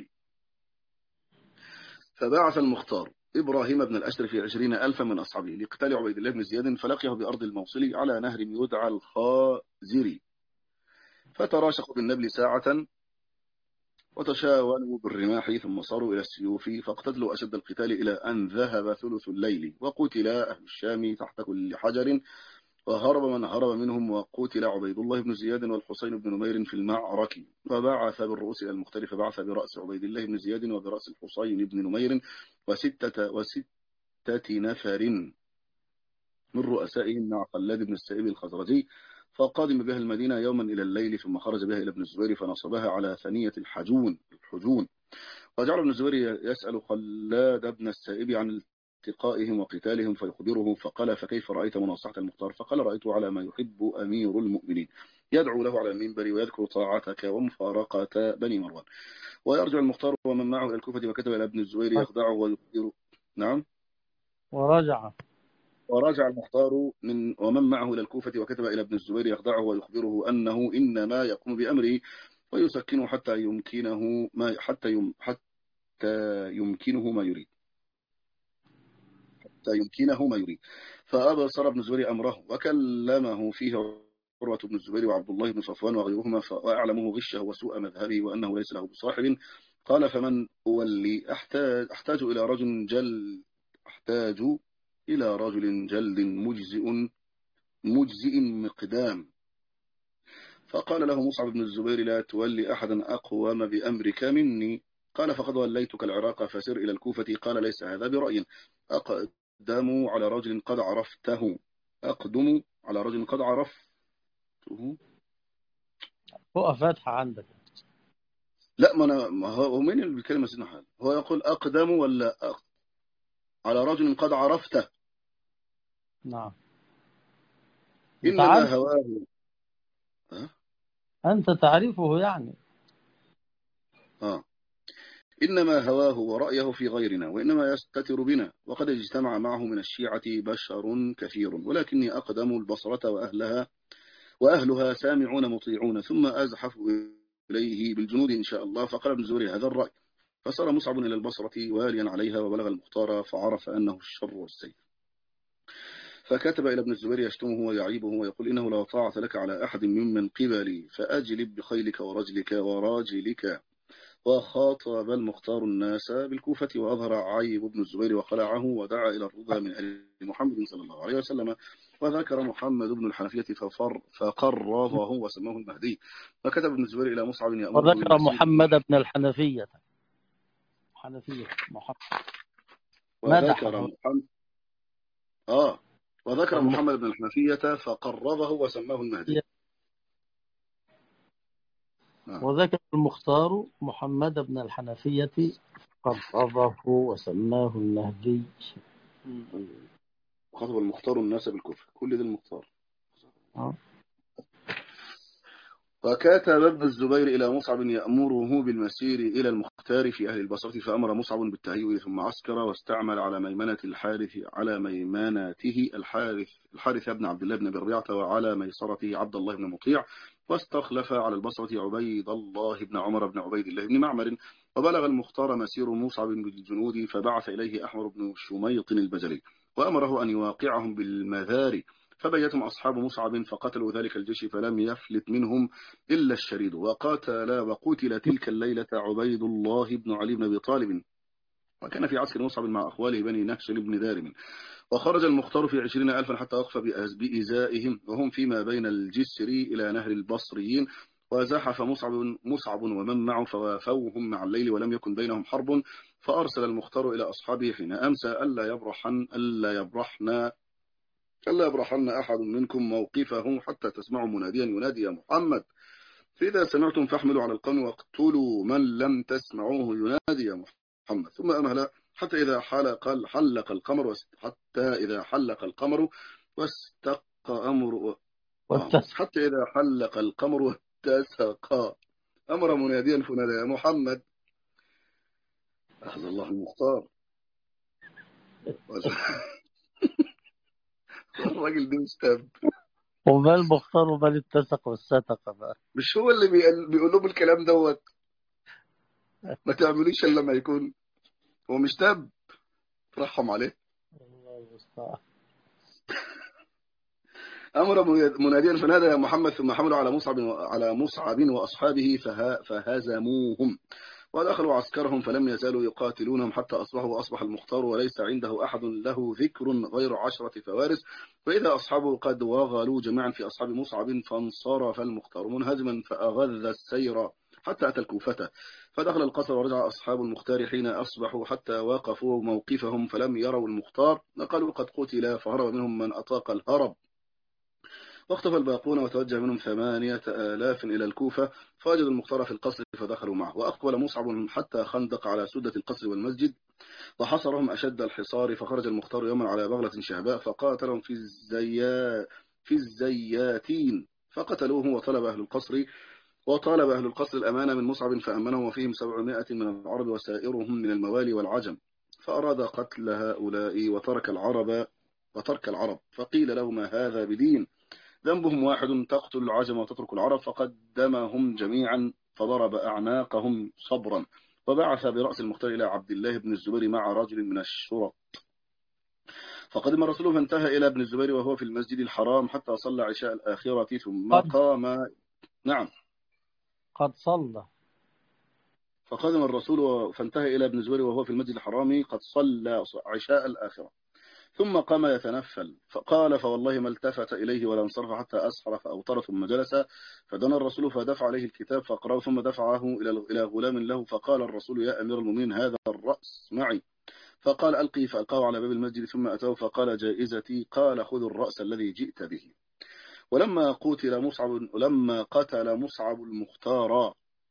فبعث المختار إبراهيم بن الأشتر في عشرين ألفا من أصحابه لقتال عبيد الله بن زياد فلقيه بأرض الموصل على نهر يدعى الخازري فتراشقوا بالنبل ساعة وتشاولوا بالرماح ثم صاروا إلى السيوف فاقتتلوا أشد القتال إلى أن ذهب ثلث الليل وقتل أهل الشام تحت كل حجر وهرب من هرب منهم وقتل عبيد الله بن زياد والحسين بن نمير في المعركة وبعث بالرؤوس إلى المختلف بعث برأس عبيد الله بن زياد وبرأس الحسين بن نمير وستة, وستة نفر من رؤسائهم مع قلاد بن السائب الخزرجي فقادم بها المدينة يوما إلى الليل ثم خرج بها إلى ابن الزبير فنصبها على ثنية الحجون الحجون وجعل ابن الزبير يسأل قلاد بن السائب عن التقائهم وقتالهم فيخبره فقال فكيف رأيت مناصحة المختار فقال رأيت على ما يحب أمير المؤمنين يدعو له على المنبر ويذكر طاعتك ومفارقة بني مروان ويرجع المختار ومن معه إلى الكوفة وكتب إلى ابن الزبير يخدعه ويخبره نعم ورجع ورجع المختار من ومن معه إلى الكوفة وكتب إلى ابن الزبير يخدعه ويخبره أنه إنما يقوم بأمره ويسكنه حتى يمكنه ما حتى يم حتى يمكنه ما يريد حتى يمكنه ما يريد فأبصر ابن الزبير أمره وكلمه فيه عروة بن الزبير وعبد الله بن صفوان وغيرهما فأعلمه غشه وسوء مذهبه وأنه ليس له بصاحب قال فمن أولي أحتاج, أحتاج إلى رجل جل أحتاج إلى رجل جلد مجزئ مجزئ مقدام فقال له مصعب بن الزبير لا تولي أحدا أقوم بأمرك مني قال فقد وليتك العراق فسر إلى الكوفة قال ليس هذا برأي أقدم على رجل قد عرفته أقدم على رجل قد عرفته هو فاتحة عندك لا ما أنا ما هو مين اللي بيتكلم سيدنا حال هو يقول أقدم ولا أق... على رجل قد عرفته نعم إنما هواه أه؟ أنت تعرفه يعني آه. إنما هواه ورأيه في غيرنا، وإنما يستتر بنا، وقد اجتمع معه من الشيعة بشر كثير، ولكني أقدم البصرة وأهلها وأهلها سامعون مطيعون، ثم أزحف إليه بالجنود إن شاء الله. فقال ابن الزبير هذا الرأي، فصار مصعب إلى البصرة واليا عليها، وبلغ المختار فعرف أنه الشر والسيف، فكتب إلى ابن الزبير يشتمه ويعيبه ويقول إنه لا طاعة لك على أحد ممن قبلي، فأجلب بخيلك ورجلك وراجلك. وخاطب المختار الناس بالكوفة، وأظهر عيب ابن الزبير وخلعه، ودعا إلى الرضا من آل محمد صلى الله عليه وسلم. وذكر محمد بن الحنفية ففر فقرضه وسماه المهدي. فكتب ابن الزبير إلى مصعب يأمره وذكر بالمسير. محمد بن الحنفية حنفية محمد وذكر مدحه. محمد آه وذكر الم- محمد بن الحنفية فقرضه وسماه المهدي. نعم. وذكر المختار محمد بن الحنفية قرضه وسماه المهدي. وخطب المختار الناس بالكفر، كل ده المختار. آه. وكتب ابن الزبير إلى مصعب يأمره بالمسير إلى المختار في أهل البصرة، فأمر مصعب بالتهيؤ ثم عسكر، واستعمل على ميمنة الحارث على ميمنته الحارث الحارث بن عبد الله بن أبي ربيعة، وعلى ميسرته عبد الله بن مطيع، واستخلف على البصرة عبيد الله بن عمر بن عبيد الله بن معمر. وبلغ المختار مسير مصعب بالجنود، فبعث إليه أحمر بن شميط البجلي، وأمره أن يواقعهم بالمذار، فبيتهم أصحاب مصعب فقتلوا ذلك الجيش، فلم يفلت منهم إلا الشريد. وقاتل وقتل تلك الليلة عبيد الله بن علي بن أبي طالب، وكان في عسكر مصعب مع أخواله بني نهشل بن دارم. وخرج المختار في عشرين ألفا حتى وقف بإزائهم، وهم فيما بين الجسر إلى نهر البصريين. وزحف مصعب مصعب ومن معه فوافوهم مع الليل، ولم يكن بينهم حرب. فأرسل المختار إلى أصحابه حين أمسى ألا يبرحن ألا يبرحن ألا يبرحن أحد منكم موقفه حتى تسمعوا مناديا ينادي يا محمد، فإذا سمعتم فاحملوا على القوم واقتلوا من لم تسمعوه ينادي يا محمد. ثم أمهل حتى إذا حلق حلق القمر حتى إذا حلق القمر واستق أمر حتى إذا حلق القمر واتسق أمر مناديا فنادى يا محمد. أخذ الله المختار. الراجل ده مستهب. وما المختار وما اتسق والستق بقى. مش هو اللي بيقول لهم الكلام دوت ما تعملوش الا لما يكون هو مش تاب، ترحم عليه. امر مناديا فنادى يا محمد، ثم حملوا على مصعب على مصعب واصحابه فها فهزموهم، ودخلوا عسكرهم فلم يزالوا يقاتلونهم حتى أصبحوا، وأصبح المختار وليس عنده أحد له ذكر غير عشرة فوارس. فإذا أصحابه قد وغلوا جميعا في أصحاب مصعب، فانصرف المختار منهزما فأغذ السير حتى أتى الكوفة، فدخل القصر ورجع أصحاب المختار حين أصبحوا حتى وقفوا موقفهم فلم يروا المختار، قالوا قد قتل، فهرب منهم من أطاق الهرب، واختفى الباقون وتوجه منهم ثمانية آلاف إلى الكوفة، فوجدوا المختار في القصر فدخلوا معه. وأقبل مصعب حتى خندق على سدة القصر والمسجد، وحصرهم أشد الحصار. فخرج المختار يوما على بغلة شهباء فقاتلهم في الزيا في الزياتين فقتلوه. وطلب أهل القصر وطالب أهل القصر الأمانة من مصعب فأمنهم، وفيهم سبعمائة من العرب وسائرهم من الموالي والعجم، فأراد قتل هؤلاء وترك العرب وترك العرب فقيل له ما هذا بدين، ذنبهم واحد تقتل العجم وتترك العرب. فقدمهم جميعا فضرب أعناقهم صبرا، وبعث برأس المختار إلى عبد الله بن الزبير مع رجل من الشرط. فقدم الرسول فانتهى إلى ابن الزبير وهو في المسجد الحرام حتى صلى عشاء الآخرة ثم قد قام. نعم. قد صلى. فقدم الرسول فانتهى إلى ابن الزبير وهو في المسجد الحرام قد صلى عشاء الآخرة ثم قام يتنفل، فقال فوالله ما التفت إليه ولا انصرف حتى أسحر فأوتر، ثم جلس، فدنا الرسول فدفع عليه الكتاب فقرأه، ثم دفعه إلى غلام له، فقال الرسول يا أمير المؤمنين هذا الرأس معي، فقال ألقي، فألقاه على باب المسجد، ثم أتاه فقال جائزتي، قال خذ الرأس الذي جئت به. ولما قتل مصعب ولما قتل مصعب المختار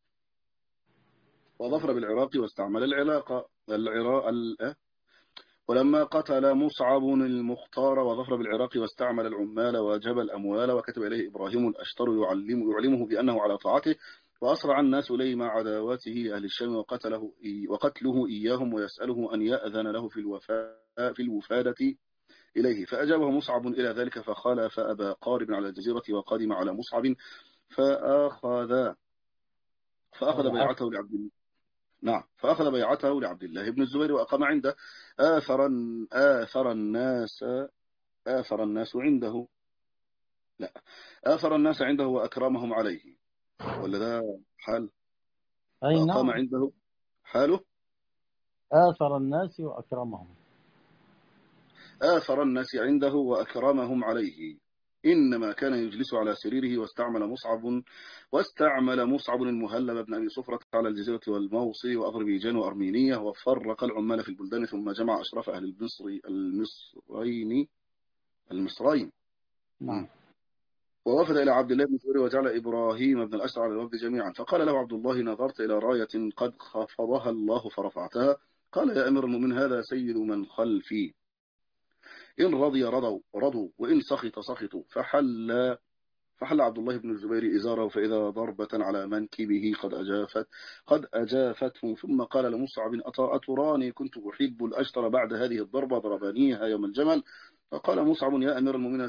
وظفر بالعراق واستعمل العلاقة العراق ولما قتل مصعب المختار وظفر بالعراق واستعمل العمال وجب الأموال، وكتب إليه إبراهيم الأشتر يعلم يعلمه بأنه على طاعته، فأسرع الناس إليه مع عداوته أهل الشام وقتله وقتله إياهم ويسأله أن يأذن له في الوفاء في الوفادة إليه. فأجابه مصعب إلى ذلك فخالف أبا قارب على الجزيرة وقدم على مصعب فأخذ فأخذ بيعته لعبد الله نعم فأخذ بيعته لعبد الله بن الزبير وأقام عنده. آثر آثر الناس آثر الناس عنده لا آثر الناس عنده وأكرمهم عليه، ولا ده حال؟ أي فأقام نعم، عنده حاله. آثر الناس وأكرمهم. آثر الناس عنده وأكرمهم عليه، إنما كان يجلس على سريره. واستعمل مصعب واستعمل مصعب المهلب بن أبي صفرة على الجزيرة والموصل وأذربيجان وأرمينية، وفرق العمال في البلدان، ثم جمع أشراف أهل المصر المصرين المصرين نعم. ووفد إلى عبد الله بن زبير وجعل إبراهيم بن الأشعر على الوفد جميعا. فقال له عبد الله: نظرت إلى راية قد خفضها الله فرفعتها. قال: يا أمير المؤمنين، هذا سيد من خلفي، إن رضي رضوا رضوا وإن سخط سخطوا. فحل فحل عبد الله بن الزبير إزاره، فإذا ضربة على منكبه قد أجافت قد أجافته. ثم قال لمصعب: أتراني كنت أحب الأشتر بعد هذه الضربة ضربانيها يوم الجمل؟ فقال مصعب: يا أمير المؤمنين،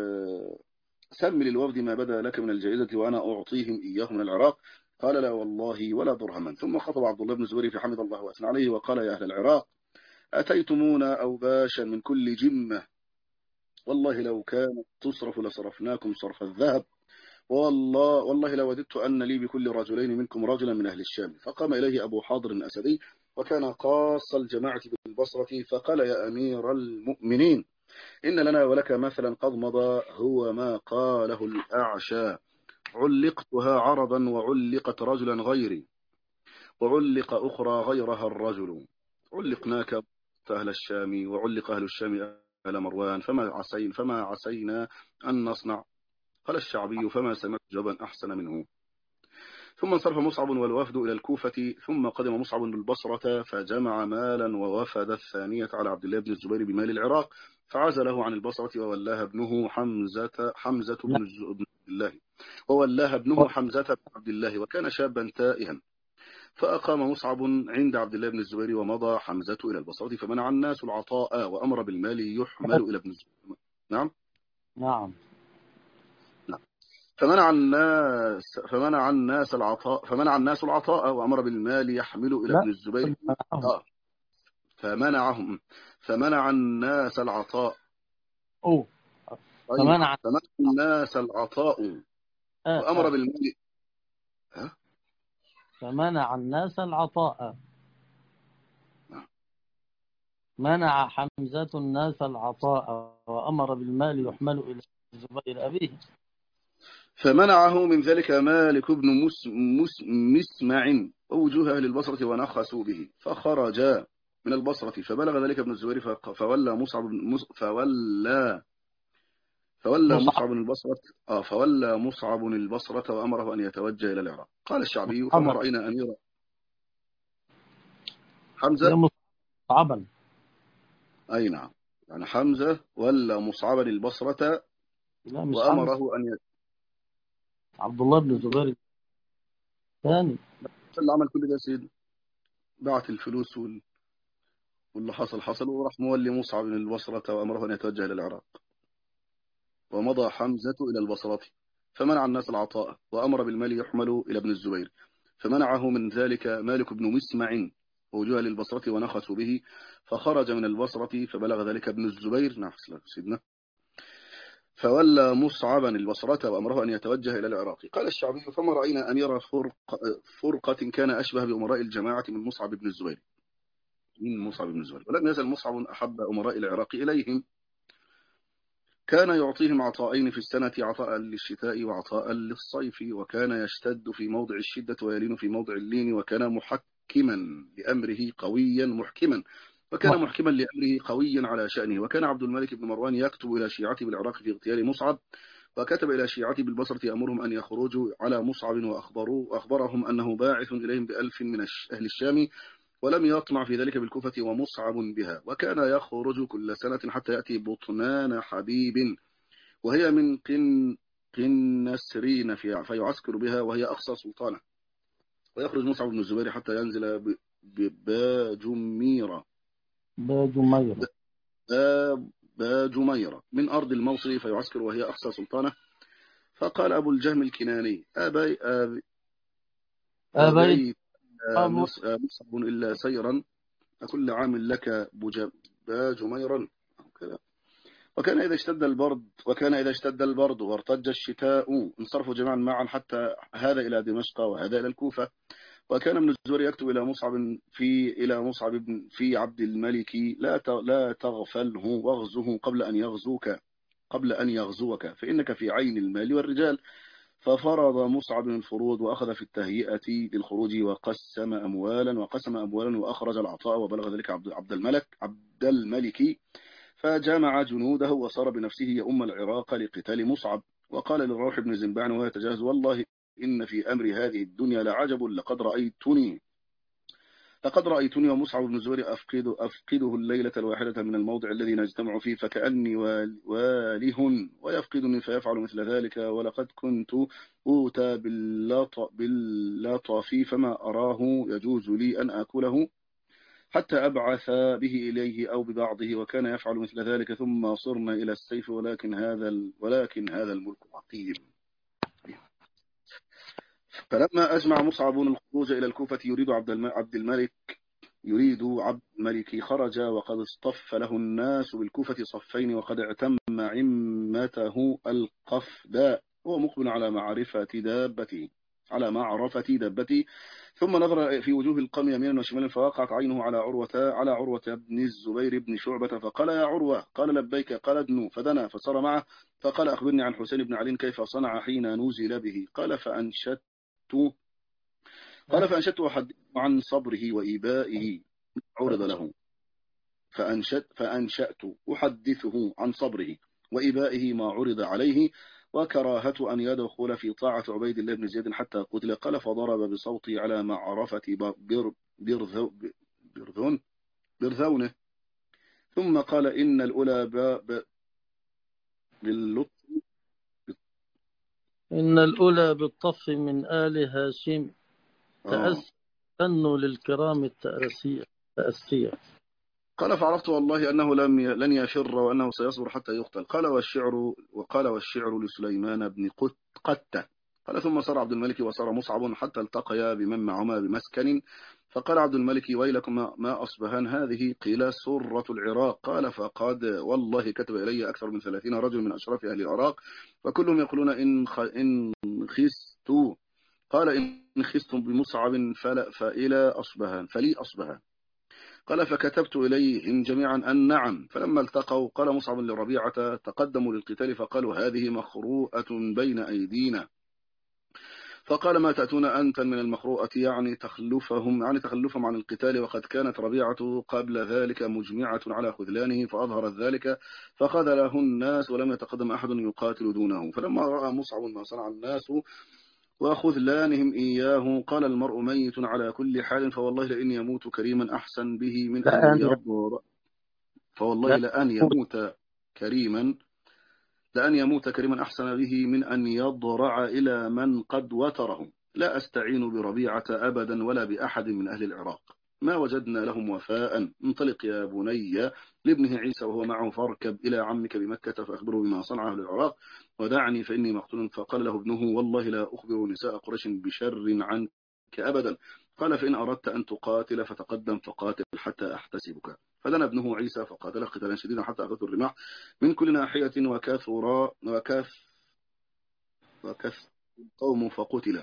سم للوفد ما بدا لك من الجائزة وأنا أعطيهم إياه من العراق. قال: لا والله ولا درهما. ثم خطب عبد الله بن الزبير فحمد الله وأثنى عليه وقال: يا أهل العراق، أتيتمونا أوباشا من كل جمة، والله لو كانت تصرف لصرفناكم صرف الذهب، والله والله لوددت أن لي بكل رجلين منكم رجلا من أهل الشام. فقام إليه أبو حاضر الأسدي وكان قاص الجماعة بالبصرة فقال: يا أمير المؤمنين، إن لنا ولك مثلا قد مضى، هو ما قاله الأعشى: علقتها عرضا وعلقت رجلا غيري، وعلق أخرى غيرها الرجل، علقناك أهل الشام وعلق أهل الشام أهل مروان، فما عسين فما عسينا أن نصنع. قال الشعبي: فما سمعت جوابا أحسن منه. ثم انصرف مصعب والوفد إلى الكوفة، ثم قدم مصعب بالبصرة فجمع مالا ووفد الثانية على عبد الله بن الزبير بمال العراق، فعزله عن البصرة وولاها ابنه حمزة حمزة بن نعم. عبد الله وولاها ابنه حمزة بن عبد الله، وكان شابا تائها. فأقام مصعب عند عبد الله بن الزبير ومضى حمزة إلى البصرة، فمنع الناس العطاء وأمر بالمال يحمل إلى ابن الزبير. نعم نعم. نعم فمنع الناس فمنع الناس العطاء فمنع الناس العطاء وأمر بالمال يحمل إلى لا، ابن الزبير. منعهم. آه فمنعهم فمنع الناس العطاء أوه. أي نعم فمنع فمنع الناس العطاء آه وأمر آه. بالمال. ها؟ فمنع الناس العطاء. نعم. منع حمزة الناس العطاء وأمر بالمال يحمل إلى الزبير أبيه. فمنعه من ذلك مالك بن مس مس مسمع ووجوه أهل البصرة ونخسوا به، فخرجا من البصرة. فبلغ ذلك ابن الزبير فق- فولى مصعب بن- مص فولى فولى مصعب مصعب البصرة آه فولى مصعب البصرة وأمره أن يتوجه إلى العراق. قال الشعبي: فما مصعبا. رأينا أمير حمزة. يا مصعبا. أي نعم، يعني حمزة ولى مصعبا البصرة لا، مش حمزة، وأمره أن يت... عبد الله بن الزبير الثاني. اللي عمل كل ده سيد بعت الفلوس وال... واللي حصل حصل، وراح مولي مصعب البصرة وأمره أن يتوجه إلى العراق. ومضى حمزة إلى البصرة فمنع الناس العطاء وأمر بالمال يحمل إلى ابن الزبير، فمنعه من ذلك مالك بن مسمع ووجوه للبصرة ونخسوا به. فخرج من البصرة فبلغ ذلك ابن الزبير نعم سيدنا فولى مصعبا البصرة وأمره أن يتوجه إلى العراق. قال الشعبي: فما رأينا أمير فرق فرقة كان أشبه بأمراء الجماعة من مصعب بن الزبير من مصعب بن الزبير ولم يزل مصعب أحب أمراء العراق إليهم، كان يعطيهم عطاءين في السنة، عطاء للشتاء وعطاء للصيف، وكان يشتد في موضع الشدة ويلين في موضع اللين، وكان محكما لأمره قويا محكما وكان محكما لأمره قويا على شأنه. وكان عبد الملك بن مروان يكتب إلى شيعته بالعراق في اغتيال مصعب، وكتب إلى شيعته بالبصرة يأمرهم أن يخرجوا على مصعب، وأخبروا وأخبرهم أنه باعث إليهم بألف من أهل الشام، ولم يطمع في ذلك بالكوفة ومصعب بها. وكان يخرج كل سنة حتى يأتي بطنان حبيب، وهي من قن قنسرين في فيعسكر بها، وهي أقصى سلطانة. ويخرج مصعب بن الزبير حتى ينزل بباجميرة باجميرة باجميرة من أرض الموصل فيعسكر وهي أقصى سلطانة. فقال أبو الجهم الكناني أبي أبي أبيت أبو مصعب إلا سيرا أكل عام لك باجميرا. وكان إذا اشتد البرد وكان إذا اشتد البرد وارتج الشتاء انصرفوا جميعا معا حتى هذا إلى دمشق وهذا إلى الكوفة. وكان ابن الزبير يكتب إلى مصعب في إلى مصعب بن في عبد الملك لا لا تغفله واغزه قبل أن يغزوك قبل أن يغزوك فإنك في عين المال والرجال. ففرض مصعب الفروض وأخذ في التهيئة للخروج وقسم أموالا وقسم أموالا وأخرج العطاء وبلغ ذلك عبد عبد الملك عبد الملك فجمع جنوده وصار بنفسه يؤم العراق لقتال مصعب. وقال للروح بن زنبان وهو يتجهز والله إن في أمر هذه الدنيا لعجب لقد رأيتني لقد رأيتني ومصعب بن الزبير أفقد أفقده الليلة الواحدة من الموضع الذي نجتمع فيه فكأني واله ويفقدني فيفعل مثل ذلك. ولقد كنت أوتى باللطف فما أراه يجوز لي أن أكله حتى أبعث به إليه أو ببعضه وكان يفعل مثل ذلك ثم صرنا إلى السيف ولكن هذا ولكن هذا الملك عقيم. فلما أجمع مصعب الخروج إلى الكوفة يريد عبد الملك يريد عبد الملك خرج وقد اصطف له الناس بالكوفة صفين وقد اعتم عمته القفداء وهو مقبل على معرفة دابته على معرفة دابته. ثم نظر في وجوه القوم يمينا وشمالا فوقعت عينه على عروة على عروة بن الزبير بن شعبة فقال يا عروة قال لبيك قال ادنو فدنا فصار معه فقال أخبرني عن حسين بن علي كيف صنع حين نزل به قال فأنشدت قال فأنشدت أحدثه عن صبره وإيبائه عرض له فأنشد فأنشأت أحدثه عن صبره وإبائه ما عرض عليه وكراهة أن يدخل في طاعة عبيد الله بن زياد حتى قتل. قال فضرب بصوتي على معرفة بر برذو برذون برذونه ثم قال إن الأولى باللطف إن الأولى بالطف من آل هاشم تأسنوا للكرام التأسية تأسية. قال فعرفت والله أنه لم ي... لن يفر وأنه سيصبر حتى يقتل. قال والشعر وقال والشعر لسليمان بن قتة. قال ثم صار عبد الملك وصار مصعب حتى التقيا بمن معهما بمسكن فقال عبد الملك ويلكم ما أصبهان هذه قيل سرة العراق. قال فقد والله كتب إلي أكثر من ثلاثين رجل من أشراف أهل العراق وكلهم يقولون إن خ... إن خستوا قال إن خستم بمصعب فلا فإلى أصبهان فلي أصبهان. قال فكتبت إليهم جميعا أن نعم. فلما التقوا قال مصعب لربيعة تقدموا للقتال فقالوا هذه مخروءة بين أيدينا. فقال ما تأتون أنت من المخروءة يعني تخلفهم يعني تخلفهم عن القتال وقد كانت ربيعة قبل ذلك مجمعة على خذلانه فأظهرت ذلك فخذله الناس ولم يتقدم أحد يقاتل دونه. فلما رأى مصعب ما صنع الناس وخذلانهم إياه قال المرء ميت على كل حال فوالله لأن يموت كريما أحسن به من أن يضر فوالله لأن يموت كريما لأن يموت كريما أحسن به من أن يضرع إلى من قد وتره. لا أستعين بربيعة أبدا ولا بأحد من أهل العراق ما وجدنا لهم وفاء. انطلق يا بني لابنه عيسى وهو معه فاركب إلى عمك بمكة فأخبره بما صنع أهل العراق ودعني فإني مقتول. فقال له ابنه والله لا أخبر نساء قريش بشر عنك أبدا. قال فإن أردت أن تقاتل فتقدم فقاتل حتى أحتسبك. فدنا ابنه عيسى فقاتل قتالا شديدا حتى أخذوا الرماح من كل ناحية وكثر وكث وكث القوم فقتل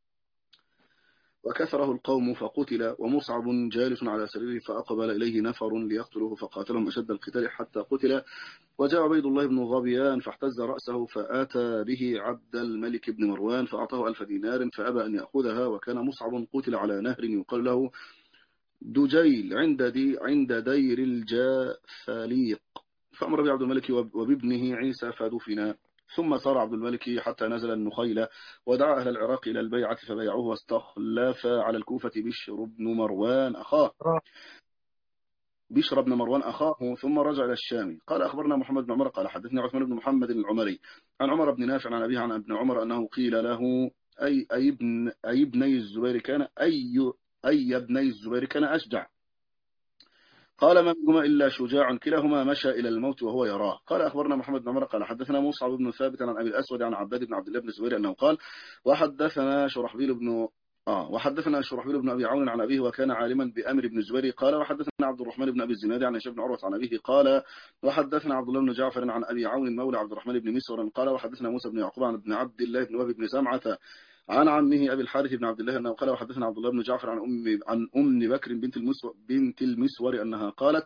وكثره القوم فقتل ومصعب جالس على سريره فأقبل إليه نفر ليقتله فقاتلهم أشد القتال حتى قتل. وجاء عبيد الله بن ظبيان فاحتز رأسه فآتى به عبد الملك بن مروان فأعطاه ألف دينار فأبى أن يأخذها. وكان مصعب قتل على نهر يقال له دجيل عند دي عند دير الجاثليق فأمر بعبد الملك وبابنه عيسى فدفنا. ثم صار عبد الملك حتى نزل النخيلة ودعا أهل العراق إلى البيعة فبيعوه واستخلف على الكوفة بشر بن مروان أخاه بشر بن مروان أخاه ثم رجع إلى الشام. قال أخبرنا محمد بن عمر قال حدثني عثمان بن محمد العمري عن عمر بن نافع عن أبيه عن ابن عمر أنه قيل له أي أي ابن أي ابني الزبير كان أي أي ابني الزبير كان أشجع؟ قال ما منهما إلا شجاع كلاهما مشى إلى الموت وهو يراه. قال أخبرنا محمد بن عمر قال حدثنا مصعب بن ثابت عن أبي الأسود عن عباد بن عبد الله بن الزبير أنه قال وحدثنا شرحبيل بن آه وحدثنا شرحبيل بن أبي عون عن أبيه وكان عالما بأمر بن الزبير قال وحدثنا عبد الرحمن بن أبي الزناد عن هشام بن عروة عن أبيه قال وحدثنا عبد الله بن جعفر عن أبي عون مولى عبد الرحمن بن مسور قال وحدثنا موسى بن يعقوب عن ابن عبد الله بن وهب بن سمعة عن عمه أبي الحارث بن عبد الله أنه قال وحدثنا عبد الله بن جعفر عن أم عن أم بكر بنت المسور بنت المسور أنها قالت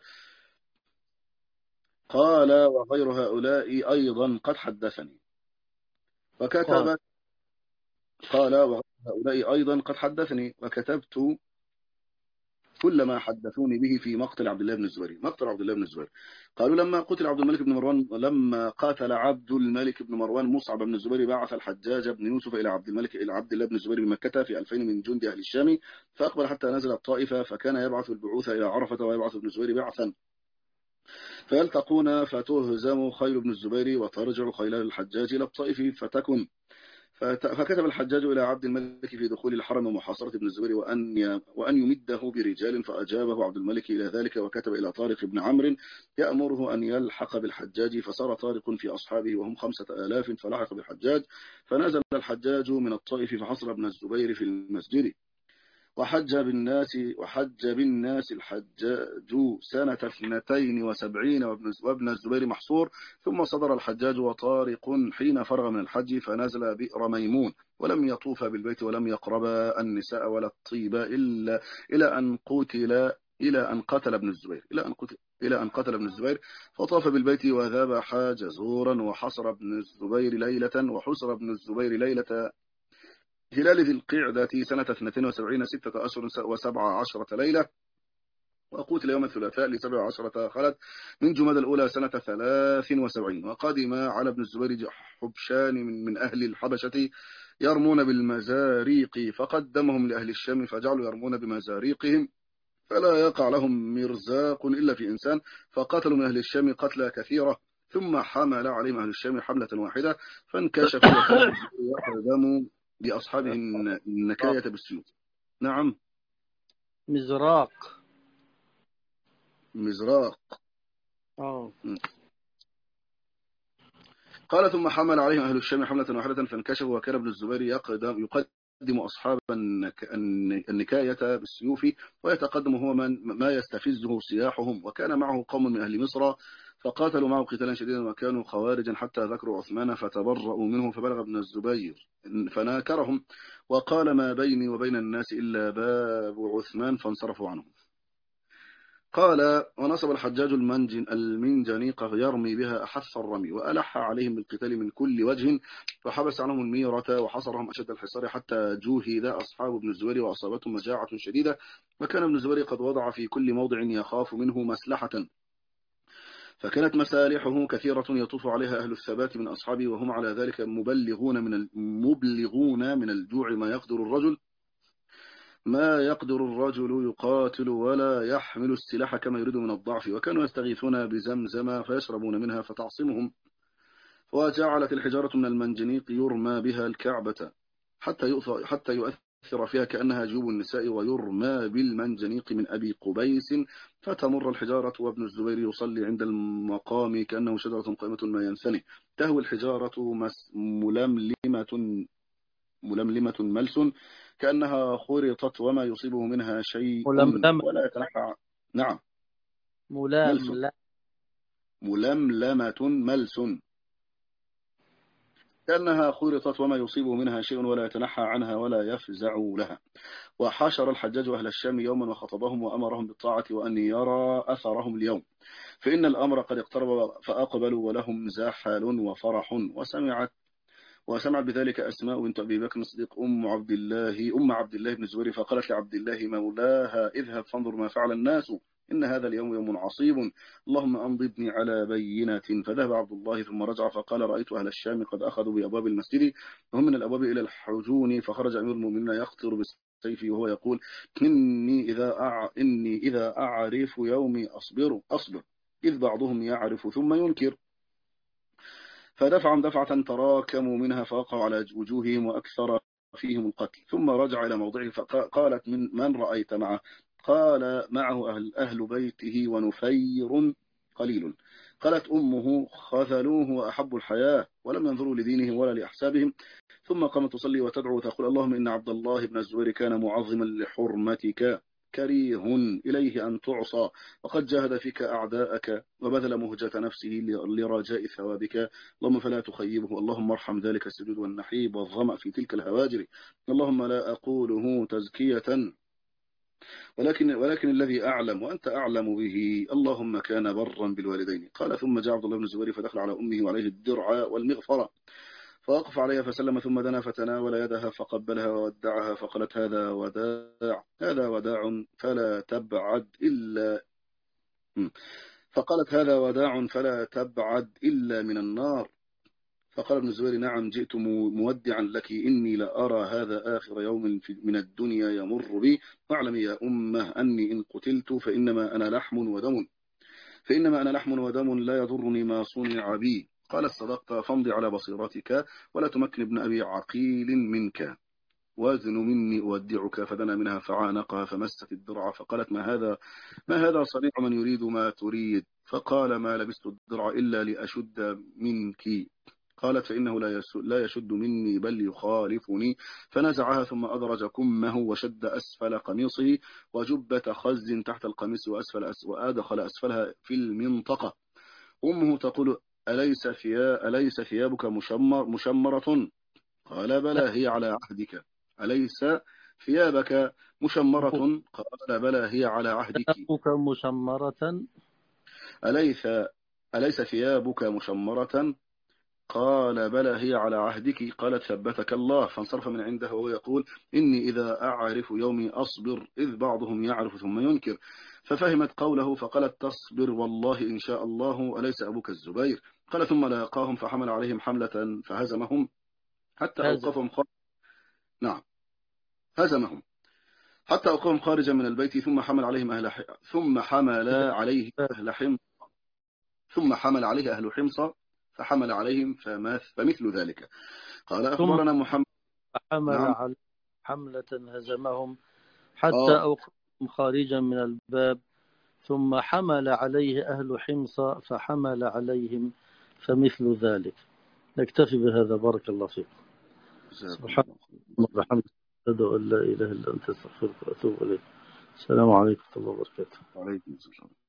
قال وغير هؤلاء أيضا قد حدثني قال وكتبت قال وغير هؤلاء أيضا قد حدثني وكتبت كل ما حدثوني به في مقتل عبد الله بن الزبير. مقتل عبد الله بن الزبير قالوا لما قتل عبد الملك بن مروان لما قاتل عبد الملك بن مروان مصعب بن الزبير بعث الحجاج بن يوسف إلى عبد الملك إلى عبد الله بن الزبير بمكة في ألفين من جند أهل الشام فأقبل حتى نزل الطائفة فكان يبعث البعوث إلى عرفة ويبعث ابن الزبير بعثا فيلتقون فتهزم خيل ابن الزبير وترجع خيل الحجاج إلى الطائف فتكن فكتب الحجاج إلى عبد الملك في دخول الحرم ومحاصرة ابن الزبير وأن وأن يمده برجال فأجابه عبد الملك إلى ذلك وكتب إلى طارق بن عمرو يأمره أن يلحق بالحجاج فصار طارق في أصحابه وهم خمسة آلاف فلحق بالحجاج فنزل الحجاج من الطائف فحصر ابن الزبير في المسجد وحج بالناس وحج بالناس الحجاج سنة اثنتين وسبعين وابن الزبير محصور ثم صدر الحجاج وطارق حين فرغ من الحج فنزل بئر ميمون ولم يطوف بالبيت ولم يقربا النساء ولا الطيب إلا إلى أن قتل إلى أن قتل ابن الزبير إلى أن قتل إلى أن قتل ابن الزبير فطاف بالبيت وذبح جزورا وحصر ابن الزبير ليلة وحصر ابن الزبير ليلة هلال ذي القعدة سنة اثنتين وسبعين ستة أشهر وسبع عشرة ليلة وقتل يوم الثلاثاء لسبع عشرة خلت من جماد الأولى سنة ثلاث وسبعين وقدم على ابن الزبير حبشان من, من أهل الحبشة يرمون بالمزاريق فقدمهم لأهل الشام فجعلوا يرمون بمزاريقهم فلا يقع لهم مرزاق إلا في إنسان فقتلوا من أهل الشام قتلى كثيرة ثم حمل عليهم أهل الشام حملة واحدة فانكشفوا وكان يقدم بأصحابه النكاية بالسيوف. نعم مزراق مزراق اه قال ثم حمل عليهم أهل الشام حملة واحدة فانكشفوا وكان ابن الزبير يقدم يقدم أصحاب النكاية بالسيوف ويتقدم هو من ما يستفزه سياحهم وكان معه قوم من أهل مصر فقاتلوا معه قتالا شديدا وكانوا خوارجا حتى ذكروا عثمان فتبرؤوا منه فبلغ ابن الزبير فناكرهم وقال ما بيني وبين الناس إلا باب عثمان فانصرفوا عنه. قال ونصب الحجاج المنجن المنجنيق يرمي بها أحث الرمي وألح عليهم بالقتال من كل وجه وحبس عنهم الميرة وحصرهم أشد الحصار حتى جوهد أصحاب ابن الزبير وأصابتهم مجاعة شديدة وكان ابن الزبير قد وضع في كل موضع يخاف منه مسلحة فكانت مسالحه كثيرة يطوف عليها أهل الثبات من أصحابه وهم على ذلك مبلغون من المبلغون من الجوع ما يقدر الرجل ما يقدر الرجل يقاتل ولا يحمل السلاح كما يريد من الضعف وكانوا يستغيثون بزمزم فيشربون منها فتعصمهم وجعلت الحجارة من المنجنيق يرمى بها الكعبة حتى حتى يؤثر فيها كأنها جيوب النساء ويرمى بالمنجنيق من أبي قبيس فتمر الحجارة وابن الزبير يصلي عند المقام كأنه شجرة قائمة ما ينثني تهوي الحجارة ململمة ململمة ملس كأنها خرطت وما يصيبه منها شيء ململمة ولا يتنحى. نعم ملس ملام ململمة ملس كأنها خرطت وما يصيبه منها شيء ولا يتنحى عنها ولا يفزع لها. وحشر الحجاج أهل الشام يوما وخطبهم وأمرهم بالطاعة وأن يرى أثرهم اليوم فإن الأمر قد اقترب فأقبلوا ولهم زحل وفرح وسمعت وسمعت بذلك أسماء بنت أبي بكر الصديق أم عبد الله أم عبد الله بن الزبير فقالت لعبد الله مولاها اذهب فانظر ما فعل الناس إن هذا اليوم يوم عصيب اللهم أنضبني على بينة. فذهب عبد الله ثم رجع فقال رأيت أهل الشام قد أخذوا بأبواب المسجد وهم من الأبواب إلى الحجون فخرج أمير المؤمنين يقطر بالسيف وهو يقول إني إذا أع... إني إذا أعرف يومي أصبر أصبر إذ بعضهم يعرف ثم ينكر فدفعهم دفعة تراكموا منها فوقعوا على وجوههم وأكثر فيهم القتل، ثم رجع إلى موضعه فقالت من, من رأيت معه؟ قال معه أهل, أهل بيته ونفير قليل. قالت أمه خذلوه وأحبوا الحياة ولم ينظروا لدينهم ولا لأحسابهم. ثم قامت تصلي وتدعو وتقول اللهم إن عبد الله بن الزبير كان معظما لحرمتك كريه إليه أن تعصى، وقد جاهد فيك أعداءك وبذل مهجة نفسه لرجاء ثوابك، اللهم فلا تخيبه، اللهم ارحم ذلك السجود والنحيب والظمأ في تلك الهواجر، اللهم لا أقوله تزكية ولكن, ولكن الذي أعلم وأنت أعلم به، اللهم كان برا بالوالدين. قال ثم جاء عبد الله بن الزبير فدخل على أمه وعليه الدرع والمغفرة فوقف عليها فسلم ثم دنا فتناول يدها فقبلها وودعها فقالت هذا وداع هذا وداع فلا تبعد إلا فقالت هذا وداع فلا تبعد إلا من النار. فقال ابن الزبير نعم جئت مودعا لك، إني لأرى هذا آخر يوم من الدنيا يمر بي، واعلم يا أمه أني إن قتلت فإنما أنا لحم ودم فإنما أنا لحم ودم لا يضرني ما صنع بي. قال صدقت فامضي على بصيرتك ولا تمكن ابن أبي عقيل منك، وازن مني أودعك. فدنا منها فعانقها فمست الدرع فقالت ما هذا ما هذا صنيع من يريد ما تريد؟ فقال ما لبست الدرع إلا لأشد منك. قالت فإنه لا يشد مني بل يخالفني. فنزعها ثم أدرج كمه وشد أسفل قميصه وجبة خز تحت القميص وأسفل أس وأدخل أسفلها في المنطقة. أمه تقول أليس, ثياب أليس ثيابك مشمر مشمرة؟ قال بلى هي على عهدك. أليس ثيابك مشمرة؟ قال بلى هي على عهدك. ثيابك مشمرة أليس أليس ثيابك مشمرة؟ قال بلى هي على عهدك. قالت ثبتك الله. فانصرف من عنده وهو يقول إني إذا أعرف يومي أصبر إذ بعضهم يعرف ثم ينكر. ففهمت قوله فقالت تصبر والله إن شاء الله أليس أبوك الزبير؟ قال ثم لاقاهم فحمل عليهم حملة فهزمهم حتى أوقفهم خارج نعم هزمهم حتى أوقفهم خارجا من البيت ثم حمل عليهم أهل ح... ثم حمل عليه أهل حمص ثم حمل عليه أهل حمص فحمل عليهم فمثل ذلك. قال أخبرنا محمد حمل نعم على حملة هزمهم حتى آه. أوقفهم خارجا من الباب ثم حمل عليه أهل حمص فحمل عليهم فمثل ذلك. نكتفي بهذا. بارك الله فيك. سبحان الله وبحمده أشهد أن لا إله إلا أنت أستغفرك وأتوب إليك. السلام عليكم ورحمة الله وبركاته. وعليكم السلام.